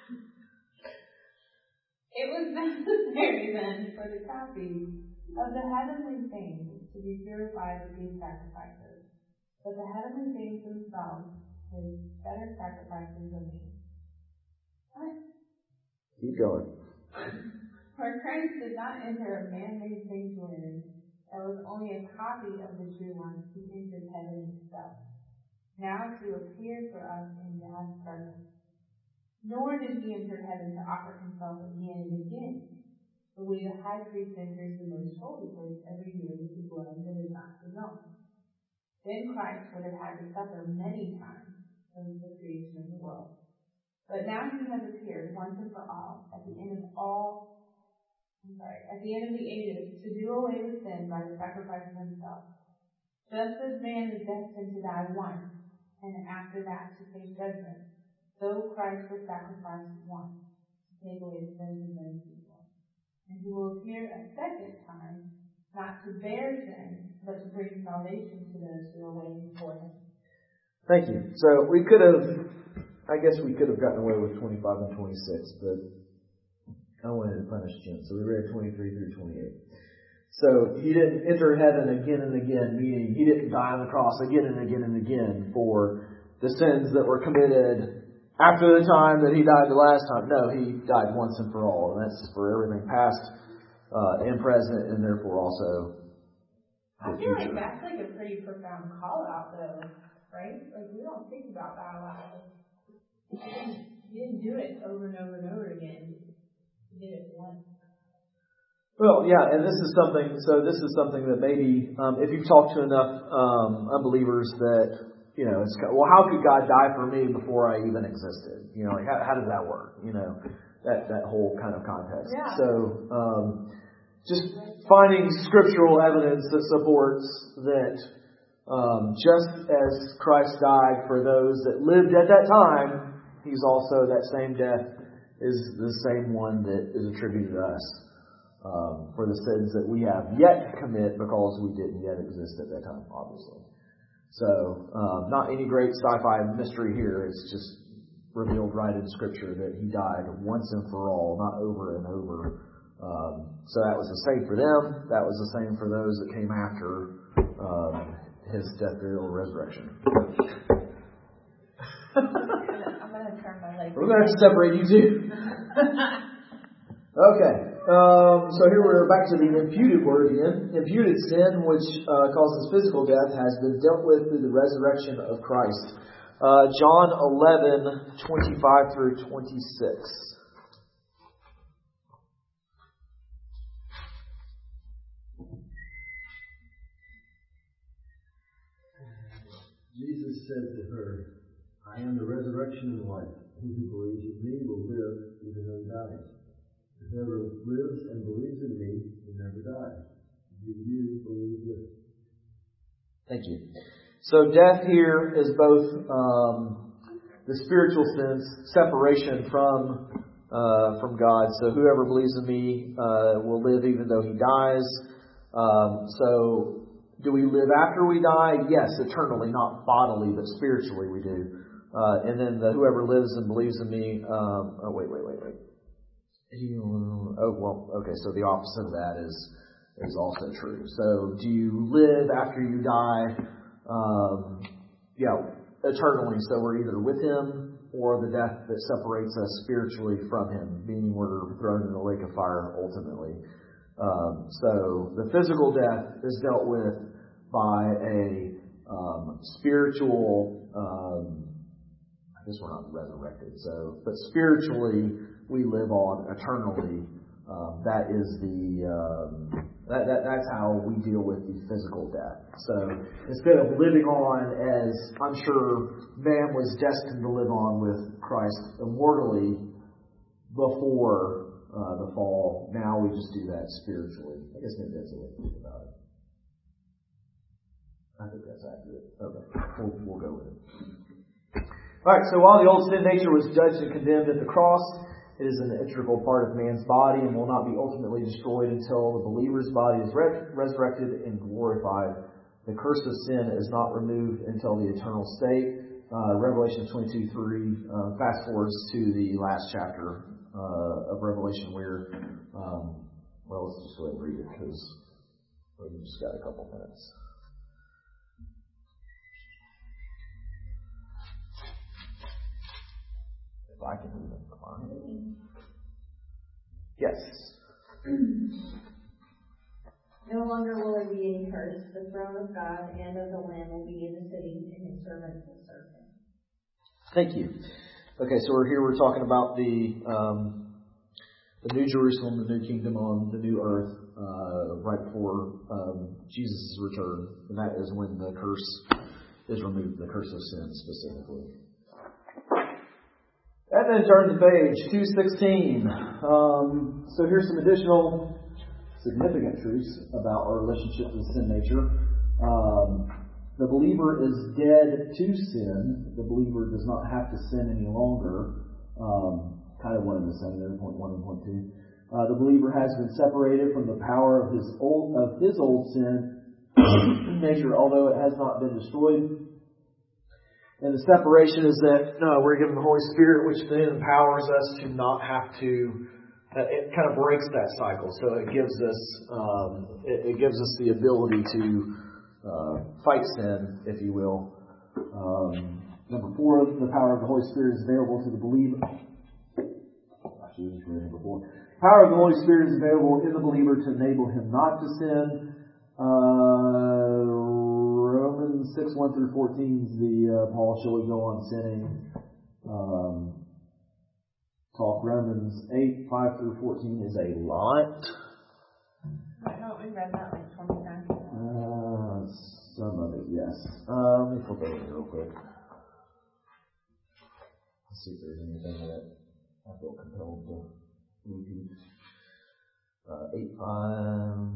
It was necessary then for the copy of the heavenly things to be purified with these sacrifices. But the heavenly things themselves with better sacrifices than these. What? Keep going. For Christ did not enter a man-made sanctuary that was only a copy of the true one who entered heaven itself, now to appear for us in God's presence. Nor did he enter heaven to offer himself again and again, the way the high priest enters the most holy place every year with the blood that is not his own. Then Christ would have had to suffer many times since the creation of the world. But now he has appeared once and for all at the end of all I'm sorry, at the end of the ages to do away with sin by the sacrifice of himself. Just as man is destined to die once, and after that to face judgment, so Christ was sacrificed once to take away the sins of many people. And he will appear a second time, not to bear sin, but to bring salvation to those who are waiting for him. Thank you. So we could have, I guess we could have gotten away with twenty-five and twenty-six, but I wanted to punish Jim. So we read twenty-three through twenty-eight. So he didn't enter heaven again and again, meaning he didn't die on the cross again and again and again for the sins that were committed after the time that he died the last time. No, he died once and for all. And that's for everything past uh, and present, and therefore also I the feel future. like that's like a pretty profound call out though, right? Like we don't think about that a lot. We didn't He didn't do it over and over and over again. He did it once. Well, yeah, and this is something, so this is something that maybe, um, if you've talked to enough um, unbelievers that, you know, it's, well, how could God die for me before I even existed? You know, like, how, how does that work? You know, that, that whole kind of context. Yeah. So, um, just finding scriptural evidence that supports that um, just as Christ died for those that lived at that time, He's also, that same death is the same one that is attributed to us. Um, for the sins that we have yet to commit because we didn't yet exist at that time, obviously. So, um, not any great sci-fi mystery here. It's just revealed right in Scripture that He died once and for all, not over and over. Um, so that was the same for them. That was the same for those that came after um, His death, burial, and resurrection. I'm gonna turn my leg. We're going to have to separate you two. Okay. Um, so here we're back to the imputed word again. Imputed sin, which uh, causes physical death, has been dealt with through the resurrection of Christ. Uh, John eleven, twenty-five through twenty-six. Jesus said to her, I am the resurrection and life. He who believes in me will live even though he dies. Whoever lives and believes in me will never die. Do you believe this? Thank you. So death here is both um, the spiritual sense, separation from uh, from God. So whoever believes in me uh, will live even though he dies. Um, so do we live after we die? Yes, eternally, not bodily, but spiritually we do. Uh, and then the whoever lives and believes in me. Um, oh wait, wait, wait, wait. Oh, well, okay, so the opposite of that is is also true. So do you live after you die? Um, yeah, eternally. So we're either with Him or the death that separates us spiritually from Him, meaning we're thrown in the lake of fire ultimately. Um, so the physical death is dealt with by a um, spiritual, um, I guess we're not resurrected, so, but spiritually, we live on eternally. Um, that is the um, that, that that's how we deal with the physical death. So instead of living on as I'm sure man was destined to live on with Christ immortally before uh, the fall, now we just do that spiritually. I guess maybe that's a way to think about it. I think that's accurate. Okay, we'll, we'll go with it. All right. So while the old sin nature was judged and condemned at the cross, it is an integral part of man's body and will not be ultimately destroyed until the believer's body is re- resurrected and glorified. The curse of sin is not removed until the eternal state. Uh, Revelation twenty-two three uh, fast forwards to the last chapter uh, of Revelation where, um, well, let's just go ahead and read it because we've just got a couple minutes. If I can even find it. Yes. No longer will there be any curse. The throne of God and of the Lamb will be in the city, and His servants will serve Him. Thank you. Okay, so we're here. We're talking about the um, the New Jerusalem, the New Kingdom on the new earth, uh, right before um, Jesus' return, and that is when the curse is removed, the curse of sin specifically. And then turn to page two sixteen. Um, so here's some additional significant truths about our relationship with sin nature. Um, the believer is dead to sin. The believer does not have to sin any longer. Um, kind of one and the same there, point one and point two. Uh, the believer has been separated from the power of his old of his old sin nature, although it has not been destroyed. And the separation is that no, we're given the Holy Spirit, which then empowers us to not have to. Uh, it kind of breaks that cycle, so it gives us um, it, it gives us the ability to uh, fight sin, if you will. Um, number four, the power of the Holy Spirit is available to the believer. Actually, this is number four. Power of the Holy Spirit is available in the believer to enable him not to sin. Uh, Romans six, one through fourteen is the uh, Paul, shall we go on sinning? Um, talk. Romans eight, five through fourteen is a lot. I haven't we read that like twenty times? Uh, some of it, yes. Uh, let me flip over here real quick. Let's see if there's anything that I feel compelled to repeat. Uh, eight, five.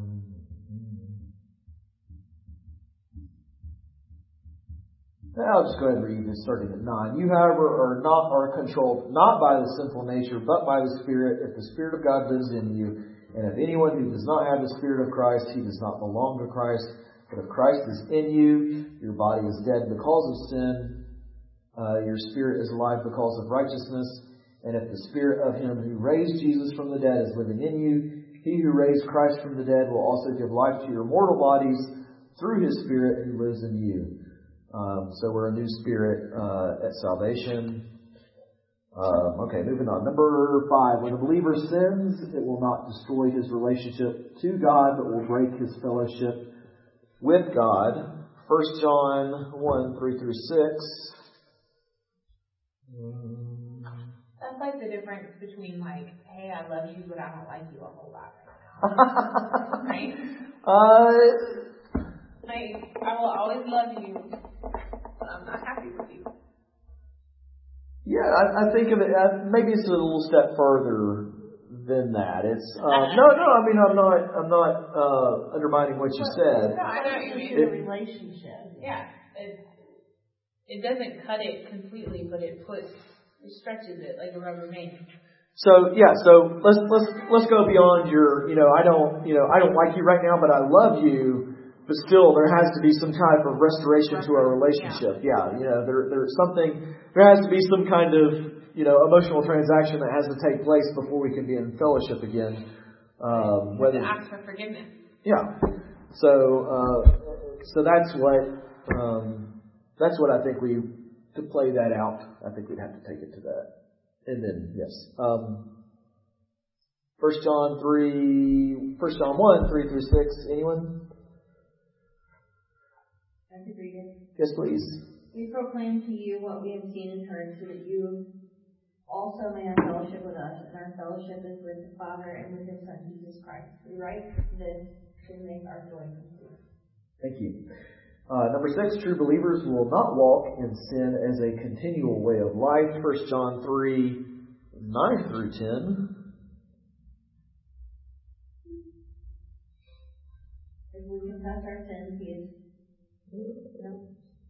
I'll just go ahead and read this starting at nine. You, however, are not are controlled not by the sinful nature, but by the Spirit, if the Spirit of God lives in you. And if anyone who does not have the Spirit of Christ, he does not belong to Christ. But if Christ is in you, your body is dead because of sin. Uh, your spirit is alive because of righteousness. And if the Spirit of Him who raised Jesus from the dead is living in you, He who raised Christ from the dead will also give life to your mortal bodies through His Spirit who lives in you. Um, so we're a new spirit uh, at salvation. Um, okay, moving on. Number five. When a believer sins, it will not destroy his relationship to God, but will break his fellowship with God. First John one, three through six. That's like the difference between like, hey, I love you, but I don't like you a whole lot right now. Right? Uh... Like, I will always love you, but I'm not happy with you. Yeah, I, I think of it as maybe it's a little step further than that. It's um, no, no. I mean, I'm not, I'm not uh, undermining what you said. No, I know what you mean. It's a relationship. Yeah, it it doesn't cut it completely, but it puts it stretches it like a rubber band. So yeah, so let's let's let's go beyond your. You know, I don't, you know, I don't like you right now, but I love you. But still, there has to be some type of restoration to our relationship. Yeah, you know, there there's something. There has to be some kind of, you know, emotional transaction that has to take place before we can be in fellowship again. Um, whether to ask for forgiveness. Yeah. So uh, so that's what um, that's what I think we to play that out. I think we'd have to take it to that. And then yes, um, First John three, First John one, three through six. Anyone? I could read it. Yes, please. We proclaim to you what we have seen and heard, so that you also may have fellowship with us, and our fellowship is with the Father and with His Son, Jesus Christ. We write this to make our joy complete. Thank you. Uh, number six, true believers will not walk in sin as a continual way of life. First John three, nine through ten. If we confess our sins, He is No.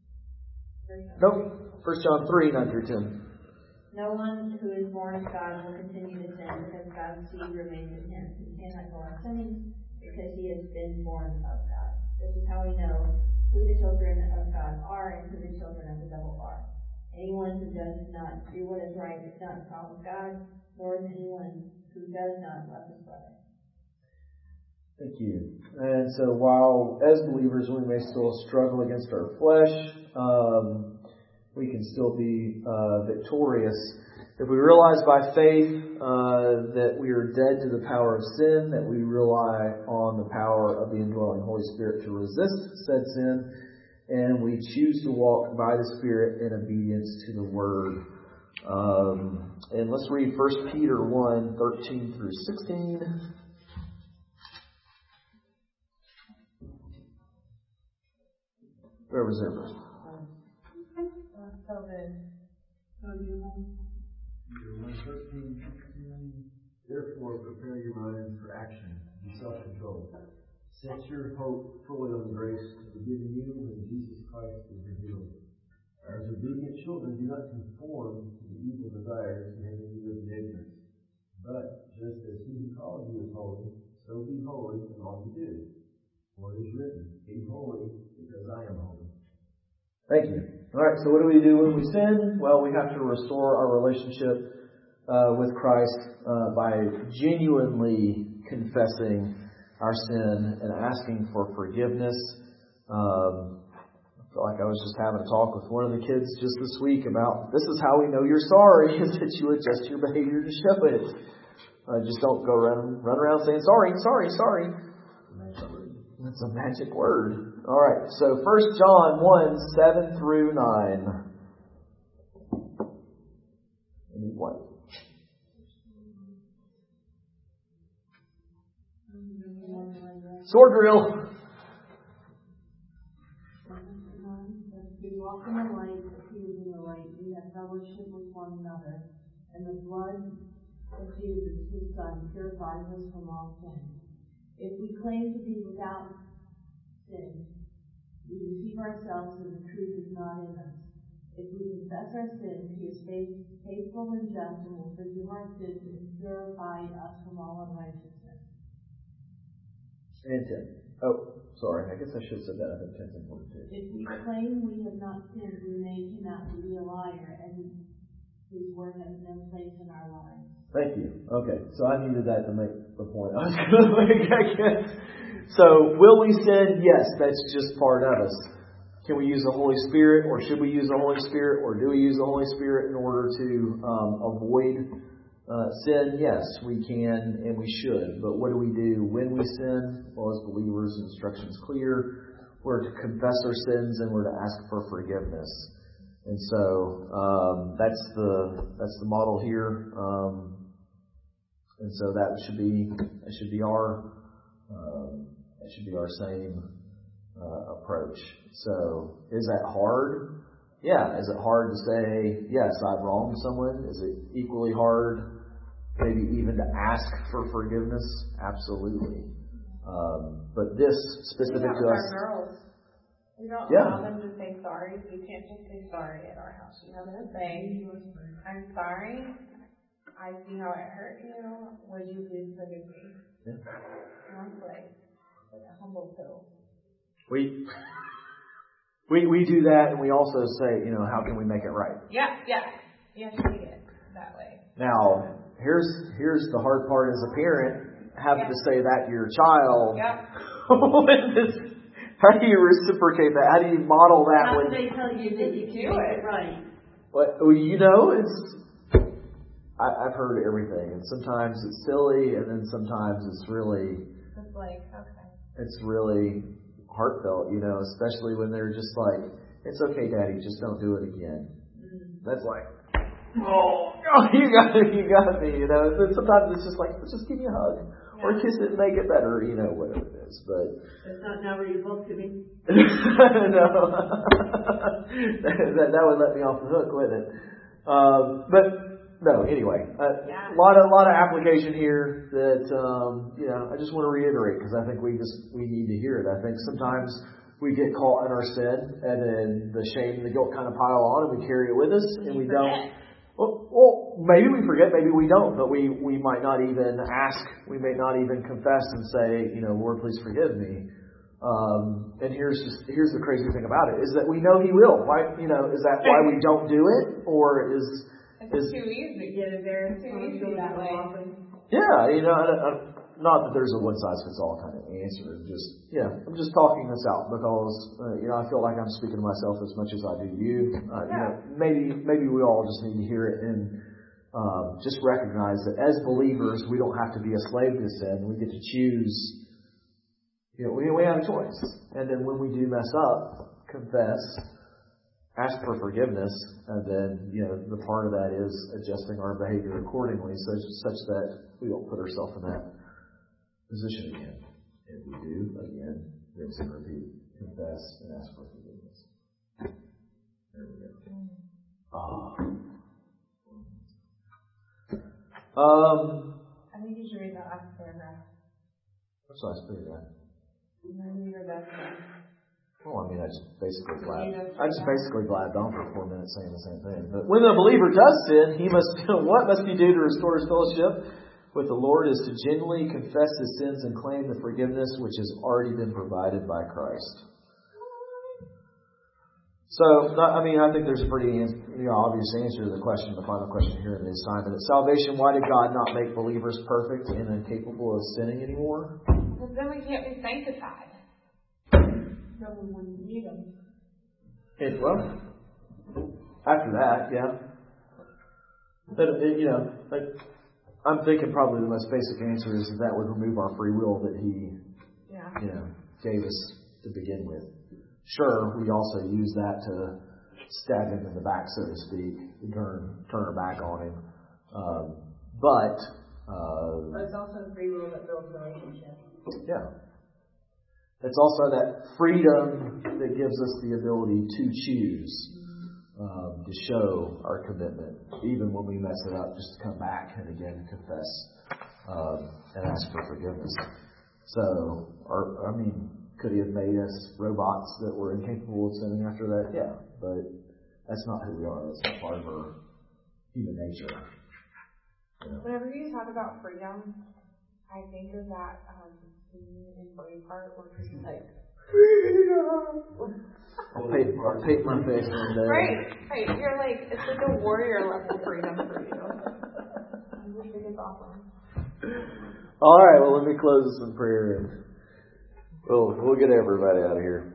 Nope. First John three, nine through ten. No one who is born of God will continue to sin because God's seed remains in him. He cannot go on sinning because he has been born of God. This is how we know who the children of God are and who the children of the devil are. Anyone who does not do what is right is not a child of God, nor is anyone who does not love his brother. Thank you. And so while as believers we may still struggle against our flesh, um, we can still be uh, victorious. If we realize by faith uh, that we are dead to the power of sin, that we rely on the power of the indwelling Holy Spirit to resist said sin, and we choose to walk by the Spirit in obedience to the Word. Um, and let's read First Peter one, thirteen through sixteen. Whoever's there first. So good. Therefore, prepare your mind for action. Be self-controlled. Set your hope fully on the grace to be given you when Jesus Christ is revealed. As obedient children, do not conform to the evil desires made in you in ignorance. But just as He who called you is holy, so be holy in all you do. For it is written, be holy because I am holy. Thank you. All right, so what do we do when we sin? Well, we have to restore our relationship uh, with Christ uh, by genuinely confessing our sin and asking for forgiveness. Um, I feel like I was just having a talk with one of the kids just this week about this is how we know you're sorry, is that you adjust your behavior to show it. Uh, just don't go run, run around saying, sorry, sorry, sorry. That's a magic word. All right, so First John one, seven through nine. Anyone? Sword drill. We walk in the light, as he is in the light, we have fellowship with one another, and the blood of Jesus, his Son, purifies us from all sin. If we claim to be without sin, we deceive ourselves and the truth is not in us. If we confess our sins, he is faith, faithful and just and will forgive our sins and purify us from all unrighteousness. And ten. Oh, sorry. I guess I should have said that. I think ten's important too. If we claim we have not sinned, we make him out to be a liar, and his word has no place in our lives. Thank you. Okay, so I needed that to make the point I was going to make, I guess. So, will we sin? Yes, that's just part of us. Can we use the Holy Spirit, or should we use the Holy Spirit, or do we use the Holy Spirit in order to um, avoid uh, sin? Yes, we can and we should. But what do we do when we sin? Well, as believers, the instruction's clear. We're to confess our sins and we're to ask for forgiveness. And so um, that's the that's the model here. Um, and so that should be that should be our um, that should be our same uh, approach. So is that hard? Yeah. Is it hard to say, yes, I've wronged someone? Is it equally hard, maybe even to ask for forgiveness? Absolutely. Um, but this specific to us. Our girls. We don't Yeah. allow them to say sorry. You can't just say sorry at our house. You have to say, I'm sorry. I see how it hurt you. Would you please forgive me? Yeah. One place. Like a humble pill. We, we, we do that, and we also say, you know, how can we make it right? Yeah, yeah. You have to take it that way. Now, here's here's the hard part as a parent, having to say that to your child. Yep. When this, how do you reciprocate that? How do you model that? How when do they tell you that you can do make it. it right? What, well, you know, it's, I, I've heard everything, and sometimes it's silly, and then sometimes it's really, It's like, okay. it's really heartfelt, you know, especially when they're just like, it's okay, Daddy, just don't do it again. Mm-hmm. That's like, oh, oh, you got it, you got me, you know. And sometimes it's just like, just give me a hug, yeah. Or kiss it and make it better, you know, whatever it is. But that's not now where you both to me. No, that, that would let me off the hook, wouldn't it? Um, but no, anyway, a yeah. lot of lot of application here that um, you know. I just want to reiterate because I think we just we need to hear it. I think sometimes we get caught in our sin, and then the shame and the guilt kind of pile on, and we carry it with us, and we don't. Well, well, maybe we forget, maybe we don't, but we, we might not even ask, we may not even confess and say, you know, Lord, please forgive me. Um, and here's just, here's the crazy thing about it, is that we know He will. Why, you know, is that why we don't do it? Or is... It's is, too easy. Yeah, it's too easy that way. Yeah, you know, I, I, not that there's a one-size-fits-all kind of answer. Just, yeah, I'm just talking this out because, uh, you know, I feel like I'm speaking to myself as much as I do you. Uh, you know, maybe, maybe we all just need to hear it and um, just recognize that as believers, we don't have to be a slave to sin. We get to choose. You know, we, we have a choice. And then when we do mess up, confess, ask for forgiveness, and then, you know, the part of that is adjusting our behavior accordingly such, such that we don't put ourselves in that position again. If we do, again, rinse and repeat, confess, and ask for forgiveness. There we go. Oh. Um, I think you should read the last paragraph. What's the last paragraph? Maybe you read that one. Well, I mean, I just basically blabbed. I just basically blabbed on for four minutes saying the same thing. But when the believer does sin, he must. What must he do to restore his fellowship with the Lord? Is to genuinely confess his sins and claim the forgiveness which has already been provided by Christ. So, I mean, I think there's a pretty you know, obvious answer to the question, the final question here in the assignment. At salvation, why did God not make believers perfect and incapable of sinning anymore? Because then we can't be sanctified. Someone wouldn't need them. It, well, after that, yeah. But, it, you know, like, I'm thinking probably the most basic answer is that that would remove our free will that He, yeah. you know, gave us to begin with. Sure, we also use that to stab Him in the back, so to speak, and turn turn our back on Him. Um, but, uh, but it's also free will that builds relationship. Yeah. it's also that freedom that gives us the ability to choose, um, to show our commitment, even when we mess it up, just to come back and again confess um, and ask for forgiveness. So, our, I mean, could He have made us robots that were incapable of sinning after that? Yeah, but that's not who we are. That's not part of our human nature. You know? Whenever you talk about freedom, I think of that um, scene in Braveheart where he's like, freedom! I'll paint, I'll paint my face one day. Right, right. You're like, it's like a warrior level freedom for you. I just think it's awesome. All right, well, let me close this in prayer and we'll, we'll get everybody out of here.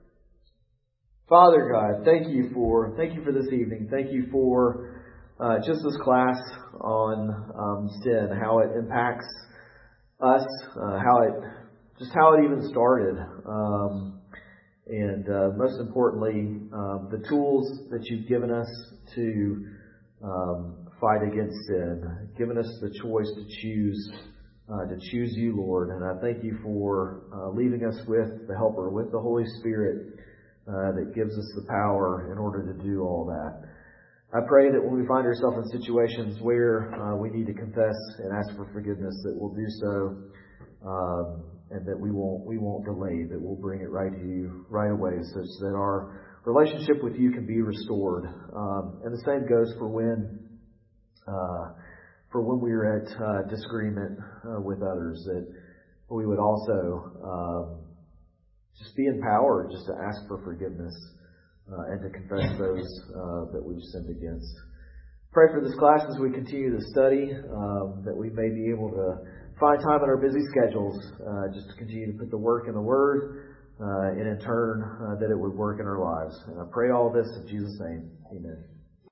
Father God, thank you for, thank you for this evening. Thank you for uh, just this class on um, sin, how it impacts us, uh, how it, just how it even started. Um, and uh, most importantly, um, the tools that you've given us to um, fight against sin, given us the choice to choose Uh, to choose you, Lord. And I thank you for uh, leaving us with the Helper, with the Holy Spirit uh, that gives us the power in order to do all that. I pray that when we find ourselves in situations where uh, we need to confess and ask for forgiveness, that we'll do so, um, and that we won't we won't delay, that we'll bring it right to you right away, such that our relationship with you can be restored. Um, and the same goes for when uh, for when we are at uh, disagreement uh, with others, that we would also um, just be empowered just to ask for forgiveness uh, and to confess those uh, that we've sinned against. Pray for this class as we continue to study, um, that we may be able to find time in our busy schedules uh, just to continue to put the work in the Word, uh, and in turn uh, that it would work in our lives. And I pray all this in Jesus' name. Amen.